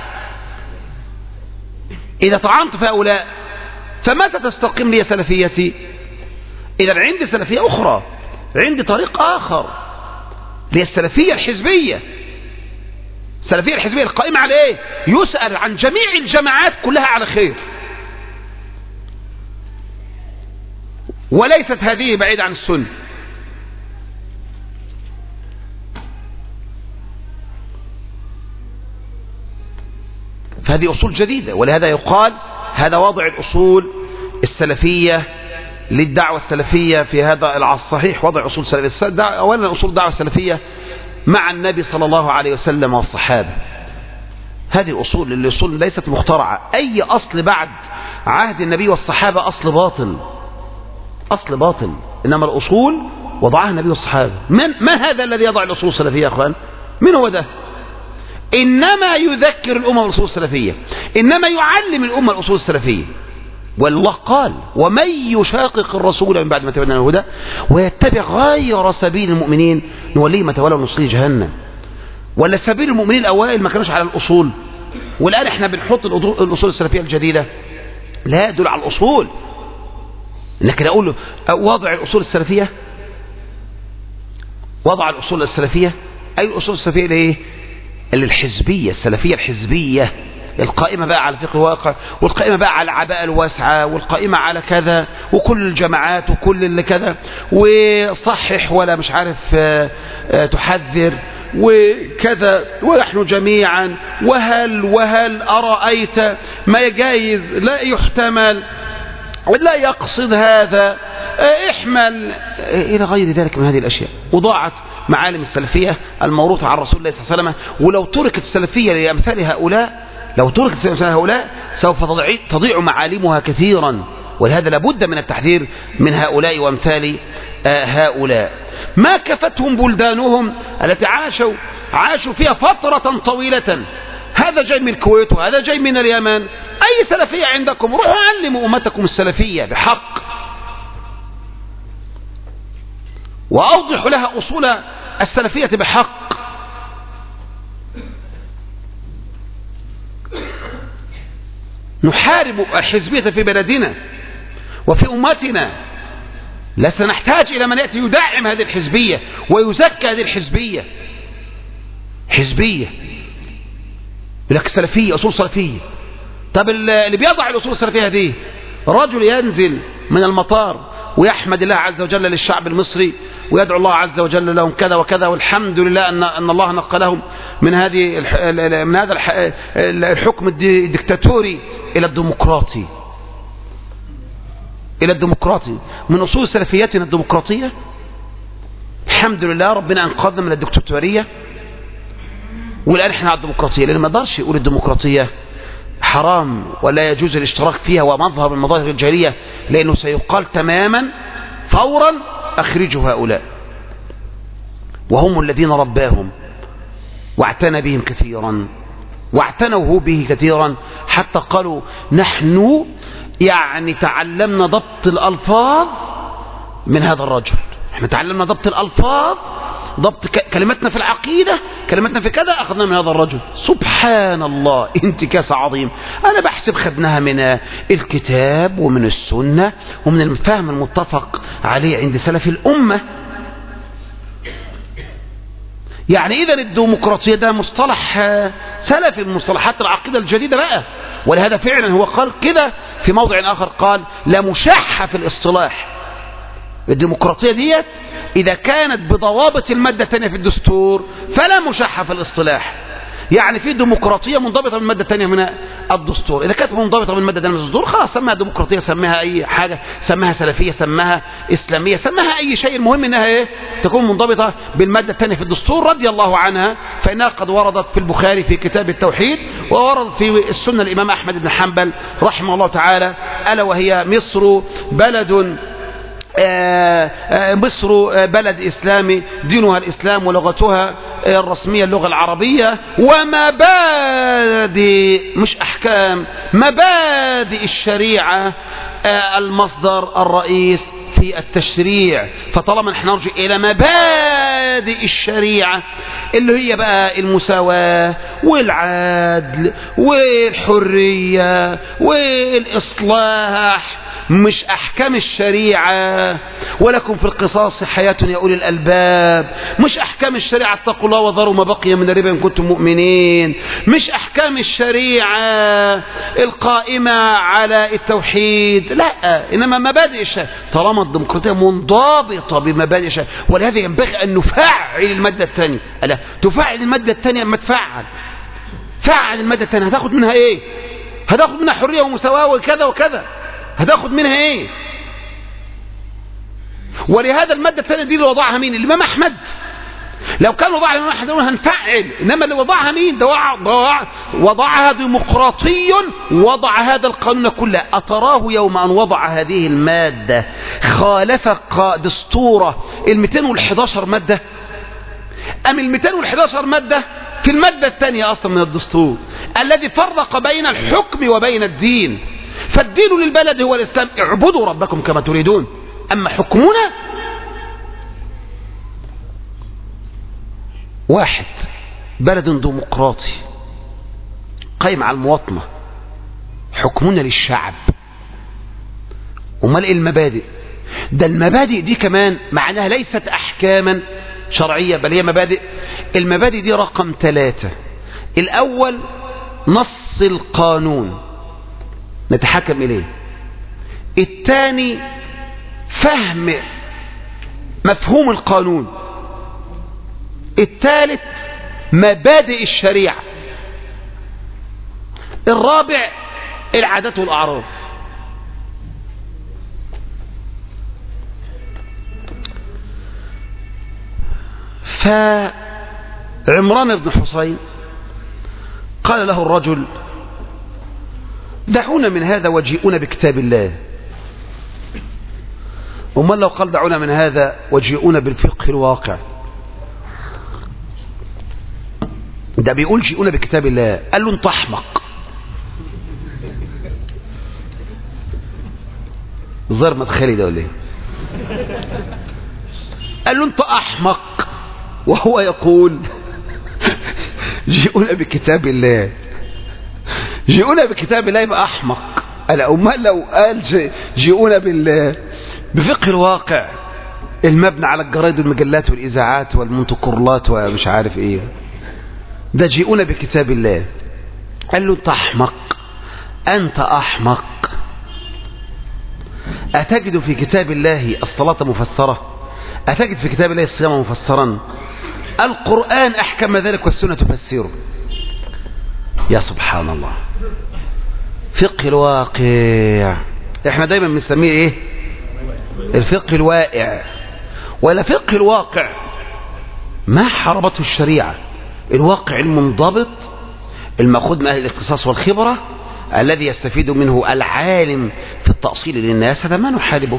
إذا طعنت في هؤلاء فمتى تستقيم لي سلفيتي؟ إذا عندي سلفية أخرى، عندي طريق آخر، هي السلفية الحزبية. السلفية الحزبية القائمة على إيه؟ يسأل عن جميع الجماعات كلها على خير، وليست هذه بعيدة عن السنة. فهذه أصول جديدة، ولهذا يقال هذا وضع الأصول السلفية للدعوة السلفية في هذا العصر. صحيح وضع أصول سلفية، أولا أصول الدعوة السلفية مع النبي صلى الله عليه وسلم والصحابة، هذه أصول، الأصول ليست مخترعة. أي أصل بعد عهد النبي والصحابة أصل باطل، أصل باطل. إنما الأصول وضعها النبي والصحابة. من ما هذا الذي يضع الأصول السلفية يا أخوان؟ من هو ده؟ إنما يذكر الأمة بالأصول السلفية، إنما يعلم الأمة الأصول السلفية. والله قال ومن يشاقق الرسول من بعد ما تبين له الهدى ويتبع غير سبيل المؤمنين نوليه ما تولى ونصليه جهنم. ولا سبيل المؤمنين الأوائل ما كانوش على الأصول، والآن احنا بنحط الأصول السلفية الجديدة لا يدل على الأصول. لكن أقول له وضع الأصول السلفية، وضع الأصول السلفية أي الأصول السلفية لإيه؟ الحزبية، السلفية الحزبية القائمة بقى على الفقه الواقع، والقائمة بقى على العباءة الواسعة، والقائمة على كذا، وكل الجماعات وكل اللي كذا، وصحح ولا مش عارف تحذر، وكذا ونحن جميعا وهل وهل أرأيت ما جايز لا يحتمل ولا يقصد هذا احمل إلى غير ذلك من هذه الأشياء. وضاعت معالم السلفية الموروثة عن رسول الله صلى الله عليه وسلم. ولو تركت السلفية لأمثال هؤلاء لو تركت لأمثال هؤلاء سوف تضيع معالمها كثيرا. ولهذا لابد من التحذير من هؤلاء وأمثال هؤلاء. ما كفتهم بلدانهم التي عاشوا عاشوا فيها فترة طويلة. هذا جاي من الكويت وهذا جاي من اليمن. أي سلفية عندكم؟ روحوا علموا أمتكم السلفية بحق وأوضحوا لها أصول السلفية بحق. نحارب الحزبية في بلدنا وفي أمتنا. لا سنحتاج إلى من يأتي يدعم هذه الحزبية ويزكى هذه الحزبية. حزبية لك سلفية أصول سلفية. طب اللي بيضع الأصول السلفية هذه رجل ينزل من المطار ويحمد الله عز وجل للشعب المصري ويدعو الله عز وجل لهم كذا وكذا والحمد لله أن أن الله نقلهم من هذه من هذا الحكم الدكتاتوري إلى الديمقراطي إلى الديمقراطي. من أصول سلفياتنا الديمقراطية. الحمد لله ربنا أنقذنا من الدكتاتورية والآن احنا على الديمقراطية. لأن ما يقدرش يقول الديمقراطية حرام ولا يجوز الاشتراك فيها ومظهر من مظاهر الجاهلية، لأنه سيقال تماما فورا أخرجوا هؤلاء. وهم الذين رباهم واعتنى بهم كثيرا واعتنوا به كثيرا حتى قالوا نحن يعني تعلمنا ضبط الألفاظ من هذا الرجل. احنا تعلمنا ضبط الألفاظ، ضبط كلماتنا في العقيدة، كلماتنا في كذا أخذنا من هذا الرجل. سبحان الله، انتكاسة عظيم. أنا بحسب خدناها من الكتاب ومن السنة ومن الفهم المتفق عليه عند سلف الأمة. يعني إذا الديمقراطية ده مصطلح سلفي من مصطلحات العقيدة الجديدة بقى. ولهذا فعلا هو قال كده في موضع آخر، قال لا مشاحة في الاصطلاح. الديمقراطية ديت إذا كانت بضوابط المادة الثانية في الدستور فلا مشاحة في الاصطلاح. يعني في ديمقراطية منضبطة بالمادة الثانية من الدستور. إذا كانت منضبطة بالمادة الثانية من الدستور خلاص سماها ديمقراطية، سماها أي حاجة، سماها سلفية، سماها إسلامية، سماها أي شيء. المهم أنها إيه؟ تكون منضبطة بالمادة الثانية في الدستور رضي الله عنها. فإنها قد وردت في البخاري في كتاب التوحيد، ووردت في السنة الإمام أحمد بن حنبل رحمه الله تعالى، ألا وهي مصر بلد آآ آآ مصر بلد إسلامي دينها الإسلام ولغتها الرسمية اللغة العربية، ومبادئ مش أحكام، مبادئ الشريعة المصدر الرئيس في التشريع. فطالما نحن نرجع إلى مبادئ الشريعة اللي هي بقى المساواة والعدل والحرية والإصلاح، مش أحكام الشريعة. ولكم في القصاص حياة يا أولي الألباب، مش أحكام الشريعة اتقوا الله وذروا ما بقي من الربا إن كنتم مؤمنين، مش أحكام الشريعة القائمة على التوحيد، لا، إنما مبادئ الشريعة. طالما الديمقراطية منضبطة بمبادئ الشريعة. ولهذا ينبغي أن نفعل المادة الثانية. ألا تفعل المادة الثانية أما تفعل فعل المادة الثانية هتاخد منها إيه؟ هتاخد منها حرية ومساواة وكذا وكذا، هتاخد منها ايه؟ ولهذا المادة الثانية دي اللي وضعها مين؟ الإمام أحمد. لو كان وضعها الإمام أحمد هنفعل، إنما اللي وضعها مين؟ ده وضع وضعها ديمقراطي، وضع هذا القانون كله. أتراه يوم أن وضع هذه المادة خالف دستوره ال مئتين وأحد عشر مادة؟ أم ال مئتين وأحد عشر مادة في المادة الثانية أصلا من الدستور الذي فرق بين الحكم وبين الدين. فالدين للبلد هو الإسلام، اعبدوا ربكم كما تريدون. أما حكمنا واحد، بلد ديمقراطي قائم على المواطنة، حكمنا للشعب. وملء المبادئ ده، المبادئ دي كمان معناها ليست أحكاما شرعية بل هي مبادئ. المبادئ دي رقم ثلاثة. الأول نص القانون نتحكم إليه. الثاني فهم مفهوم القانون. الثالث مبادئ الشريعة. الرابع العادات والأعراف. فعمران بن حصين قال له الرجل دعونا من هذا وجيئونا بكتاب الله. وما لو قال دعونا من هذا وجيئونا بالفقه الواقع؟ ده بيقول جيئونا بكتاب الله. قال له انت احمق. ظهر مدخلي ده ولا ايه؟ قال له انت احمق وهو يقول جيئونا بكتاب الله. جيئونا بكتاب الله يبقى احمق. قال امال لو قال جيئونا بالله بفقه الواقع المبنى على الجرايد والمجلات والاذاعات والمنتقرلات ومش عارف ايه، ده جيئونا بكتاب الله. قال له انت احمق، انت احمق. اتجد في كتاب الله الصلاة مفسرة؟ اتجد في كتاب الله الصيام مفسرا؟ القرآن احكم ذلك والسنة تفسره. يا سبحان الله، فقه الواقع. احنا دايما بنسميه ايه؟ الفقه الواقع. ولا فقه الواقع ما حربته الشريعة. الواقع المنضبط المأخوذ من أهل الاختصاص والخبرة الذي يستفيد منه العالم في التأصيل للناس، هذا ما نحاربه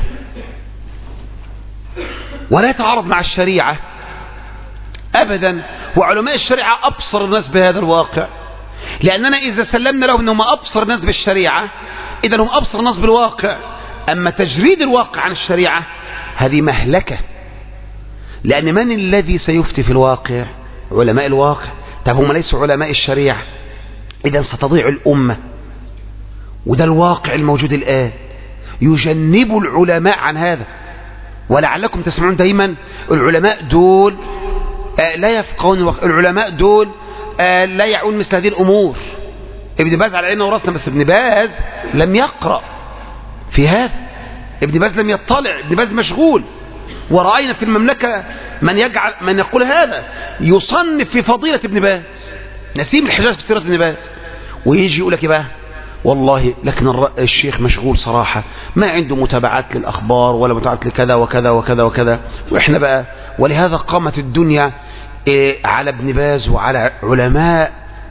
ولا يتعارض مع الشريعة أبدا. وعلماء الشريعة أبصر الناس بهذا الواقع، لأننا إذا سلمنا لهم أنهم أبصر الناس بالشريعة إذا هم أبصر الناس بالواقع. أما تجريد الواقع عن الشريعة هذه مهلكة، لأن من الذي سيفتي في الواقع؟ علماء الواقع. طب هم ليسوا علماء الشريعة، إذا ستضيع الأمة. وده الواقع الموجود الآن. يجنب العلماء عن هذا. ولعلكم تسمعون دايما العلماء دول آه لا يفقهون الواقع، العلماء دول آه لا يعون مثل هذه الأمور. ابن باز على عيننا وراسنا، بس ابن باز لم يقرأ في هذا. ابن باز لم يطلع، ابن باز مشغول. ورأينا في المملكة من يجعل من يقول هذا يصنف في فضيلة ابن باز، نسيم الحجاز في سيرة ابن باز، ويجي يقول لك ايه بقى؟ والله لكن الشيخ مشغول صراحة، ما عنده متابعات للأخبار ولا متابعات لكذا وكذا وكذا وكذا. وإحنا بقى ولهذا قامت الدنيا على ابن باز وعلى علماء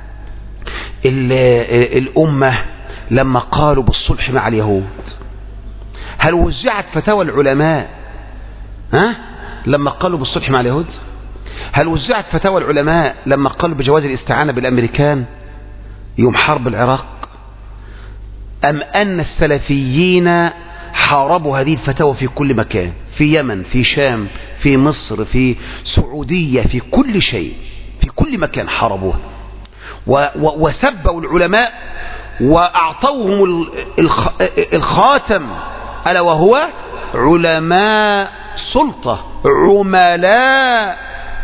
الأمة لما قالوا بالصلح مع اليهود. هل وزعت فتاوى العلماء ها لما قالوا بالصلح مع اليهود؟ هل وزعت فتاوى العلماء لما قالوا بجواز الاستعانة بالأمريكان يوم حرب العراق؟ أم أن السلفيين حاربوا هذه الفتاوى في كل مكان، في يمن، في شام، في مصر، في سعودية، في كل شيء، في كل مكان حاربوها وسبوا العلماء وأعطوهم الخاتم ألا وهو علماء سلطة، عملاء.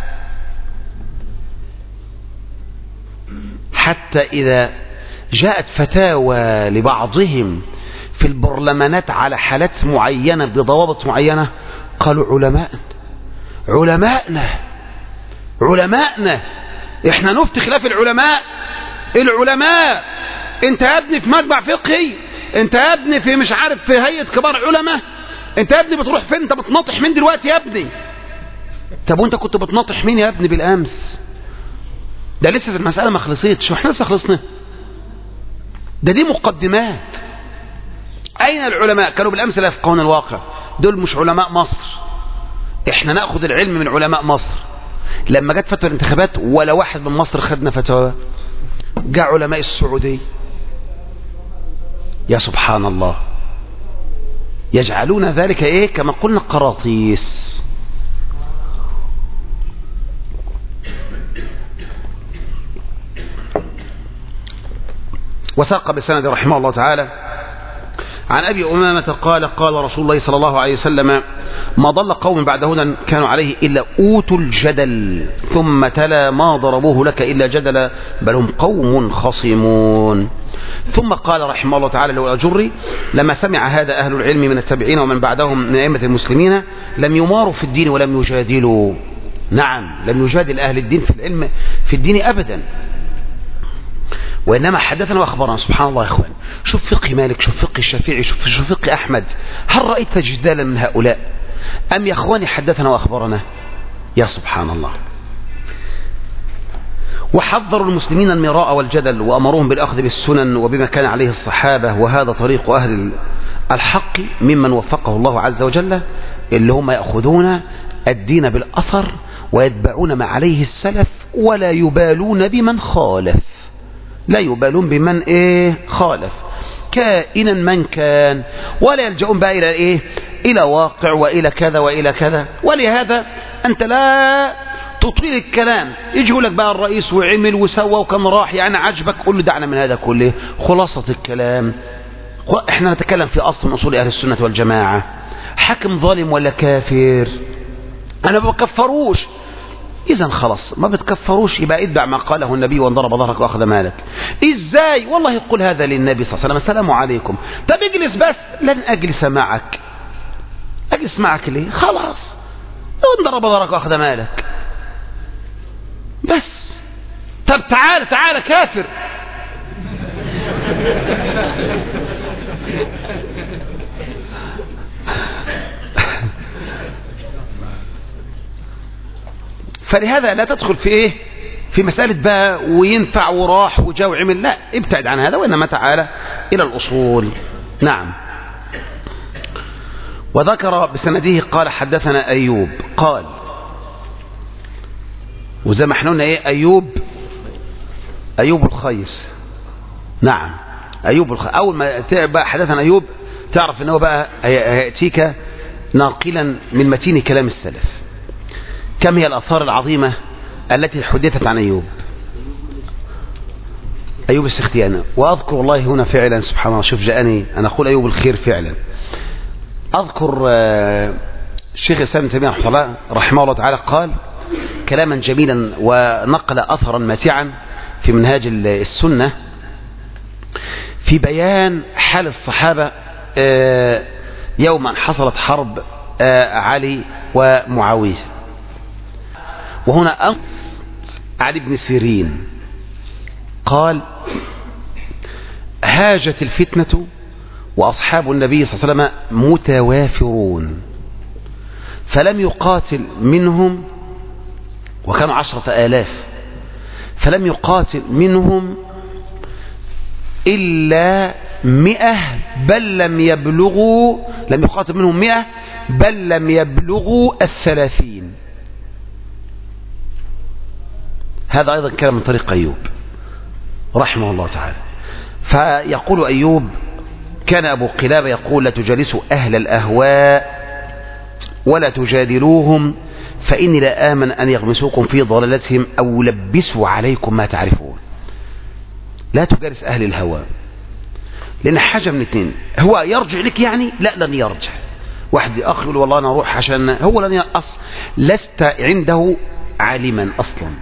حتى إذا جاءت فتاوى لبعضهم في البرلمانات على حالات معينة بضوابط معينة قالوا علماء علماءنا علماءنا احنا نفتي خلاف العلماء. العلماء انت يا ابني في مجمع فقهي، انت يا ابني في مش عارف في هيئة كبار علماء، انت يا ابني بتروح فين؟ انت بتناطح مين دلوقتي يا ابني؟ طب وانت كنت بتناطح مين يا ابني بالامس؟ ده لسه المسألة ما خلصتش واحنا لسه خلصنا. ده دي مقدمات. اين العلماء؟ كانوا بالامس لا يفقهون الواقع. دول مش علماء مصر. احنا ناخذ العلم من علماء مصر. لما جت فتوى الانتخابات ولا واحد من مصر خدنا فتوى، جاء علماء السعودية. يا سبحان الله، يجعلون ذلك ايه كما قلنا قراطيس. وثاق بسند رحمه الله تعالى عن أبي أمامة قال قال رسول الله صلى الله عليه وسلم: ما ضل قوم بعد هدى كانوا عليه إلا أوتوا الجدل، ثم تلا: ما ضربوه لك إلا جدلا بل هم قوم خصمون. ثم قال رحمه الله تعالى له الأجري: لما سمع هذا أهل العلم من التابعين ومن بعدهم من أئمة المسلمين لم يماروا في الدين ولم يجادلوا. نعم، لم يجادل أهل الدين في العلم في الدين أبدا، وإنما حدثنا وأخبرنا. سبحان الله يا إخوان، شوف فقه مالك، شوف فقه الشافعي، شوف شوف فقه أحمد. هل رأيت جدالا من هؤلاء؟ أم يا إخواني حدثنا وأخبرنا؟ يا سبحان الله. وحذروا المسلمين المراء والجدل، وأمروهم بالأخذ بالسنن وبما كان عليه الصحابة، وهذا طريق أهل الحق ممن وفقه الله عز وجل، اللي هم يأخذون الدين بالأثر ويتبعون ما عليه السلف، ولا يبالون بمن خالف، لا يبالون بمن ايه خالف كائنا من كان، ولا يلجؤون بقى الى ايه الى واقع والى كذا والى كذا. ولهذا انت لا تطيل الكلام، يجي لك بقى الرئيس وعمل وسوى وكان راح يعني عجبك، قول له دعنا من هذا كله. خلاصة الكلام، احنا نتكلم في اصل من اصول اهل السنة والجماعة. حاكم ظالم ولا كافر؟ انا ما بكفروش، اذا خلاص ما بتكفروش، يبقى اتبع ما قاله النبي وان ضرب ظهرك واخذ مالك. ازاي؟ والله يقول هذا للنبي صلى الله عليه وسلم، السلام عليكم. طب اجلس بس. لن اجلس معك. اجلس معك ليه؟ خلاص وان ضرب ظهرك واخذ مالك بس. طب تعال تعال كافر. فلهذا لا تدخل في ايه في مسألة بقى وينفع وراح وجاء وعمل، لا، ابتعد عن هذا، وإنما تعالى إلى الأصول. نعم. وذكر بسنده قال حدثنا أيوب قال، وزي ما احنا قلنا ايه أيوب أيوب الخيس. نعم أيوب الخيس. أول ما بقى حدثنا أيوب تعرف أنه بقى هيأتيك ناقلا من متين كلام السلف. كم هي الآثار العظيمة التي حدثت عن أيوب أيوب السختياني. وأذكر الله هنا فعلا سبحان الله، شوف جاءني أنا أقول أيوب الخير فعلا. أذكر الشيخ الإسلام ابن تيمية رحمه الله تعالى قال كلاما جميلا ونقل أثرا ماتعا في منهاج السنة في بيان حال الصحابة يوما حصلت حرب علي ومعاوية. وهنا علي بن سيرين قال هاجت الفتنة وأصحاب النبي صلى الله عليه وسلم متوافرون، فلم يقاتل منهم، وكانوا عشرة آلاف، فلم يقاتل منهم إلا مئة، بل لم يبلغوا لم يقاتل منهم مئة بل لم يبلغوا الثلاثين. هذا أيضا كلام من طريق أيوب رحمه الله تعالى. فيقول أيوب كان أبو قلابة يقول لا تجالسوا أهل الأهواء ولا تجادلوهم، فإني لا آمن أن يغمسوكم في ضلالتهم أو يلبسوا عليكم ما تعرفون. لا تجالس أهل الهوى، لأن حاجة من اثنين، هو يرجع لك يعني لا لن يرجع. واحد أخ يقول والله أنا أروح عشان هو لن يأص، لست عنده عالما أصلا،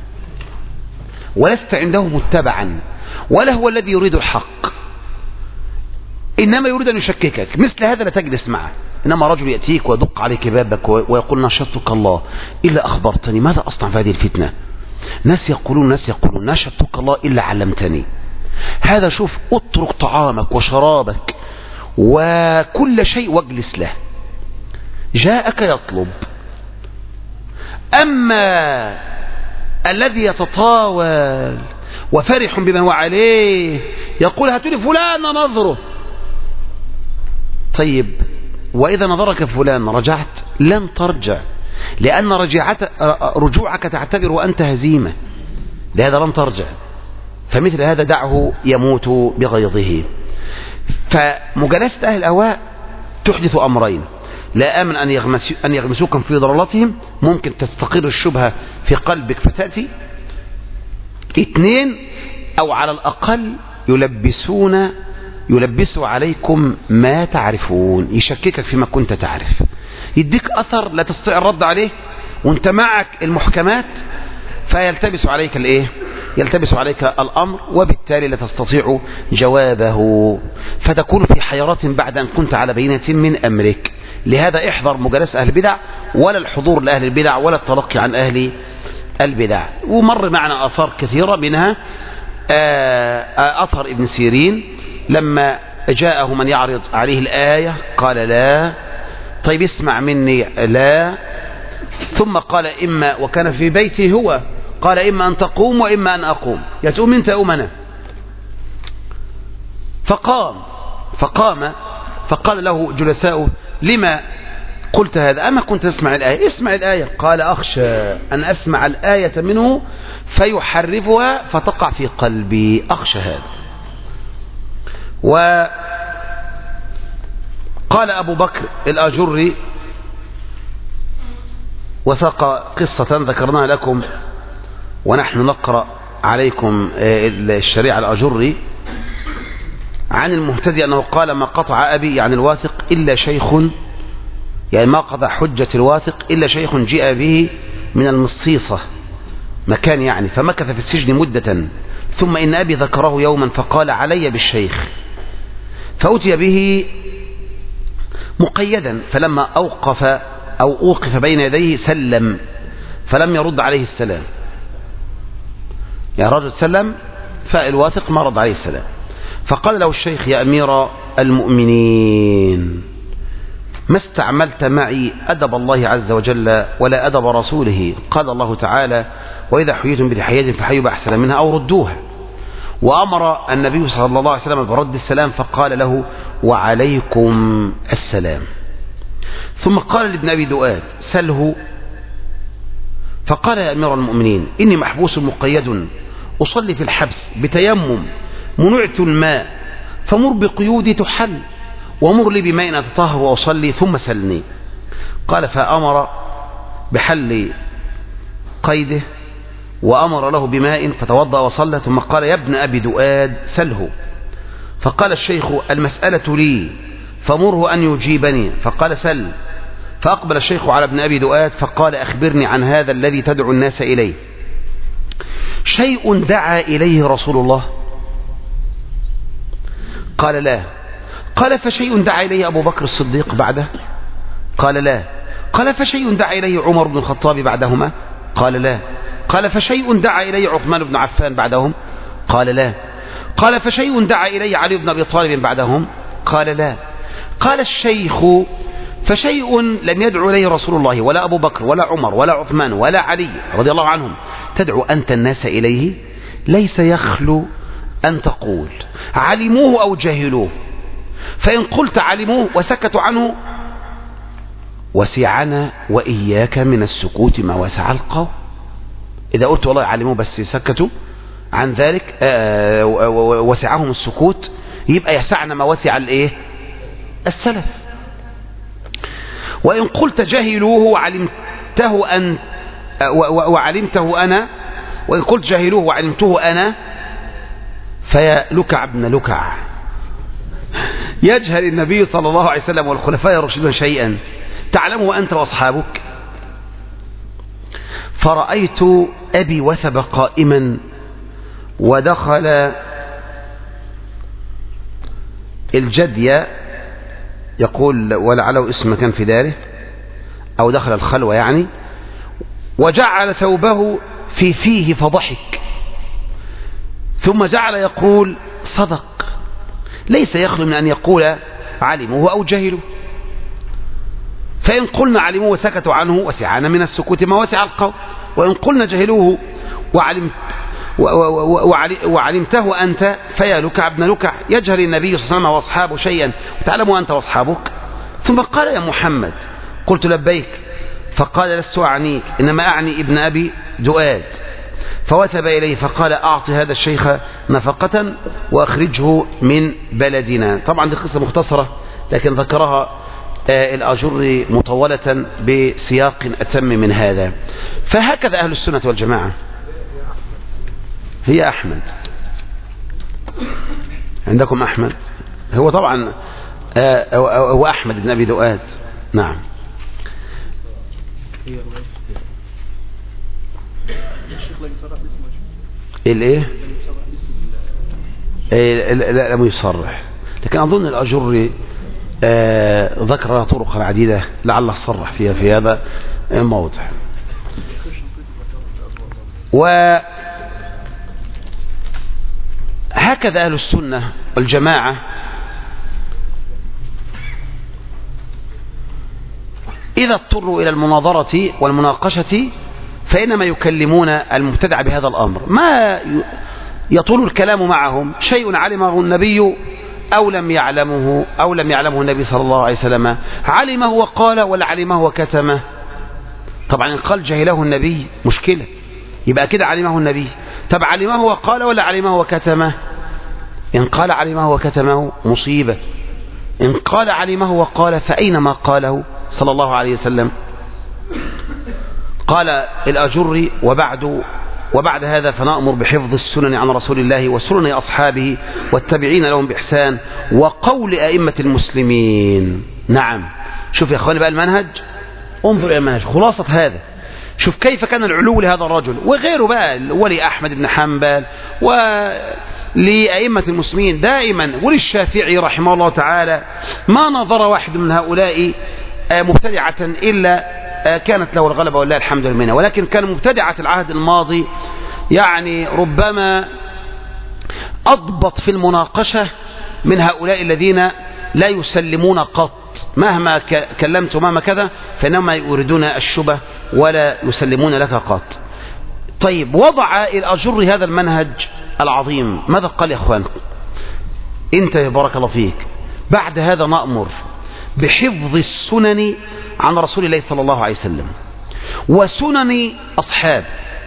ولست عنده متبعا، ولا هو الذي يريد الحق، إنما يريد أن يشككك. مثل هذا لا تجلس معه. إنما رجل يأتيك ويدق عليك بابك ويقول نشطتك الله إلا أخبرتني، ماذا أصنع في هذه الفتنة؟ ناس يقولون ناس يقولون نشطتك الله إلا علمتني. هذا شوف، اترك طعامك وشرابك وكل شيء واجلس له. جاءك يطلب. أما الذي يتطاول وفرح بما هو عليه يقول هاتولي فلان نظره. طيب وإذا نظرك فلان رجعت؟ لن ترجع، لأن رجوعك تعتبر وأنت هزيمة، لهذا لن ترجع. فمثل هذا دعه يموت بغيظه. فمجالسة أهل الأهواء تحدث أمرين: لا آمن أن يغمس أن يغمسوكم في ضلالتهم، ممكن تستقر الشبهة في قلبك فتأتي. اثنين، أو على الأقل يلبسون يلبسوا عليكم ما تعرفون، يشككك فيما كنت تعرف، يديك أثر لا تستطيع الرد عليه وانت معك المحكمات، فيلتبس عليك الايه يلتبس عليك الأمر، وبالتالي لا تستطيع جوابه، فتكون في حيرة بعد أن كنت على بينة من أمرك. لهذا احذر مجالسة أهل البدع، ولا الحضور لأهل البدع، ولا التلقي عن أهل البدع. ومر معنا آثار كثيرة، منها أثر ابن سيرين لما جاءه من يعرض عليه الآية قال لا، طيب اسمع مني، لا، ثم قال إما، وكان في بيته هو، قال إما أن تقوم وإما أن أقوم، يا تقوم أنت أقوم أنا. فقام فقام فقال له جلساؤه لما قلت هذا؟ أما كنت تسمع الآية؟ اسمع الآية. قال أخشى أن أسمع الآية منه فيحرفها فتقع في قلبي، أخشى هذا. وقال أبو بكر الآجري، وساق قصة ذكرناها لكم ونحن نقرأ عليكم الشريعة الآجري عن المهتدي أنه قال ما قطع أبي يعني الواثق إلا شيخ، يعني ما قضى حجة الواثق إلا شيخ جاء به من المصيصة مكان يعني، فمكث في السجن مدة، ثم إن أبي ذكره يوما فقال علي بالشيخ، فأتي به مقيدا، فلما أوقف أو أوقف بين يديه سلم فلم يرد عليه السلام، يعني رجل سلم فالواثق ما رد عليه السلام. فقال له الشيخ يا أمير المؤمنين ما استعملت معي أدب الله عز وجل ولا أدب رسوله، قال الله تعالى وإذا حييتم بتحية فحيوا بأحسن منها أو ردوها، وأمر النبي صلى الله عليه وسلم برد السلام فقال له وعليكم السلام. ثم قال لابن أبي دؤاد سله، فقال يا أمير المؤمنين إني محبوس مقيد أصلي في الحبس بتيمم منعت الماء، فمر بقيودي تحل ومر لي بماء أتطهر وأصلي ثم سلني. قال فأمر بحل قيده وأمر له بماء فتوضأ وصلى، ثم قال يا ابن أبي دؤاد سله. فقال الشيخ المسألة لي فمره أن يجيبني، فقال سل. فأقبل الشيخ على ابن أبي دؤاد فقال أخبرني عن هذا الذي تدعو الناس إليه، شيء دعا إليه رسول الله؟ قال لا. قال فشيء دعا إليه أبو بكر الصديق بعده؟ قال لا. قال فشيء دعا إليه عمر بن الخطاب بعدهما؟ قال لا. قال فشيء دعا إليه عثمان بن عفان بعدهم؟ قال لا. قال فشيء دعا إليه علي بن أبي طالب بعدهم؟ قال لا. قال الشيخ فشيء لم يدعو إليه رسول الله ولا أبو بكر ولا عمر ولا عثمان ولا علي رضي الله عنهم تدعو أنت الناس إليه؟ ليس يخلو أن تقول علموه أو جهلوه، فإن قلت علموه وسكتوا عنه وسعنا وإياك من السكوت ما وسع القوم. إذا قلت والله علموه بس سكتوا عن ذلك وسعهم السكوت، يبقى يسعنا ما وسع الايه السلف. وإن قلت جهلوه وعلمته أن وعلمته أنا، وإن قلت جهلوه وعلمته أنا فيا لكع ابن لكع، يجهل النبي صلى الله عليه وسلم والخلفاء الراشدين شيئا تعلمه أنت وأصحابك. فرأيت أبي وثب قائما ودخل الجدية، يقول ولعله اسم كان في داره أو دخل الخلوة يعني، وجعل ثوبه في فيه فضحك، ثم جعل يقول صدق، ليس يخلو من أن يقول علموه أو جهلوا. فإن قلنا علموه وسكتوا عنه وسعنا من السكوت ما وسع القوم، وإن قلنا جهلوه وعلمت وعلمته أنت فيا لكع ابن لكع، يجهل النبي صلى الله عليه وسلم وأصحابه شيئا وتعلموا أنت وأصحابك. ثم قال يا محمد، قلت لبيك، فقال لست أعنيك إنما أعني ابن أبي دؤاد. فوثب إليه فقال أعطي هذا الشيخ نفقة وأخرجه من بلدنا. طبعا دي قصة مختصرة لكن ذكرها الآجري مطولة بسياق أتم من هذا. فهكذا أهل السنة والجماعة. هي أحمد عندكم أحمد، هو طبعا هو أحمد بن أبي دؤاد. نعم. الايه لا لم يصرح، لكن اظن الأجري آه ذكر طرقا عديدة لعل أصرح فيها في هذا الموضع. وهكذا أهل السنة والجماعة إذا اضطروا إلى المناظرة والمناقشة فإنما يكلمون المبتدع بهذا الأمر، ما يطول الكلام معهم، شيء علمه النبي أو لم يعلمه أو لم يعلمه النبي صلى الله عليه وسلم، علمه وقال ولا علمه وكتمه. طبعا إن قال جهله النبي مشكلة، يبقى كده علمه النبي. طب علمه وقال ولا علمه وكتمه؟ إن قال علمه وكتمه مصيبة، إن قال علمه وقال فأين ما قاله صلى الله عليه وسلم؟ قال الأجري وبعد وبعد هذا فنأمر بحفظ السنن عن رسول الله وسنن أصحابه والتابعين لهم بإحسان وقول أئمة المسلمين. نعم، شوف يا أخواني بقى المنهج، انظر إلى المنهج، خلاصة هذا. شوف كيف كان العلو لهذا الرجل وغيره بقى، ولي أحمد بن حنبل ولأئمة المسلمين دائما، وللشافعي رحمه الله تعالى، ما نظر واحد من هؤلاء مبتدعة إلا كانت له الغلبة والله الحمد لله، ولكن كان مبتدعة العهد الماضي يعني ربما أضبط في المناقشة من هؤلاء الذين لا يسلمون قط، مهما كلمت ومهما كذا فإنما يريدون الشبه ولا يسلمون لك قط. طيب، وضع الأجر هذا المنهج العظيم، ماذا قال يا أخوان؟ انت بارك الله فيك، بعد هذا نأمر بحفظ السنن عن رسول الله صلى الله عليه وسلم وسنن أصحاب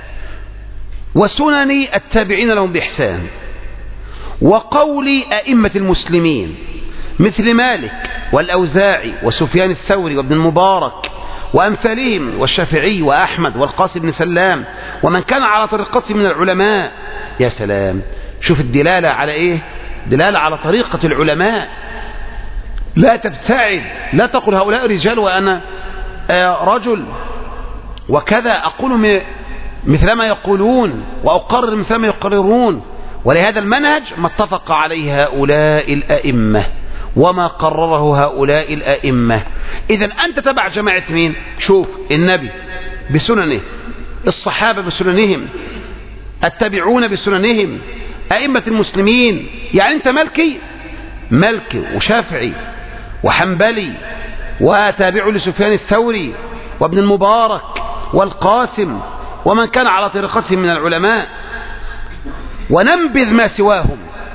وسنن التابعين لهم بإحسان وقول أئمة المسلمين مثل مالك والأوزاعي وسفيان الثوري وابن المبارك وأمثالهم والشافعي وأحمد والقاسم بن سلام ومن كان على طريقته من العلماء. يا سلام، شوف الدلالة على إيه؟ دلالة على طريقة العلماء. لا تبتعد، لا تقل هؤلاء رجال وأنا رجل وكذا، أقول مثل ما يقولون وأقرر مثل ما يقررون. ولهذا المنهج ما اتفق عليه هؤلاء الأئمة وما قرره هؤلاء الأئمة. إذن أنت تبع جماعة مين؟ شوف، النبي بسننه، الصحابة بسننهم، التابعون بسننهم، أئمة المسلمين. يعني أنت مالكي مالكي وشافعي وحنبلي وتابع لسفيان الثوري وابن المبارك والقاسم ومن كان على طريقتهم من العلماء، وننبذ ما سواهم،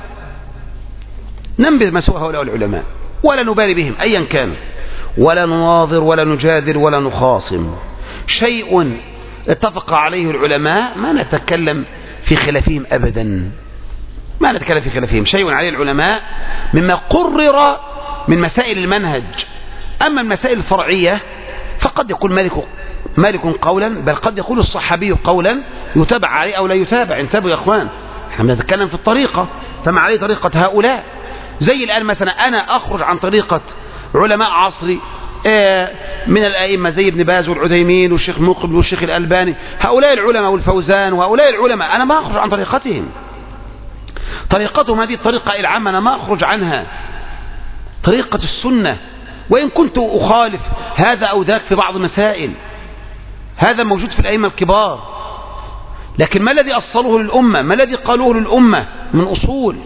ننبذ ما سوى هؤلاء العلماء ولا نبالي بهم أيا كان، ولا نناظر ولا نجادل ولا نخاصم. شيء اتفق عليه العلماء ما نتكلم في خلافهم أبدا، ما نتكلم في خلافهم. شيء عليه العلماء مما قرر من مسائل المنهج. أما المسائل الفرعية فقد يقول مالك مالك قولا، بل قد يقول الصحابي قولا يتابع عليه أو لا يتابع. انتبهوا يا أخوان، احنا بنتكلم في الطريقة، فما عليه طريقة هؤلاء. زي الآن مثلا أنا أخرج عن طريقة علماء عصري من الأئمة زي ابن باز والعثيمين والشيخ مقبل والشيخ الألباني، هؤلاء العلماء والفوزان وهؤلاء العلماء، أنا ما أخرج عن طريقتهم. طريقتهم هذه الطريقة العامة أنا ما أخرج عنها، طريقة السنة. وإن كنت أخالف هذا أو ذاك في بعض المسائل، هذا موجود في الأئمة الكبار، لكن ما الذي أصلوه للأمة؟ ما الذي قالوه للأمة من أصول؟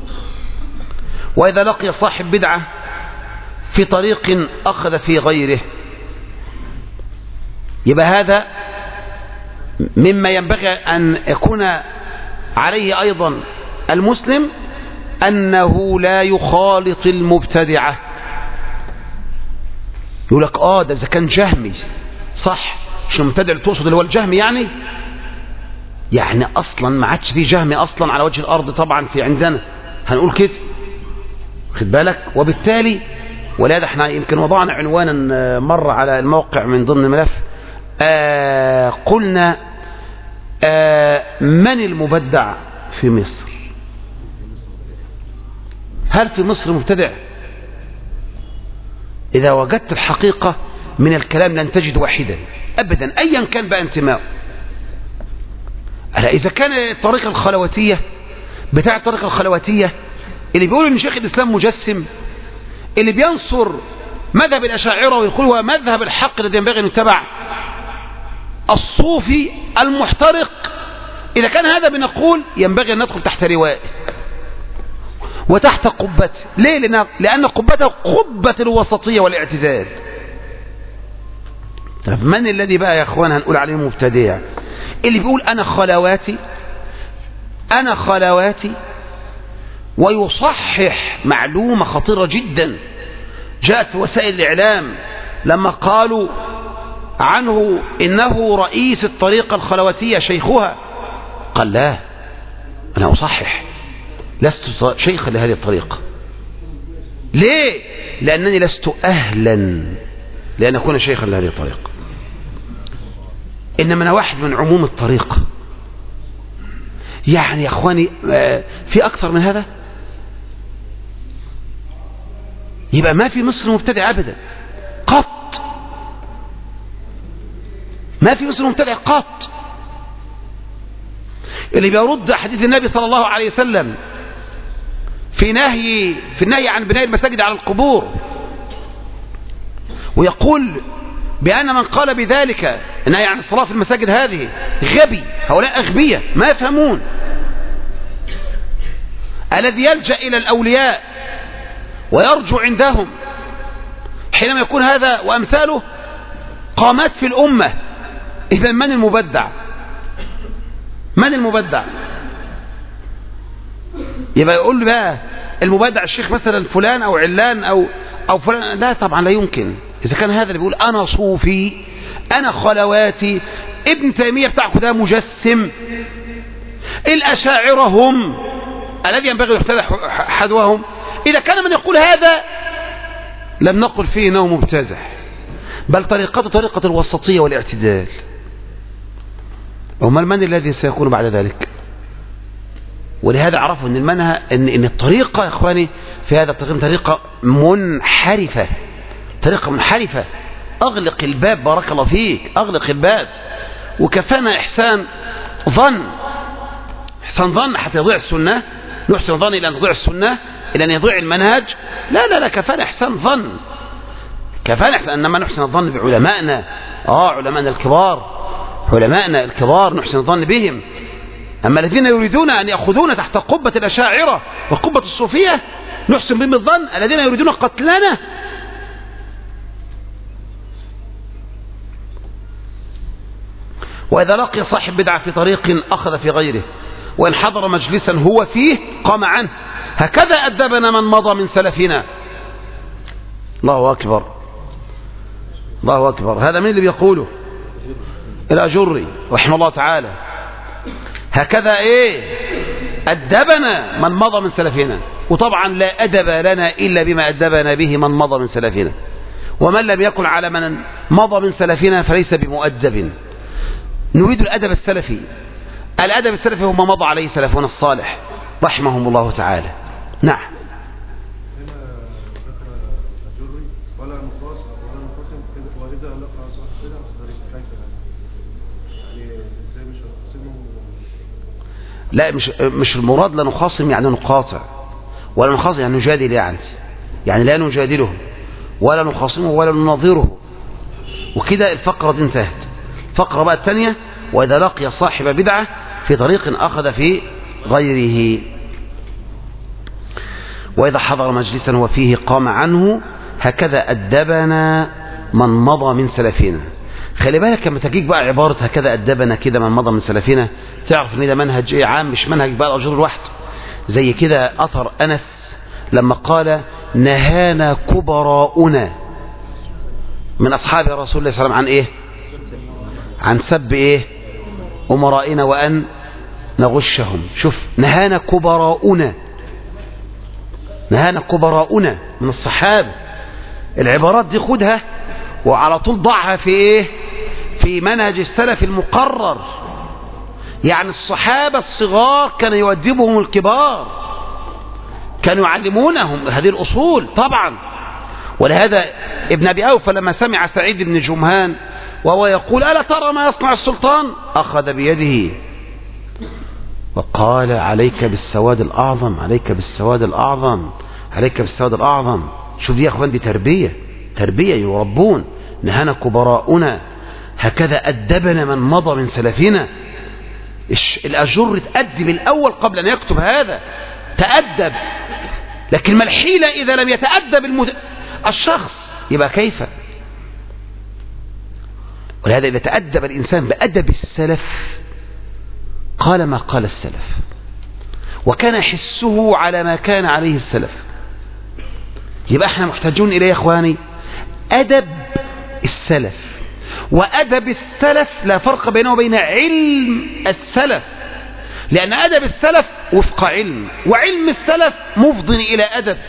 وإذا لقي صاحب بدعة في طريق أخذ في غيره، يبقى هذا مما ينبغي أن يكون عليه أيضا المسلم، أنه لا يخالط المبتدعة. يقول لك آه ده إذا كان جهمي صح، مش المبتدع اللي تقصد اللي هو الجهمي يعني يعني أصلا ما عادش فيه جهمي أصلا على وجه الأرض طبعا في عندنا، هنقول كده، خد بالك. وبالتالي ولهذا احنا يمكن وضعنا عنوانا مرة على الموقع من ضمن الملف، آه قلنا آه من المبدع في مصر؟ هل في مصر مبتدع؟ إذا وجدت الحقيقة من الكلام لن تجد واحدا أبدا أيا كان بقى انتماء. ألا إذا كان الطريقة الخلواتية بتاع الطريقة الخلواتية اللي بيقولوا إن شيخ الإسلام مجسم، اللي بينصر مذهب الأشاعرة ويقول هو مذهب الحق الذي ينبغي أن يتبع، الصوفي المحترق، إذا كان هذا بنقول ينبغي أن ندخل تحت روائه وتحت قبته. ليه؟ لأن قبته قبة الوسطية والاعتدال. طب من الذي بقى يا أخوان هنقول عليه مبتدع؟ اللي بيقول أنا خلواتي أنا خلواتي ويصحح معلومة خطيرة جدا جاءت في وسائل الإعلام لما قالوا عنه إنه رئيس الطريقة الخلواتية شيخها، قال لا، أنا أصحح، لست شيخا لهذه الطريقة. ليه؟ لأنني لست أهلا لأن أكون شيخا لهذه الطريقة، إنما أنا واحد من عموم الطريقة. يعني يا أخواني في أكثر من هذا؟ يبقى ما في مصر مبتدع أبدا قط، ما في مصر مبتدع قط. اللي بيرد حديث النبي صلى الله عليه وسلم في نهي في النهي عن بناء المساجد على القبور ويقول بأن من قال بذلك النهي عن الصلاة في المساجد هذه غبي، هؤلاء أغبياء ما يفهمون. الذي يلجأ إلى الأولياء ويرجو عندهم حينما يكون هذا وأمثاله قامات في الأمة، إذا من المبدع؟ من المبدع؟ يبقى يقول بقى المبدع الشيخ مثلا فلان أو علان أو أو فلان، لا طبعا لا يمكن. إذا كان هذا اللي بيقول أنا صوفي أنا خلواتي، ابن تيمية بتاعكم ده مجسم، الأشاعرة هم الذي ينبغي يختلف حدوهم. إذا كان من يقول هذا لم نقل فيه أنه مبتدع، بل طريقته طريقة الوسطية والاعتدال. وما من الذي سيكون بعد ذلك؟ ولهذا عرفوا أن المنهج إن, إن الطريقة يا إخواني في هذا الطريق طريقة منحرفة، طريقة منحرفة. أغلق الباب بارك الله فيك، أغلق الباب، وكفانا إحسان ظن، إحسان ظن حتى يضيع السنة، نحسن ظن إلى أن تضيع السنة، إلى أن يضيع المنهج. لا لا لا كفانا إحسان ظن، كفانا إحسان أنما نحسن الظن بعلمائنا، آه علمائنا الكبار، علمائنا الكبار نحسن الظن بهم. أما الذين يريدون أن يأخذون تحت قبة الأشاعرة وقبة الصوفية نحسن بهم الظن، الذين يريدون قتلنا. وإذا لقي صاحب بدعة في طريق أخذ في غيره، وإن حضر مجلسا هو فيه قام عنه، هكذا أدبنا من مضى من سلفنا. الله أكبر، الله أكبر. هذا من اللي بيقوله؟ الأجري رحمه الله تعالى. هكذا إيه أدبنا من مضى من سلفنا. وطبعا لا أدب لنا إلا بما أدبنا به من مضى من سلفنا، ومن لم يكن على من مضى من سلفنا فليس بمؤدب. نريد الأدب السلفي، الأدب السلفي هو ما مضى عليه سلفنا الصالح رحمهم الله تعالى. نعم. لا مش مش المراد لا نخاصم يعني نقاطع، ولا نخاصم يعني نجادل، يعني يعني لا نجادله ولا نخاصمه ولا نناظره. وكده الفقرة دي انتهت. الفقرة بقى الثانية: وإذا لقي صاحب بدعة في طريق أخذ في غيره، وإذا حضر مجلسا وفيه قام عنه، هكذا أدبنا من مضى من سلفنا. خلي بالك لما تجيك بقى عبارة هكذا أدبنا كده من مضى من سلفنا، تعرف ان ده منهج ايه عام، مش منهج بقى الأجر الواحد. زي كده أثر أنس لما قال نهانا كبراؤنا من أصحاب رسول الله صلى الله عليه وسلم عن ايه؟ عن سب ايه؟ أمرائنا وأن نغشهم. شوف، نهانا كبراؤنا، نهانا كبراؤنا من الصحابة. العبارات دي خدها وعلى طول ضعها في ايه؟ في منهج السلف المقرر. يعني الصحابة الصغار كان يؤدبهم الكبار، كانوا يعلمونهم هذه الأصول طبعا. ولهذا ابن أبي أوفى لما سمع سعيد بن جمهان وهو يقول ألا ترى ما يصنع السلطان، أخذ بيده وقال عليك بالسواد الأعظم، عليك بالسواد الأعظم، عليك بالسواد الأعظم. شوف دي يا أخوان، دي تربية، تربية يربون. نهانا كبراؤنا هكذا أدبنا من مضى من سلفنا. الأجر تأدب الأول قبل أن يكتب هذا، تأدب. لكن ما الحيلة إذا لم يتأدب المد... الشخص يبقى كيف؟ ولهذا إذا تأدب الإنسان بأدب السلف قال ما قال السلف، وكان حسه على ما كان عليه السلف، يبقى احنا محتاجون إليه يا إخواني أدب السلف. وأدب السلف لا فرق بينه وبين علم السلف، لأن أدب السلف وفق علم، وعلم السلف مفض إلى أدب.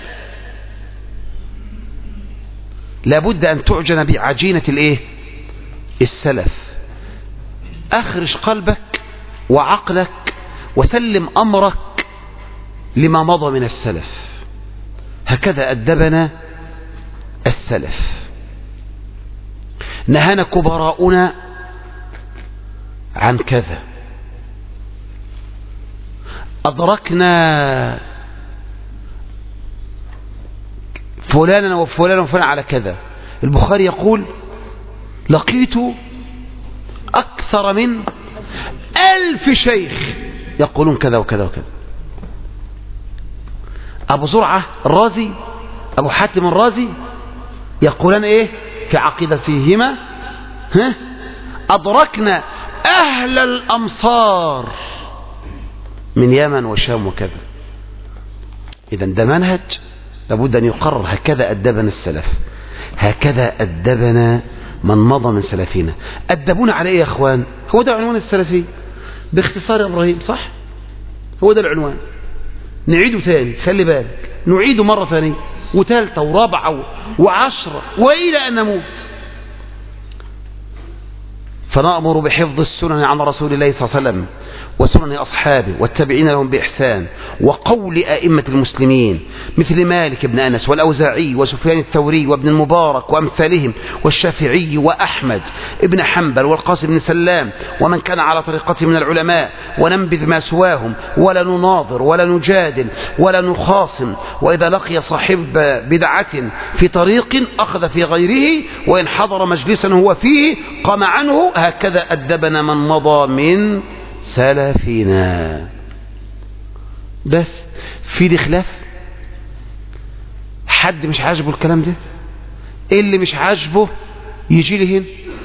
لابد أن تعجن بعجينة الإيه؟ السلف. أخرج قلبك وعقلك وسلم أمرك لما مضى من السلف. هكذا أدبنا السلف. نهانا كبراؤنا عن كذا، أدركنا فلانا وفلانا وفلانا على كذا. البخاري يقول لقيت أكثر من ألف شيخ يقولون كذا وكذا وكذا. أبو زرعة الرازي، أبو حاتم الرازي يقولان إيه في عقيدتهما؟ ها؟ أدركنا أهل الأمصار من يمن وشام وكذا. إذا ده منهج لابد أن يقرر. هكذا أدبنا السلف، هكذا أدبنا من مضى من سلفنا. أدبونا على إيه يا أخوان؟ هو ده عنوان السلفي باختصار إبراهيم، صح؟ هو ده العنوان. نعيده ثاني، خلي بالك، نعيده مرة ثانية وثالثة ورابعة وعشرة وإلى أن نموت. فنأمر بحفظ السنن عن رسول الله صلى الله عليه وسلم وسنن أصحابه والتابعين لهم بإحسان، وقول أئمة المسلمين مثل مالك بن أنس والأوزاعي وسفيان الثوري وابن المبارك وأمثالهم والشافعي وأحمد ابن حنبل والقاسم بن سلام ومن كان على طريقته من العلماء، وننبذ ما سواهم ولا نناظر ولا نجادل ولا نخاصم. وإذا لقي صاحب بدعة في طريق أخذ في غيره، وإن حضر مجلسا هو فيه قام عنه. هكذا أدبنا من مضى من سلفنا. بس في دي خلاف، حد مش عاجبه الكلام ده، اللي مش عاجبه يجي لي هنا.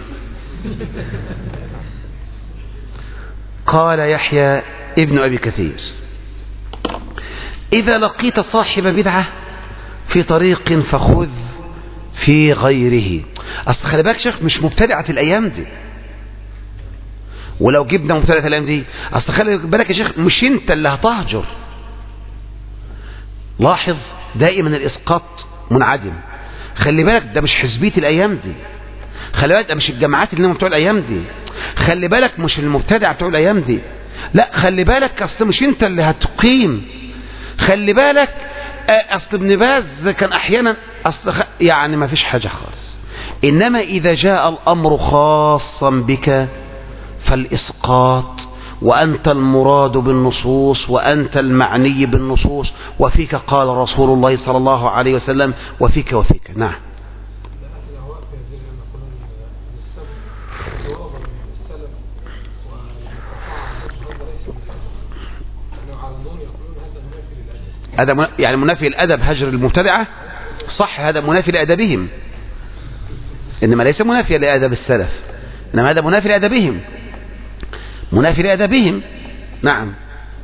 قال يحيى ابن أبي كثير إذا لقيت صاحب بدعة في طريق فخذ في غيره. أصل خلي بالك شيخ، مش مبتدعة في الأيام دي، ولو جبنا مبتدعة في الأيام دي أصل خلي بالك يا شيخ مش أنت اللي هتهجر. لاحظ دائما الإسقاط منعدم. خلي بالك ده مش حزبية الأيام دي، خلي بالك ده مش الجماعات اللي هم بتوع الأيام دي، خلي بالك مش المبتدع بتوع الأيام دي، لا خلي بالك أصل مش أنت اللي هتقيم. خلي بالك أصل ابن باز كان أحيانا أصل يعني ما فيش حاجة خالص. إنما إذا جاء الأمر خاصا بك فالإسقاط، وأنت المراد بالنصوص وأنت المعني بالنصوص، وفيك قال رسول الله صلى الله عليه وسلم وفيك وفيك. نعم. هذا يعني منافي الأدب هجر المبتدعة، صح، هذا منافي لأدبهم، إنما ليس منافي لأدب السلف، إنما هذا منافي لأدبهم، منافي لأدبهم. نعم.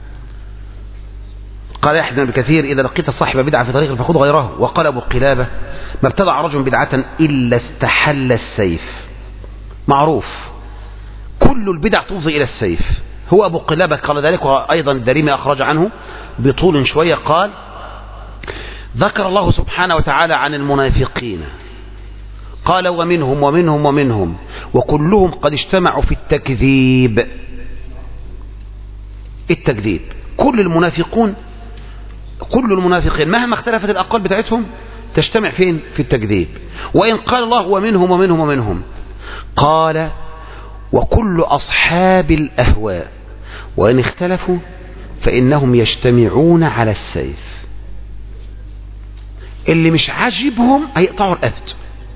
قال يحيى بن كثير إذا لقيت صاحب بدعة في طريق فخذ غيره. وقال أبو قلابة ما ابتدع رجل بدعة إلا استحل السيف. معروف كل البدع تفضي إلى السيف. هو أبو قلابة قال ذلك، وأيضا الدارمي أخرج عنه بطول شوية. قال ذكر الله سبحانه وتعالى عن المنافقين قال ومنهم ومنهم ومنهم وكلهم قد اجتمعوا في التكذيب. التكذيب كل المنافقون، كل المنافقين مهما اختلفت الأقوال بتاعتهم تجتمع فين؟ في التكذيب. وإن قال الله ومنهم ومنهم ومنهم قال وكل أصحاب الأهواء وإن اختلفوا فإنهم يجتمعون على السيف. اللي مش عاجبهم هيقطعوا رقبته،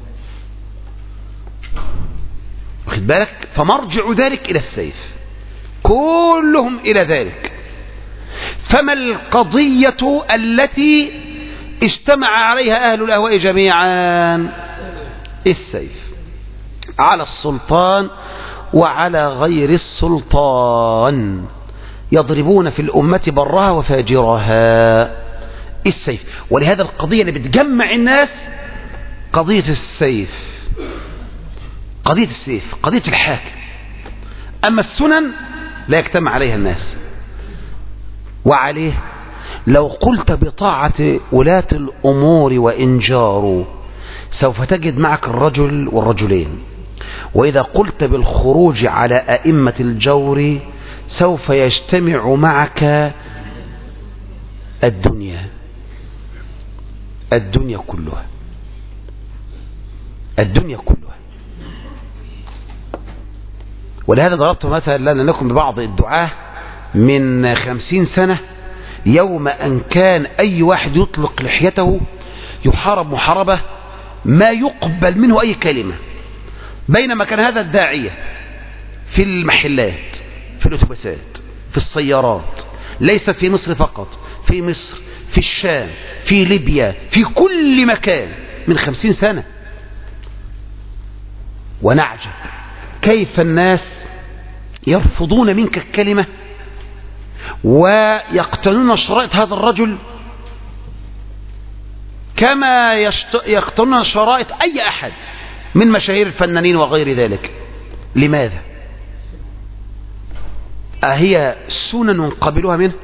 واخد بالك؟ فمرجع ذلك إلى السيف، كلهم إلى ذلك. فما القضية التي اجتمع عليها أهل الأهواء جميعا؟ السيف على السلطان وعلى غير السلطان، يضربون في الأمة برها وفاجرها. السيف. ولهذا القضية اللي بتجمع الناس قضية السيف، قضية السيف، قضية الحاكم. أما السنن لا يجتمع عليها الناس. وعليه لو قلت بطاعة ولاة الأمور وإن جاروا سوف تجد معك الرجل والرجلين، وإذا قلت بالخروج على أئمة الجور سوف يجتمع معك الدنيا، الدنيا كلها، الدنيا كلها. ولهذا ضربت مثلا لكم ببعض الدعاة من خمسين سنة، يوم أن كان أي واحد يطلق لحيته يحارب محاربة ما يقبل منه أي كلمة، بينما كان هذا الداعية في المحلات، في الأتوبيسات، في السيارات، ليس في مصر فقط، في مصر، في الشام، في ليبيا، في كل مكان من خمسين سنة. ونعجب كيف الناس يرفضون منك الكلمة ويقتنون شرائط هذا الرجل كما يقتنون شرائط أي أحد من مشاهير الفنانين وغير ذلك. لماذا؟ أهي سنن قبلوها منه؟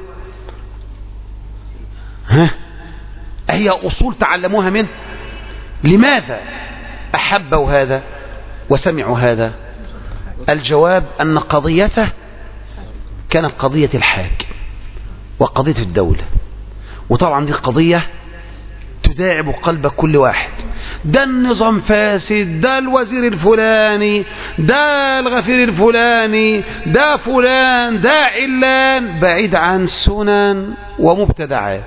ها؟ أهي أصول تعلموها منه؟ لماذا أحبوا هذا وسمعوا هذا؟ الجواب أن قضيته كانت قضية الحاكم وقضية الدولة، وطبعا دي قضية تداعب قلب كل واحد. ده النظام فاسد، ده الوزير الفلاني، ده الغفير الفلاني، ده فلان، ده علان، بعيد عن سنن ومبتدعات.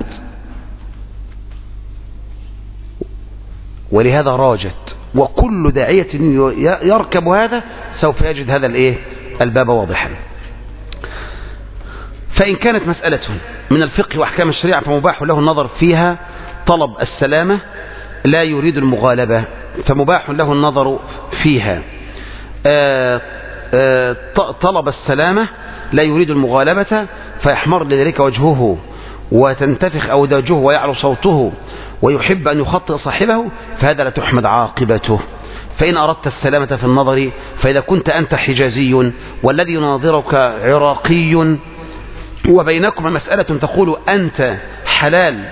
ولهذا راجت، وكل داعية يركب هذا سوف يجد هذا الايه الباب واضحا. فإن كانت مسألة من الفقه وأحكام الشريعة فمباح له النظر فيها طلب السلامة لا يريد المغالبة، فمباح له النظر فيها. آآ آآ طلب السلامة لا يريد المغالبة فيحمر لذلك وجهه وتنتفخ أوداجه ويعلو صوته ويحب أن يخطئ صاحبه، فهذا لا تحمد عاقبته. فإن أردت السلامة في النظر فإذا كنت أنت حجازي والذي يناظرك عراقي وبينكم مسألة تقول أنت حلال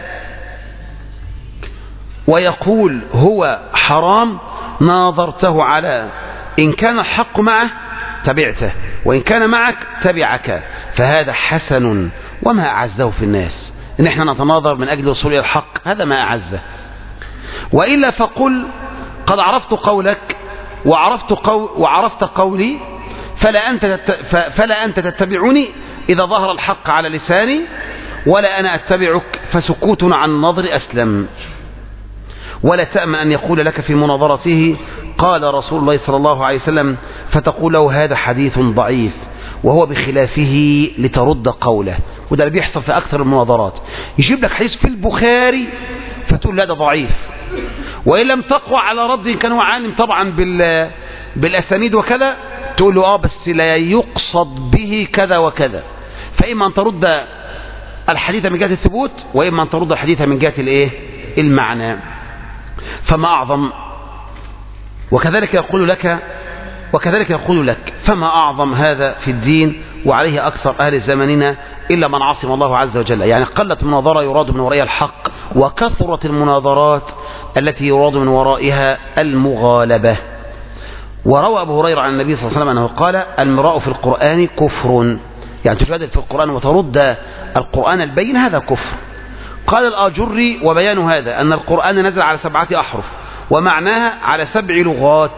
ويقول هو حرام، ناظرته على إن كان الحق معه تبعته وإن كان معك تبعك، فهذا حسن وما أعزه في الناس. إن احنا نتناظر من أجل وصول الحق هذا ما أعزه. وإلا فقل قد عرفت قولك وعرفت, قو وعرفت قولي فلا أنت, فلا أنت تتبعني إذا ظهر الحق على لساني ولا أنا أتبعك، فسكوت عن النظر أسلم. ولا تأمن أن يقول لك في مناظرته قال رسول الله صلى الله عليه وسلم فتقول له هذا حديث ضعيف وهو بخلافه لترد قوله. وده اللي بيحصل في أكثر المناظرات، يجيب لك حديث في البخاري فتقول لا ده ضعيف، وإن لم تقوى على رد إن كان هو عالم طبعا بال بالأسانيد وكذا تقول له آه بس لا يقصد به كذا وكذا. فإما أن ترد الحديث من جهة الثبوت وإما أن ترد الحديث من جهة الإيه المعنى. فما أعظم وكذلك يقول لك وكذلك يقول لك فما أعظم هذا في الدين وعليه أكثر أهل زماننا إلا من عصم الله عز وجل. يعني قلت مناظرة يراد من ورائها الحق، وكثرت المناظرات التي يراد من ورائها المغالبة. وروى أبو هريرة عن النبي صلى الله عليه وسلم أنه قال المراء في القرآن كفر، يعني تجادل في القرآن وترد القرآن البين هذا كفر. قال الآجري وبيان هذا أن القرآن نزل على سبعة أحرف ومعناها على سبع لغات،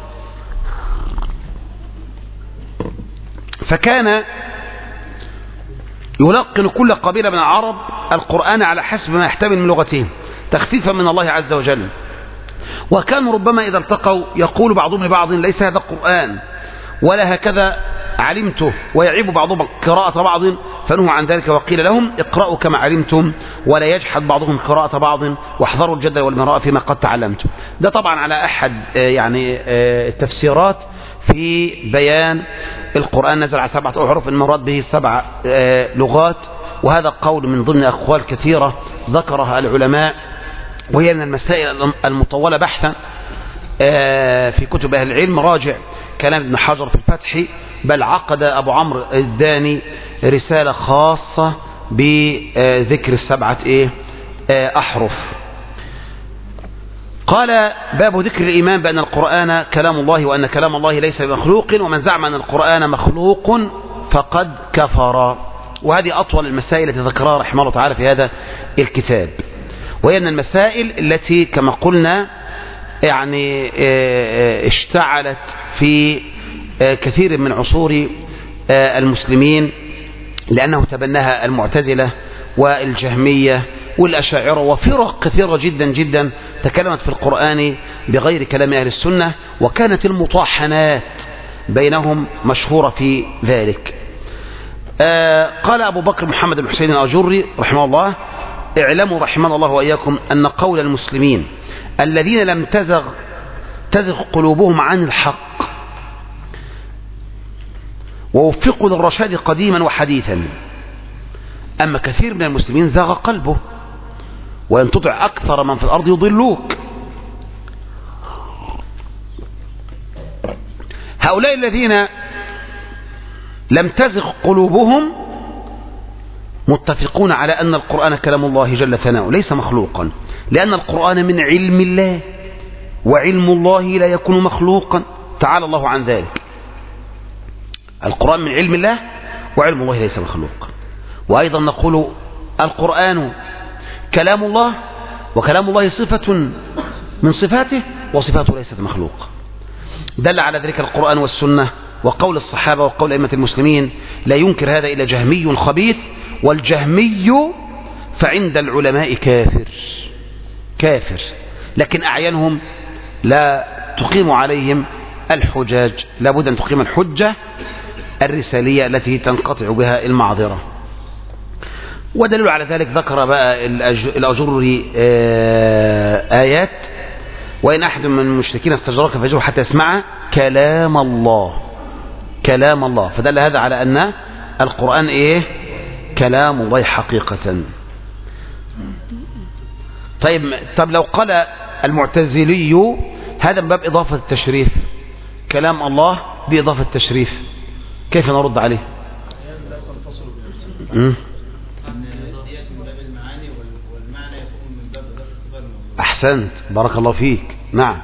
فكان يلقن كل قبيلة من العرب القرآن على حسب ما يحتمل من لغتهم. تخفيفا من الله عز وجل. وكانوا ربما إذا التقوا يقول بعضهم لبعض ليس هذا القرآن ولا هكذا علمته، ويعيب بعضهم قراءة بعض فنهوا عن ذلك وقيل لهم اقرأوا كما علمتم ولا يجحد بعضهم قراءة بعض واحذروا الجدل والمراء فيما قد تعلمتم. ده طبعا على أحد يعني التفسيرات في بيان القرآن نزل على سبعة أحرف المراد به سبع لغات، وهذا قول من ضمن أقوال كثيرة ذكرها العلماء، وهي من المسائل المطولة بحثا في كتب أهل العلم. راجع كلام ابن حجر في الفتح، بل عقد أبو عمرو الداني رسالة خاصة بذكر السبعة إيه أحرف. قال باب ذكر الإيمان بأن القرآن كلام الله وأن كلام الله ليس بمخلوق، ومن زعم أن القرآن مخلوق فقد كفر. وهذه أطول المسائل التي ذكرها رحمه الله تعالى في هذا الكتاب، وهي من المسائل التي كما قلنا يعني اشتعلت في كثير من عصور المسلمين، لأنه تبناها المعتزلة والجهمية والأشاعرة وفرق كثيرة جدا جدا تكلمت في القرآن بغير كلام أهل السنة، وكانت المطاحنات بينهم مشهورة في ذلك. قال أبو بكر محمد بن حسين الأجري رحمه الله: اعلموا رحمنا الله وإياكم أن قول المسلمين الذين لم تزغ تزغ قلوبهم عن الحق ووفقوا للرشاد قديما وحديثا، أما كثير من المسلمين زاغ قلبه، وإن تطع أكثر من في الأرض يضلوك. هؤلاء الذين لم تزغ قلوبهم متفقون على أن القرآن كلام الله جل ثناؤه ليس مخلوقا، لأن القرآن من علم الله، وعلم الله لا يكون مخلوقا، تعالى الله عن ذلك. القرآن من علم الله وعلم الله ليس مخلوقا. وأيضا نقول القرآن كلام الله، وكلام الله صفة من صفاته، وصفاته ليست مخلوقة. دل على ذلك القرآن والسنة وقول الصحابة وقول أئمة المسلمين. لا ينكر هذا إلا جهمي خبيث، والجهمي فعند العلماء كافر كافر، لكن أعينهم لا تقيم عليهم الحجاج، لابد أن تقيم الحجة الرسالية التي تنقطع بها المعذرة. ودليل على ذلك ذكر بقى الأجري آيات: وإن أحد من المشركين استجارك فاجره حتى يسمع كلام الله، كلام الله. فدل هذا على أن القرآن إيه؟ كلام الله حقيقة. طيب طب لو قال المعتزلي هذا من باب إضافة التشريف، كلام الله دي إضافة التشريف، كيف نرد عليه؟ أحسنت، بارك الله فيك. نعم،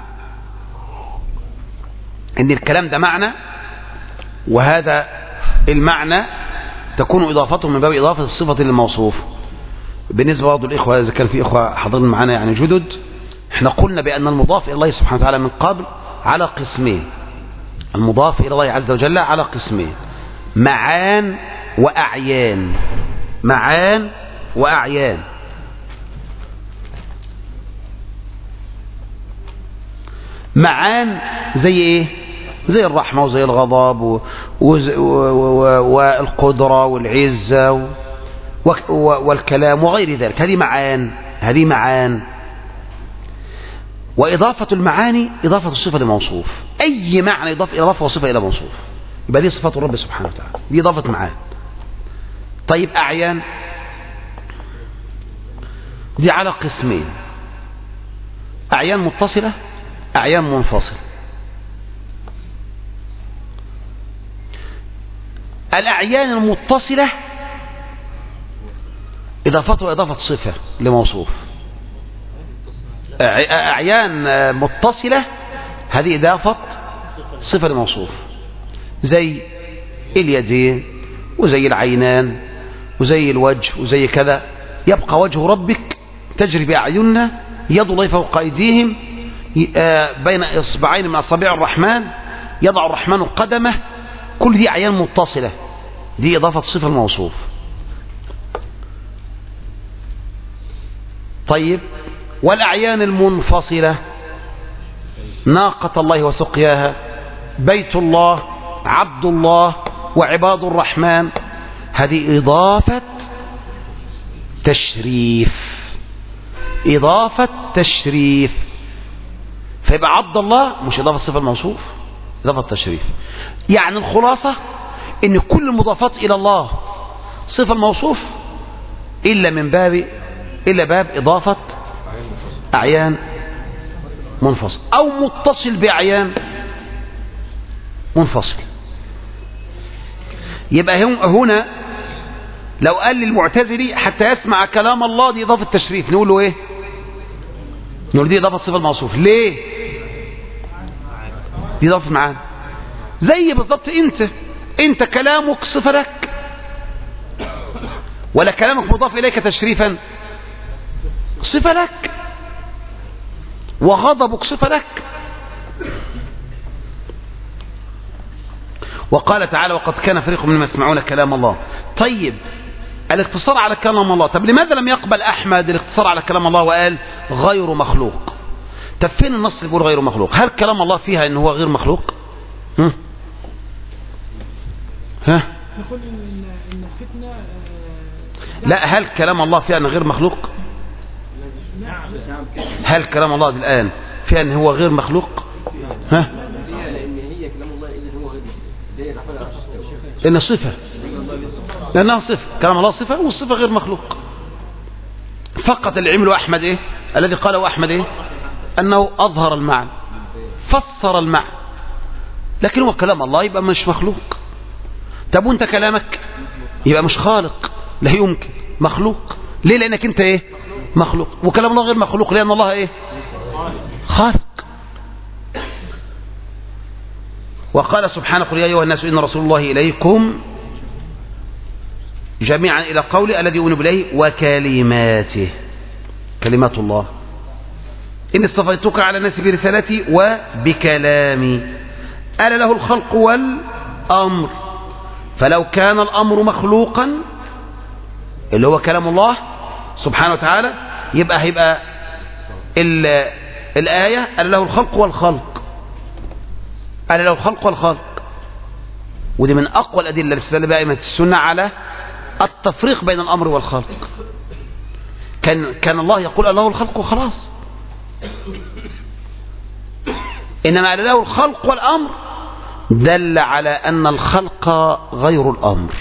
إن الكلام ده معنى، وهذا المعنى تكون إضافته من باب إضافة الصفة للموصوف. بالنسبة لبعض الإخوة إذا كان في إخوة حاضرين معنا يعني جدد، احنا قلنا بأن المضاف إلى الله سبحانه وتعالى من قبل على قسمين. المضاف إلى الله عز وجل على قسمين: معان وأعيان. معان وأعيان. معان زي إيه؟ زي الرحمة وزي الغضب والقدرة والعزة والكلام وغير ذلك، هذه معان. هذه معان. وإضافة المعاني إضافة الصفة لموصوف. أي معنى يضاف إلى إضافة وصفة إلى موصوف يبقى دي صفات الرب سبحانه وتعالى، دي إضافة معان. طيب أعيان دي على قسمين: أعيان متصلة، أعيان منفصلة. الأعيان المتصلة إضافتها إضافة صفة لموصوف. أعيان متصلة هذه إضافة صفة لموصوف، زي اليدين وزي العينان وزي الوجه وزي كذا. يبقى وجه ربك تجري بأعيننا، يد الله فوق أيديهم، بين إصبعين من أصابع الرحمن يضع الرحمن قدمه. كل دي أعيان متصلة، دي إضافة صفة الموصوف. طيب والأعيان المنفصلة ناقة الله وسقياها، بيت الله، عبد الله، وعباد الرحمن. هذه إضافة تشريف، إضافة تشريف. فيبقى عبد الله مش إضافة صفة الموصوف، إضافة تشريف. يعني الخلاصة إن كل المضافات إلى الله صفة الموصوف إلا من باب إلا باب إضافة أعيان منفصل أو متصل بأعيان منفصل. يبقى هنا لو قال للمعتزلي حتى يسمع كلام الله دي إضافة تشريف، نقول له إيه؟ نقول دي إضافة صفة الموصوف. ليه؟ دي إضافة معانا. زي بالضبط أنت أنت كلامك صفة لك، ولا كلامك مضاف إليك تشريفا؟ صفة لك. وغضبك صفة لك. وقال تعالى وقد كان فريق منهم يسمعون كلام الله. طيب الاقتصار على كلام الله، طب لماذا لم يقبل أحمد الاقتصار على كلام الله وقال غير مخلوق؟ طب فين النص اللي بيقول غير مخلوق؟ هل كلام الله فيها ان هو غير مخلوق؟ ها ها نقول ان ان الفتنه لا، هل كلام الله فيها ان غير مخلوق؟ هل كلام الله الآن فيها ان هو غير مخلوق؟ ها لان هي كلام الله اذا هو غير مخلوق، إن صفة، لأنها صفة، كلام الله صفة والصفة غير مخلوق. فقط اللي عمله أحمد إيه؟ الذي قاله أحمد إيه؟ أنه أظهر المعنى، فسر المعنى، لكن هو كلام الله يبقى مش مخلوق. طب وانت كلامك يبقى مش خالق، لا يمكن مخلوق. ليه؟ لأنك انت إيه؟ مخلوق. وكلام الله غير مخلوق لأن الله إيه؟ خالق. وقال سبحانه قل يا أيها الناس إن رسول الله إليكم جميعا إلى قوله الذي أنب إليه وكلماته، كلمات الله. إن اصطفيتك على الناس برسالتي وبكلامي ألا له الخلق والأمر. فلو كان الأمر مخلوقا اللي هو كلام الله سبحانه وتعالى يبقى هيبقى الآية ألا له الخلق والخلق، ألا له الخلق والخلق. ودي من أقوى الأدلة اللي استدل بها أئمة السنة على التفريق بين الأمر والخلق. كان كان الله يقول ألا له الخلق وخلاص، إنما ألا له الخلق والأمر دل على أن الخلق غير الأمر.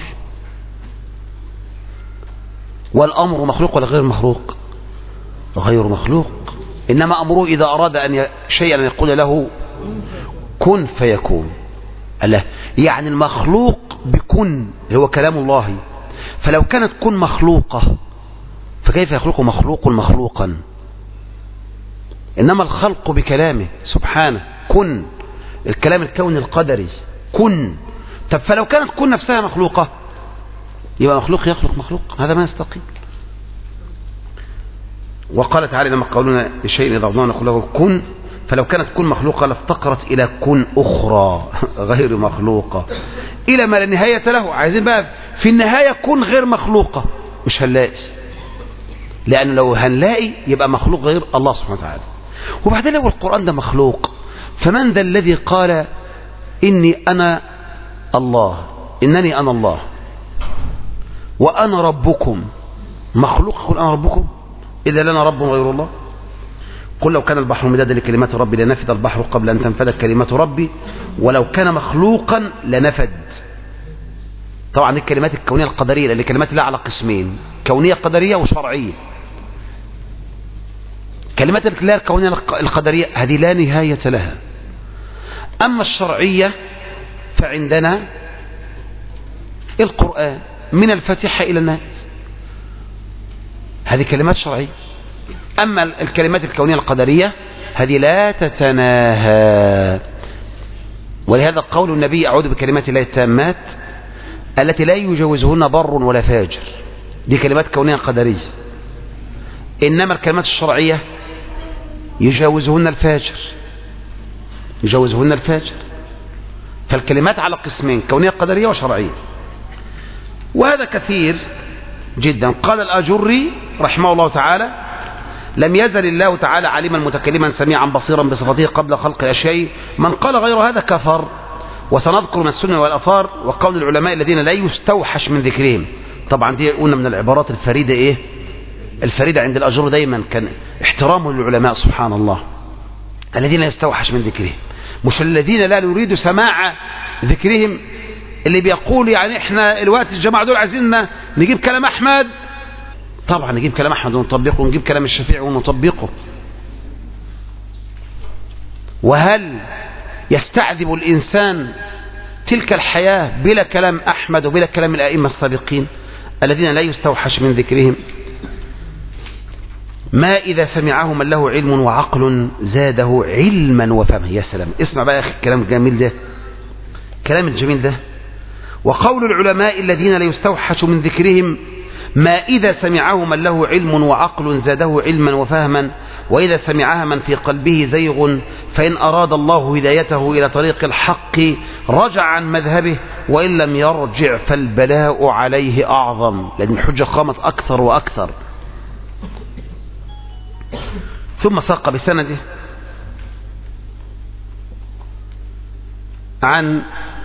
والأمر مخلوق ولا غير مخلوق؟ غير مخلوق. إنما أمره إذا أراد أن شيئا يقول له كن فيكون. الله يعني المخلوق بكن هو كلام الله. فلو كانت كن مخلوقة فكيف يخلق مخلوق مخلوقا؟ إنما الخلق بكلامه سبحانه كن، الكلام الكوني القدري كن. طب فلو كانت كن نفسها مخلوقة يبقى مخلوق يخلق مخلوق، هذا ما يستقيم. وقال تعالى لما قولنا لشيء إذا أردنا نقول له كن، فلو كانت كن مخلوقة لافتقرت إلى كن أخرى غير مخلوقة إلى ما لا نهاية له. عايزين بقى في النهاية كن غير مخلوقة، مش هنلاقي، لأن لو هنلاقي يبقى مخلوق غير الله سبحانه وتعالى. وبعدين لو القرآن ده مخلوق فمن ذا الذي قال إني أنا الله، إنني أنا الله وأنا ربكم؟ مخلوق يقول أنا ربكم؟ إذا لنا رب غير الله؟ قل لو كان البحر مدادا لكلمات ربي لنفد البحر قبل أن تنفد كلمات ربي ولو كان مخلوقا لنفد. طبعا الكلمات الكونية القدرية، لأن الكلمات لها على قسمين، كونية قدرية وشرعية. كلمات الله الكونية القدرية هذه لا نهاية لها. أما الشرعية فعندنا القرآن من الفاتحة إلى الناس، هذه كلمات شرعية. أما الكلمات الكونية القدرية هذه لا تتناهى. ولهذا قول النبي أعوذ بكلمات الله التامات التي لا يجوزهن بر ولا فاجر، دي كلمات كونية قدرية. إنما الكلمات الشرعية يجاوزهن الفاجر، يجاوزهن الفاجر. فالكلمات على قسمين، كونية قدرية وشرعية، وهذا كثير جدا. قال الآجري رحمه الله تعالى لم يزل الله تعالى عليما متكلما سميعا بصيرا بصفته قبل خلق الأشياء. من قال غير هذا كفر. وسنذكر من السنة والأثار وقول العلماء الذين لا يستوحش من ذكرهم. طبعا دي قلنا من العبارات الفريدة إيه الفريدة عند الأجر دايما كان احترامه للعلماء سبحان الله الذين لا يستوحش من ذكرهم، مش الذين لا نريد سماع ذكرهم، اللي بيقول يعني احنا الوقت الجماعة دول عايزيننا نجيب كلام أحمد. طبعا نجيب كلام أحمد ونطبقه، ونجيب كلام الشافعي ونطبقه. وهل يستعذب الإنسان تلك الحياة بلا كلام أحمد وبلا كلام الأئمة السابقين الذين لا يستوحش من ذكرهم؟ ما إذا سمعه من له علم وعقل زاده علما وفهما. يا سلام، اسمع بقى يا أخي الكلام الجميل ده، كلام الجميل ده. وقول العلماء الذين لا يستوحش من ذكرهم ما إذا سمعه من له علم وعقل زاده علما وفهما، وإذا سمعها من في قلبه زيغ فإن أراد الله هدايته إلى طريق الحق رجع عن مذهبه، وإن لم يرجع فالبلاء عليه أعظم. لأن الحجة قامت أكثر وأكثر. ثم ساق بسنده عن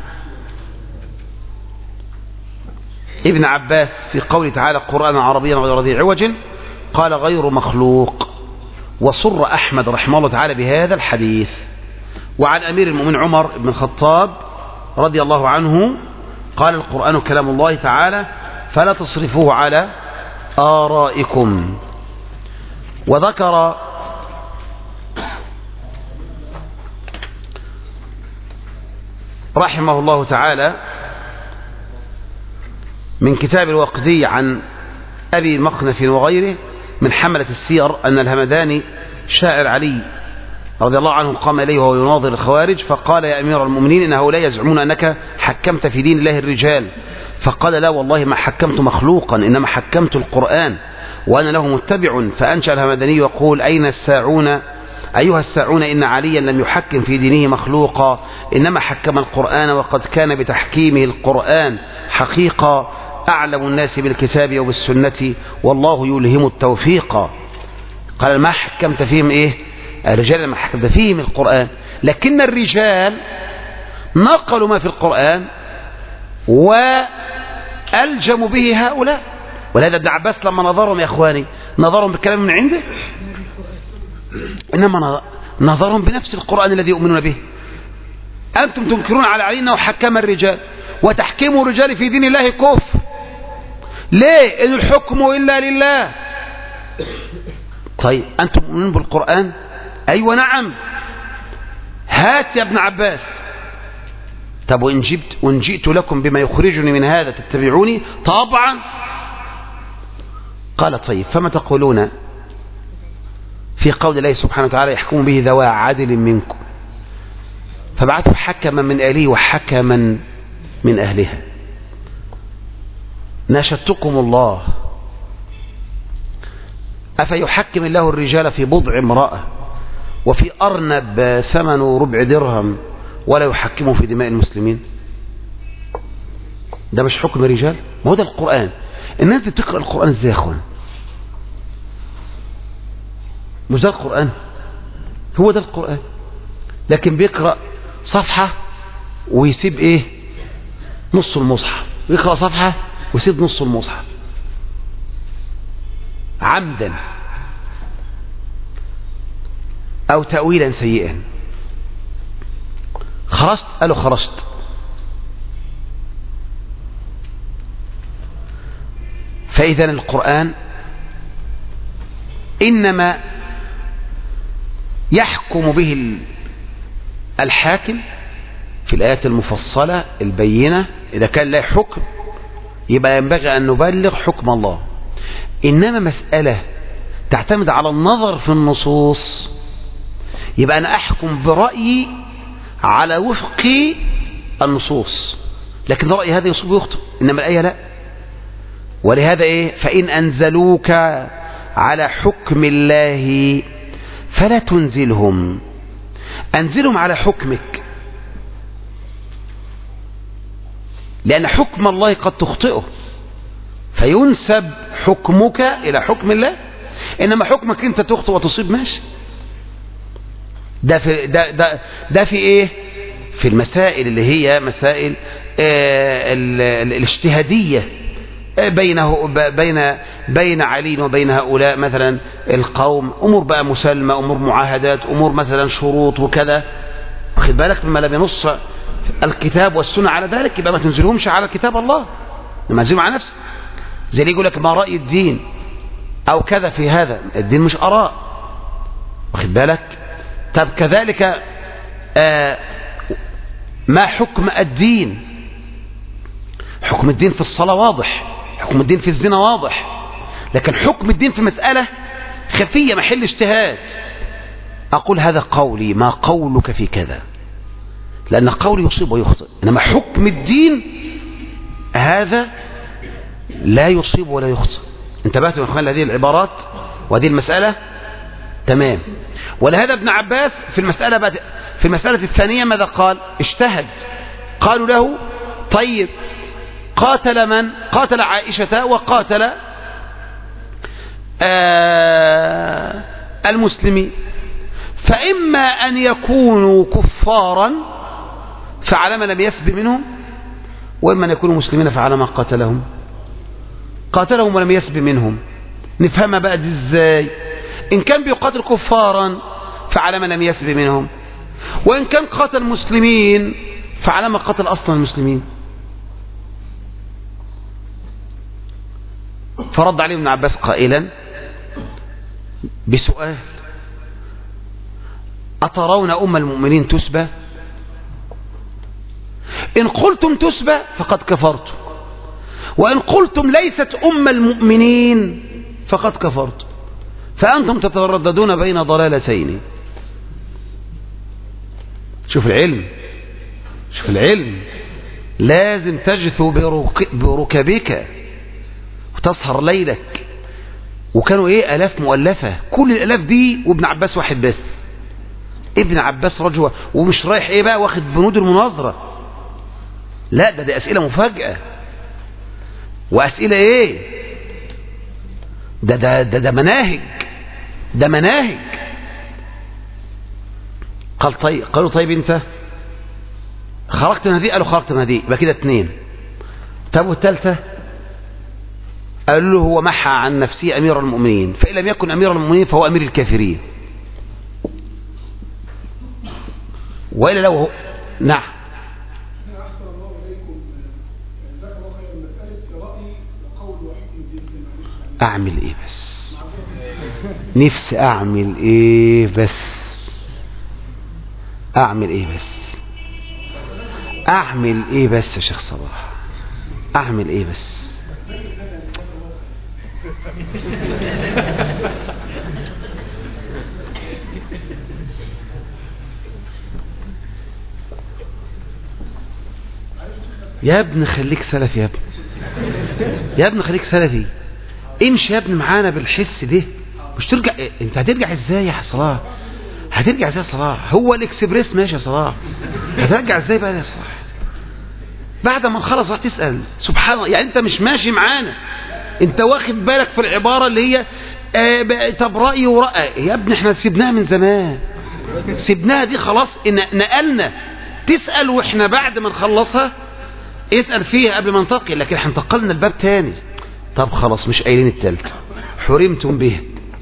ابن عباس في قوله تعالى قرآنا عربيا غير ذي عوج قال غير مخلوق. وصر أحمد رحمه الله تعالى بهذا الحديث. وعن أمير المؤمنين عمر بن الخطاب رضي الله عنه قال القرآن كلام الله تعالى فلا تصرفوه على آرائكم. وذكر رحمه الله تعالى من كتاب الوقدي عن أبي مخنف وغيره من حملة السير أن الهمداني شاعر علي رضي الله عنه قام إليه وهو يناظر الخوارج فقال يا أمير المؤمنين إن هؤلاء يزعمون أنك حكمت في دين الله الرجال. فقال لا والله ما حكمت مخلوقا إنما حكمت القرآن وأنا له متبع. فأنشأ الهمداني يقول أين الساعون أيها الساعون إن عليا لم يحكم في دينه مخلوقا إنما حكم القرآن وقد كان بتحكيمه القرآن حقيقة أعلم الناس بالكتاب وبالسنة والله يلهم التوفيق. قال ما حكمت فيهم إيه الرجال ما حكمت فيهم القرآن لكن الرجال نقلوا ما في القرآن وألجموا به هؤلاء. ولهذا ابن عباس لما نظرهم يا أخواني نظرهم بالكلام من عنده إنما نظرهم بنفس القرآن الذي يؤمنون به. أنتم تنكرون على علي أنه حكم الرجال وتحكيم الرجال في دين الله كفر. ليه؟ إن الحكم إلا لله. طيب أنتم مؤمنون بالقرآن؟ أيوة نعم. هات يا ابن عباس. طب وإن جبت وإن جئت لكم بما يخرجني من هذا تتبعوني؟ طبعا. قال طيب فما تقولون في قول الله سبحانه وتعالى يحكم به ذوى عدل منكم فبعثوا حكما من أهله وحكما من أهلها. ناشدتكم الله أفيحكم الله الرجال في بضع امرأة وفي أرنب ثمن ربع درهم ولا يحكمه في دماء المسلمين؟ ده مش حكم رجال؟ ما هو ده القرآن. الناس بتقرأ القرآن ازاي يا اخوان؟ مش ده القرآن؟ هو ده القرآن. لكن بيقرأ صفحة ويسيب ايه نص المصحف، ويقرأ صفحة ويسيب نص المصحف عمدا او تأويلا سيئا. خرجت قالوا خرجت. فإذا القرآن إنما يحكم به الحاكم في الآيات المفصلة البينة. إذا كان لا حكم يبقى ينبغي أن نبلغ حكم الله. إنما مسألة تعتمد على النظر في النصوص يبقى أنا أحكم برأيي على وفق النصوص، لكن رأيي هذا يصيب ويخطئ إنما الآية لا. ولهذا إيه فإن أنزلوك على حكم الله فلا تنزلهم. أنزلهم على حكمك لأن حكم الله قد تخطئه فينسب حكمك إلى حكم الله. إنما حكمك أنت تخطئ وتصيب ماشي. ده في ده ده ده في إيه؟ في المسائل اللي هي مسائل آه الاجتهادية بينه بين بين علي وبين هؤلاء مثلا القوم، أمور بقى مسلمة، أمور معاهدات، أمور مثلا شروط وكذا. خد بالك لما لم ينص الكتاب والسنة على ذلك يبقى ما تنزلهمش على كتاب الله، لما تنزلهم على نفسك. زي اللي يقول لك ما رأي الدين أو كذا في هذا، الدين مش آراء. واخد بالك؟ طب كذلك آه ما حكم الدين؟ حكم الدين في الصلاة واضح، حكم الدين في الزنا واضح، لكن حكم الدين في مسألة خفية محل اجتهاد أقول هذا قولي، ما قولك في كذا، لأن قولي يصيب ويخطئ. إنما حكم الدين هذا لا يصيب ولا يخطئ. انتبهتوا يا أخوان هذه العبارات وهذه المسألة؟ تمام. ولهذا ابن عباس في المسألة في المسألة الثانية ماذا قال؟ اجتهد. قالوا له طيب قاتل من؟ قاتل عائشة وقاتل آه المسلمين، فإما أن يكونوا كفارا فعلى ما لم يسب منهم، وإما أن يكونوا مسلمين فعلى ما قاتلهم. قاتلهم ولم يسب منهم، نفهمها بقى دي ازاي؟ إن كان بيقاتل كفارا فعلى ما لم يسب منهم، وإن كان قاتل مسلمين فعلى ما قتل أصلا المسلمين. فرد عليه ابن عباس قائلا بسؤال: أترون أم المؤمنين تسبى؟ إن قلتم تسبى فقد كفرتم، وإن قلتم ليست أم المؤمنين فقد كفرتم، فأنتم تترددون بين ضلالتين. شوف العلم، شوف العلم، لازم تجثو بركبك وتسهر ليلك. وكانوا ايه الاف مؤلفة، كل الالاف دي وابن عباس واحد بس. ابن عباس رجل ومش رايح ايه بقى واخد بنود المناظرة، لا ده دي اسئلة مفاجأة، واسئلة ايه ده ده ده, ده مناهج، ده مناهج. قال طيب، قالوا طيب انت خرجت من هذه؟ قالوا خرجت من هذه، يبقى كده اتنين. طب والثالثة؟ قالوا له هو محى عن نفسه أمير المؤمنين، فإن لم يكن أمير المؤمنين فهو أمير الكافرين. وإلا لو هو نعم. أعمل إيه بس؟ نفسي أعمل إيه بس؟ أعمل إيه بس؟ أعمل إيه بس يا شيخ صلاح؟ أعمل إيه بس؟ يا ابن خليك سلفي، يا ابن يا ابن خليك سلفي، امشي يا ابن معانا بالحس ده. مش ترجع، انت هترجع ازاي يا صلاح؟ هترجع ازاي يا صلاح؟ هو الاكسبريس ماشي يا صلاح، هترجع ازاي بقى يا صلاح؟ بعد ما نخلص راح تسأل. سبحان الله، يعني انت مش ماشي معانا، انت واخد بالك في العبارة اللي هي آه طب رأي ورأي. يا ابني احنا سيبناها من زمان، سيبناها دي خلاص، نقلنا. تسأل واحنا بعد ما نخلصها اسأل فيها قبل ما ننتقل، لكن احنا انتقلنا الباب تاني. طب خلاص مش قايلين التالتة، حرمتم به.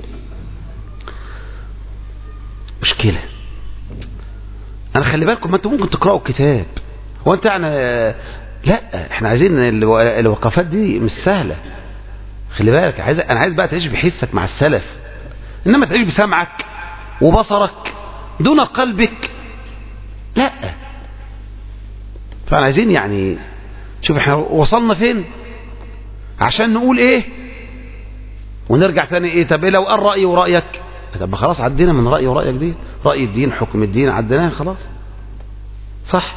مشكلة. انا خلي بالكم، ما انتم ممكن تقرأوا الكتاب، هو انت يعني لا، احنا عايزين الوقفات دي مش سهلة. خلي بالك، عايز انا عايز بقى تعيش بحسك مع السلف، انما تعيش بسمعك وبصرك دون قلبك لا. فاحنا عايزين يعني شوف احنا وصلنا فين عشان نقول ايه ونرجع تاني ايه. طب ايه لو قال رأيي ورأيك؟ طب خلاص عدينا من رأيي ورأيك دي، رأي الدين حكم الدين عديناه خلاص، صح؟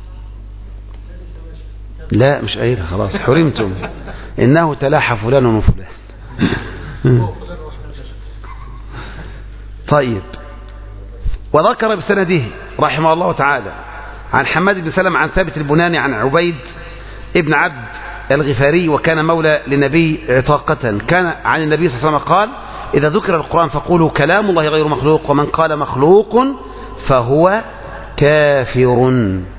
لا مش قايلها خلاص، حرمتم انه تلاحى فلان وفلان. طيب، وذكر بسنده رحمه الله تعالى عن حماد بن سلمة عن ثابت البناني عن عبيد ابن عبد الغفاري، وكان مولى لنبي عتاقة، كان عن النبي صلى الله عليه وسلم قال: إذا ذكر القرآن فقولوا كلام الله غير مخلوق، ومن قال مخلوق فهو كافر.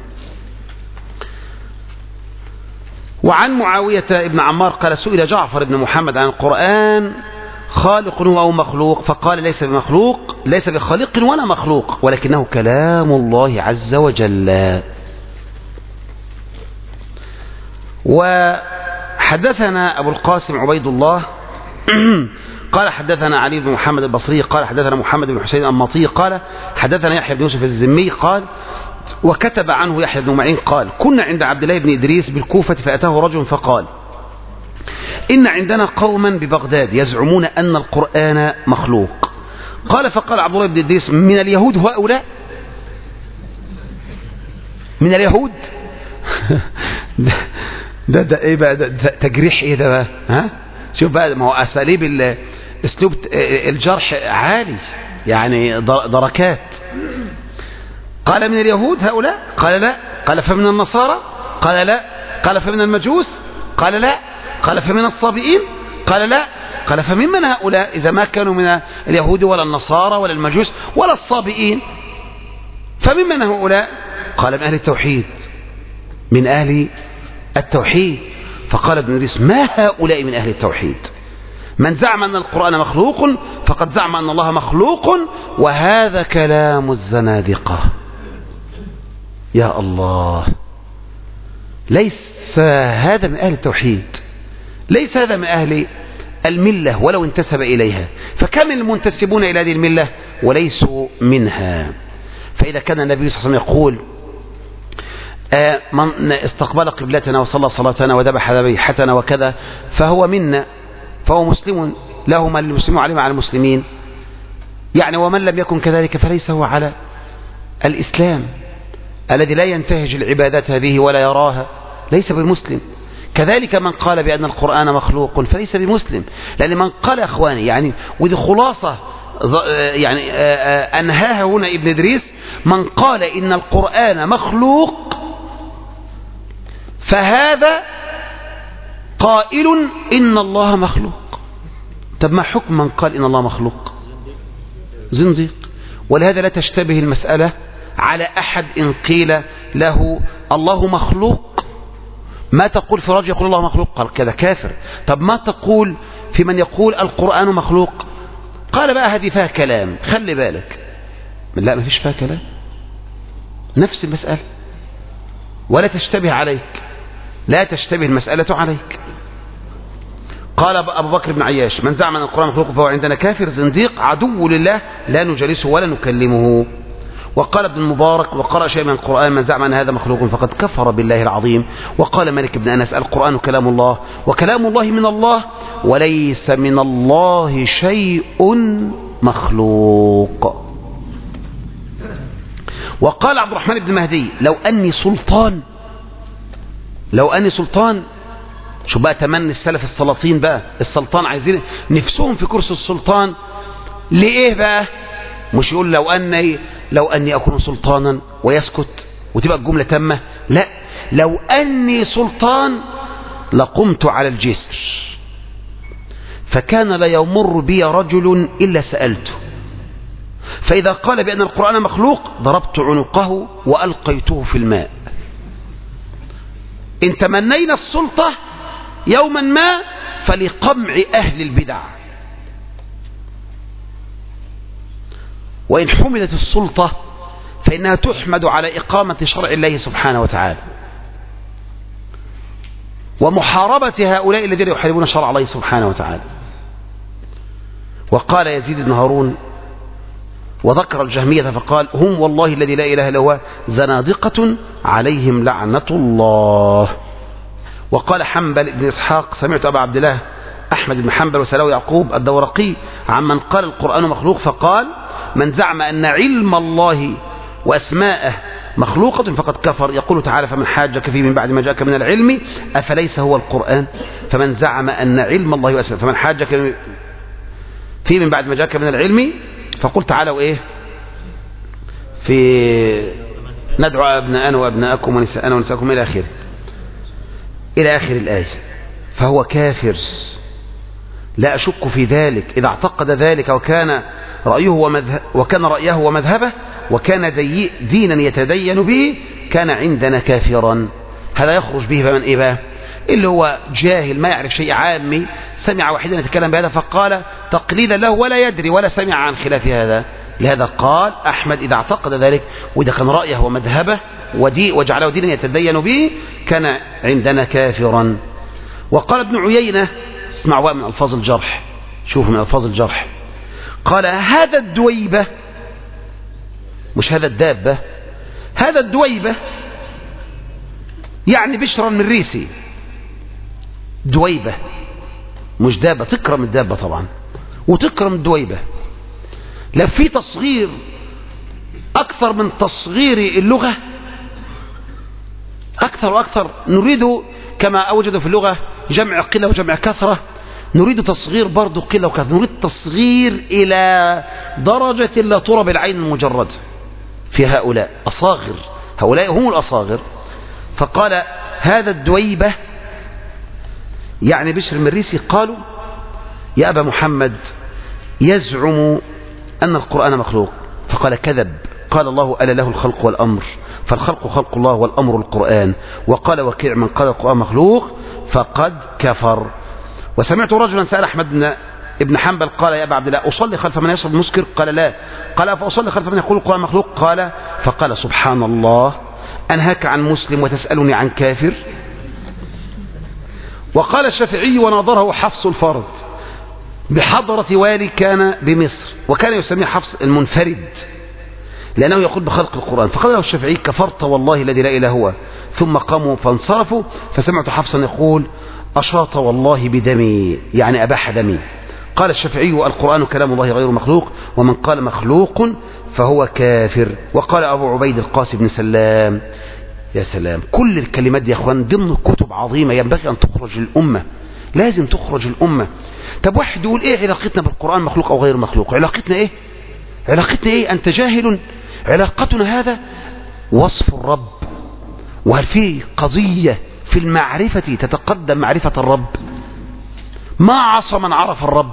وعن معاوية ابن عمار قال سئل جعفر بن محمد عن القرآن خالق هو أو مخلوق، فقال ليس بمخلوق، ليس بخالق ولا مخلوق، ولكنه كلام الله عز وجل. وحدثنا أبو القاسم عبيد الله قال حدثنا علي بن محمد البصري قال حدثنا محمد بن حسين الأنماطي قال حدثنا يحيى بن يوسف الزمي قال وكتب عنه يحيى بن معين قال كنا عند عبد الله بن إدريس بالكوفة فأتاه رجل فقال إن عندنا قوما ببغداد يزعمون أن القرآن مخلوق. قال فقال عبد الله بن إدريس من اليهود هؤلاء؟ من اليهود؟ ده, ده, ده ايه بقى؟ ده, ده تجريح ايه ده بقى؟ ها؟ شوف بقى، ما هو اساليب اسلوب الجرح عالي، يعني دركات. قال من اليهود هؤلاء؟ قال لا. قال فمن النصارى؟ قال لا. قال فمن المجوس؟ قال لا. قال فمن الصابئين؟ قال لا. قال فممن هؤلاء إذا ما كانوا من اليهود ولا النصارى ولا المجوس ولا الصابئين؟ فممن هؤلاء؟ قال من أهل التوحيد، من أهل التوحيد. فقال ابن إدريس ما هؤلاء من أهل التوحيد؟ من زعم أن القرآن مخلوق فقد زعم أن الله مخلوق، وهذا كلام الزنادقة. يا الله، ليس هذا من أهل التوحيد، ليس هذا من أهل الملة ولو انتسب إليها، فكم المنتسبون إلى هذه الملة وليسوا منها. فإذا كان النبي صلى الله عليه وسلم يقول آه من استقبل قبلتنا وصلى صلاتنا وذبح ذبيحتنا وكذا فهو منا، فهو مسلم له ما المسلم عليه مع المسلمين، يعني ومن لم يكن كذلك فليس هو على الإسلام الذي لا ينتهج العبادات هذه ولا يراها، ليس بمسلم. كذلك من قال بأن القرآن مخلوق فليس بمسلم، لأن من قال أخواني يعني، ودي خلاصة يعني أنهاها هنا ابن إدريس، من قال إن القرآن مخلوق فهذا قائل إن الله مخلوق. طب ما حكم من قال إن الله مخلوق؟ زنديق. ولهذا لا تشتبه المسألة على أحد إن قيل له الله مخلوق، ما تقول في رجل يقول الله مخلوق قال كذا كافر. طب ما تقول في من يقول القرآن مخلوق؟ قال بقى هذه فيها كلام، خلي بالك. لا، ما فيش فيها كلام، نفس المسألة، ولا تشتبه عليك، لا تشتبه المسألة عليك. قال أبو بكر بن عياش من زعم أن القرآن مخلوق فهو عندنا كافر زنديق عدو لله لا نجلسه ولا نكلمه. وقال ابن المبارك وقرأ شيء من القرآن من زعم أن هذا مخلوق فقد كفر بالله العظيم. وقال مالك بن أنس القرآن كلام الله وكلام الله من الله وليس من الله شيء مخلوق. وقال عبد الرحمن بن مهدي لو أني سلطان، لو أني سلطان، شو بقى تمني السلف السلاطين بقى، السلطان عايزين نفسهم في كرسي السلطان لإيه بقى؟ مش يقول لو أني لو أني أكون سلطانا ويسكت وتبقى الجملة تامة، لا، لو أني سلطان لقمت على الجسر فكان لا يمر بي رجل إلا سألته، فإذا قال بأن القرآن مخلوق ضربت عنقه وألقيته في الماء. إن تمنينا السلطة يوما ما فلقمع أهل البدع، وإن حملت السلطة فإنها تحمد على إقامة شرع الله سبحانه وتعالى ومحاربة هؤلاء الذين يحاربون شرع الله سبحانه وتعالى. وقال يزيد بن هارون وذكر الجهمية فقال هم والله الذي لا إله إلا هو زنادقة عليهم لعنة الله. وقال حنبل بن إسحاق سمعت أبا عبد الله أحمد بن حنبل وسلاوي يعقوب الدورقي عمن قال القرآن مخلوق فقال من زعم أن علم الله وأسماءه مخلوقة فقد كفر. يقول تعالى فمن حاجك فيه من بعد ما جاءك من العلم أفليس هو القرآن. فمن زعم أن علم الله وأسماءه فمن حاجك فيه من بعد ما جاءك من العلم فقل تعالوا إيه في ندعو أبناءنا وأبناءكم ونساءنا ونساءكم إلى آخره إلى آخر الآية. فهو كافر لا أشك في ذلك إذا اعتقد ذلك وكان رأيه ومذهب وكان رأيه ومذهبه وكان دينا يتدين به كان عندنا كافرا. هذا يخرج به من إيه بقى؟ اللي هو جاهل ما يعرف شيء عامي سمع واحدا يتكلم بهذا فقال تقليدا له ولا يدري ولا سمع عن خلاف هذا. لهذا قال أحمد إذا اعتقد ذلك وإذا كان رأيه ومذهبه ودي وجعله دينا يتدين به كان عندنا كافرا. وقال ابن عيينة اسمعوا من ألفاظ الجرح، شوفوا من ألفاظ الجرح، قال هذا الدويبة مش هذا الدابة، هذا الدويبة يعني بشرا من ريسي، دويبة مش دابة، تكرم الدابة طبعا وتكرم الدويبة. لا في تصغير أكثر من تصغير اللغة، أكثر وأكثر نريد كما أوجد في اللغة جمع قلة وجمع كثرة، نريد تصغير برضو قلة وكثرة، نريد تصغير إلى درجة لا ترى بالعين المجرد في هؤلاء أصاغر، هؤلاء هم الأصاغر. فقال هذا الدويبة يعني بشر المريسي. قالوا يا أبا محمد يزعم أن القرآن مخلوق، فقال كذب، قال الله ألا له الخلق والأمر، فالخلق خلق الله والأمر القرآن. وقال وكيع من قال القرآن مخلوق فقد كفر. وسمعت رجلا سأل أحمد بن ابن حنبل قال يا أبا عبد الله أصلي خلف من يشرب مسكر؟ قال لا. قال فأصلي خلف من يقول القرآن مخلوق؟ قال فقال سبحان الله أنهاك عن مسلم وتسألني عن كافر. وقال الشافعي وناظره حفص الفرد بحضرة والي كان بمصر وكان يسميه حفص المنفرد لأنه يقول بخلق القرآن، فقال له الشافعي كفرت والله الذي لا إله هو. ثم قاموا فانصرفوا فسمعت حفصا يقول أشاط والله بدمي يعني أباح دمي. قال الشافعي القرآن كلام الله غير مخلوق ومن قال مخلوق فهو كافر. وقال أبو عبيد القاسم بن سلام يا سلام، كل الكلمات دي يا أخوان ضمن كتب عظيمة ينبغي أن تخرج الأمة، لازم تخرج الأمة. طب واحد يقول إيه علاقتنا بالقرآن مخلوق أو غير مخلوق؟ علاقتنا إيه؟ علاقتنا إيه؟ أنت جاهل. علاقتنا هذا وصف الرب، وهل في قضية في المعرفة تتقدم معرفة الرب؟ ما عصى من عرف الرب،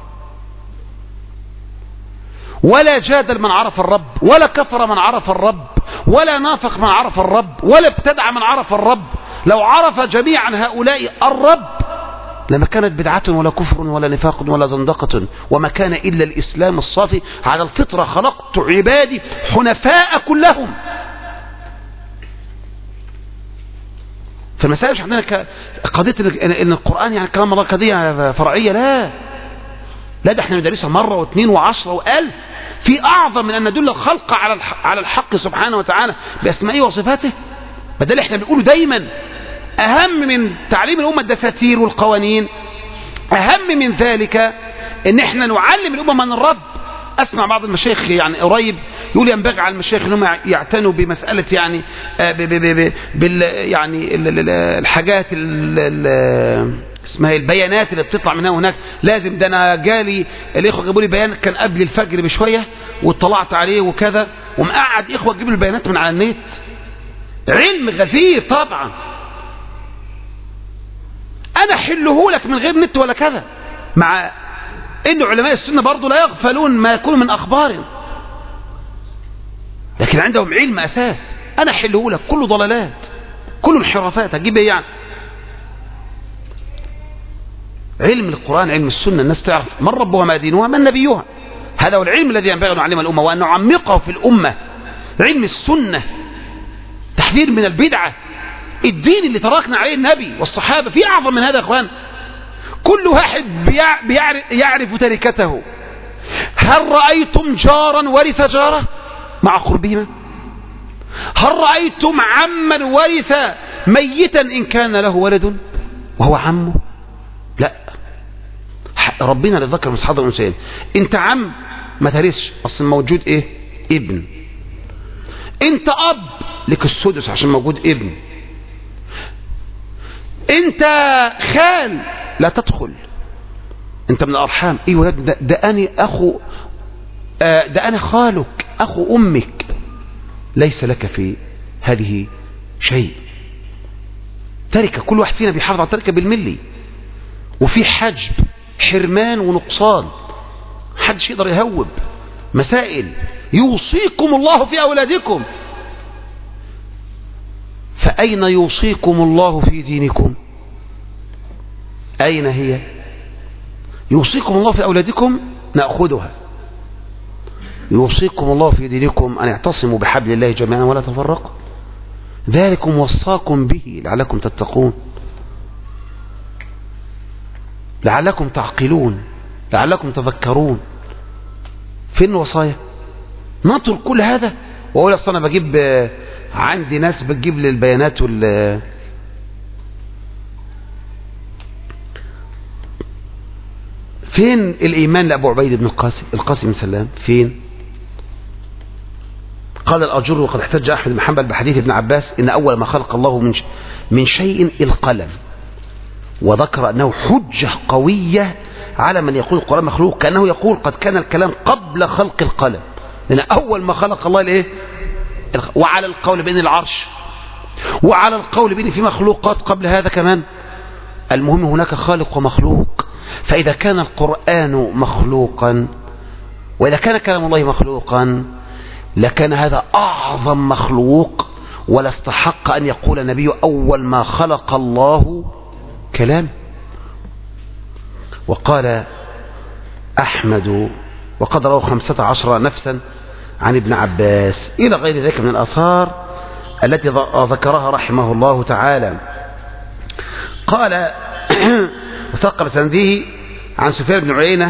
ولا جادل من عرف الرب، ولا كفر من عرف الرب، ولا نافق من عرف الرب، ولا ابتدع من عرف الرب. لو عرف جميعا هؤلاء الرب لما كانت بدعة ولا كفر ولا نفاق ولا زندقة، وما كان إلا الإسلام الصافي على الفطرة خلقت عبادي حنفاء كلهم. فالمسألة مش عندنا قضية إن القرآن يعني كلام الله قضية فرعية، لا لا ده احنا ندرسها مرة واثنين وعشرة وألف. في أعظم من أن ندل الخلق على على الحق سبحانه وتعالى بأسمائه وصفاته، بدل احنا بنقوله دايما أهم من تعليم الأمة الدساتير والقوانين، أهم من ذلك ان احنا نعلم الأمة من الرب. أسمع بعض المشايخ يعني قريب يقول ينبغي على المشايخ انهم يعتنوا بمسألة يعني ب ب ب بال يعني الحاجات اسمها البيانات اللي بتطلع منها هناك. لازم ده انا جالي الاخوه جابوا لي بيان كان قبل الفجر بشويه واطلعت عليه وكذا، ومقعد اخوه تجيب لي البيانات من على النت. علم غزير طبعا، انا حله لك من غير نت ولا كذا، مع ان علماء السنه برضه لا يغفلون ما يكون من اخبار، لكن عندهم علم اساس. انا حله لك كله ضلالات كله انحرافات، هتجيب ايه يعني؟ علم القرآن علم السنة، الناس تعرف من ربها ما دينها من نبيها. هذا هو العلم الذي ينبغي أن نعلم الأمة وأن نعمقه في الأمة. علم السنة، تحذير من البدعة، الدين اللي تركنا عليه النبي والصحابة. في أعظم من هذا يا أخوان؟ كل واحد بيعرف, يعرف تركته. هل رأيتم جارا ورث جاره مع قربهما؟ هل رأيتم عما ورث ميتا إن كان له ولد وهو عمه؟ لا، ربنا للذكر مثل حظ الأنثيين. انت عم ما ترثش، اصل موجود ايه؟ ابن. انت اب لك السدس عشان موجود ابن. انت خال لا تدخل، انت من الارحام. ايه ولاد ده, ده انا اخو آه ده انا خالك اخو امك، ليس لك في هذه شيء. تركه، كل واحد فينا بيحافظ على تركه بالملي. وفي حجب حرمان ونقصان، محدش يقدر يهوب. مسائل يوصيكم الله في أولادكم، فأين يوصيكم الله في دينكم؟ أين هي؟ يوصيكم الله في أولادكم نأخذها. يوصيكم الله في دينكم أن اعتصموا بحبل الله جميعا ولا تفرقوا، ذلكم وصاكم به لعلكم تتقون، لعلكم تعقلون، لعلكم تذكرون. فين الوصايا؟ نطل كل هذا واقول اصل انا بجيب، عندي ناس بتجيب لي البيانات وال فين الايمان لابو عبيد بن القاسم القاسم بن سلام؟ فين؟ قال الأجر وقد احتج أحمد بن حنبل بحديث ابن عباس إن أول ما خلق الله من من شيء القلم، وذكر أنه حجة قوية على من يقول القرآن مخلوق، كأنه يقول قد كان الكلام قبل خلق القلم، لأن أول ما خلق الله الإيه؟ وعلى القول بين العرش، وعلى القول بين في مخلوقات قبل هذا كمان. المهم هناك خالق ومخلوق، فإذا كان القرآن مخلوقا وإذا كان كلام الله مخلوقا لكان هذا أعظم مخلوق، ولا استحق أن يقول النبي أول ما خلق الله كلام. وقال أحمد وقد روى خمسة عشر نفسا عن ابن عباس إلى غير ذلك من الآثار التي ذكرها رحمه الله تعالى. قال وثقل سنده عن سفيان بن عيينة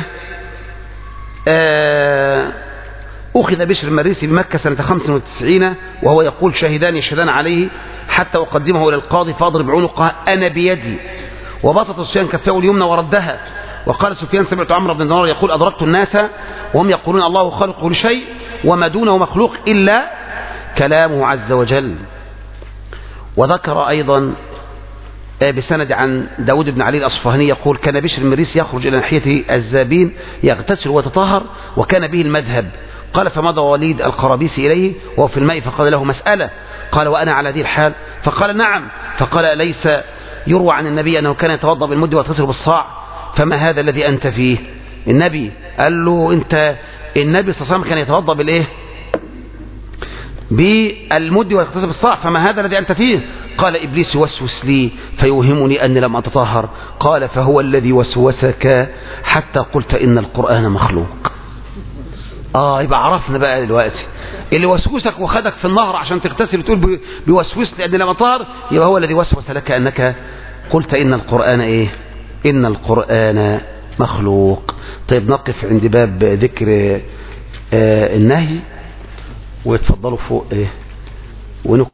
آه أخذ بشر المريسي بمكة سنة خمس وتسعين وهو يقول شاهدان يشهدان عليه حتى أقدمه إلى القاضي فأضرب عنقه أنا بيدي، وبسط سفيان كفه اليمنى وردها. وقال سفيان سمعت عمرو بن دينار يقول أدركت الناس وهم يقولون الله خالق كل شيء وما دونه مخلوق إلا كلامه عز وجل. وذكر أيضا بسند عن داود بن علي الأصفهاني يقول كان بشر المريسي يخرج إلى ناحية الزابين يغتسل ويتطهر وكان به المذهب. قال فمضى وليد القرابيسي إليه وهو في الماء فقال له مسألة، قال وأنا على ذي الحال؟ فقال نعم. فقال ليس يروى عن النبي أنه كان يتوضأ بالمد ويغتسل بالصاع؟ فما هذا الذي أنت فيه؟ النبي قال له أنت النبي صلى الله عليه وسلم كان يتوضأ بالإيه؟ بالمد ويغتسل بالصاع، فما هذا الذي أنت فيه؟ قال إبليس يوسوس لي فيوهمني أني لم أتطهر. قال فهو الذي وسوسك حتى قلت إن القرآن مخلوق. آه يبقى عرفنا بقى دلوقتي اللي وسوسك وخدك في النهر عشان تغتسل وتقول بيوسوس لي أني لم أتطهر، يبقى هو الذي وسوس لك أنك قلت إن القرآن إيه؟ إن القرآن مخلوق. طيب نقف عند باب ذكر آه النهي ويتفضلوا فوق إيه ونقف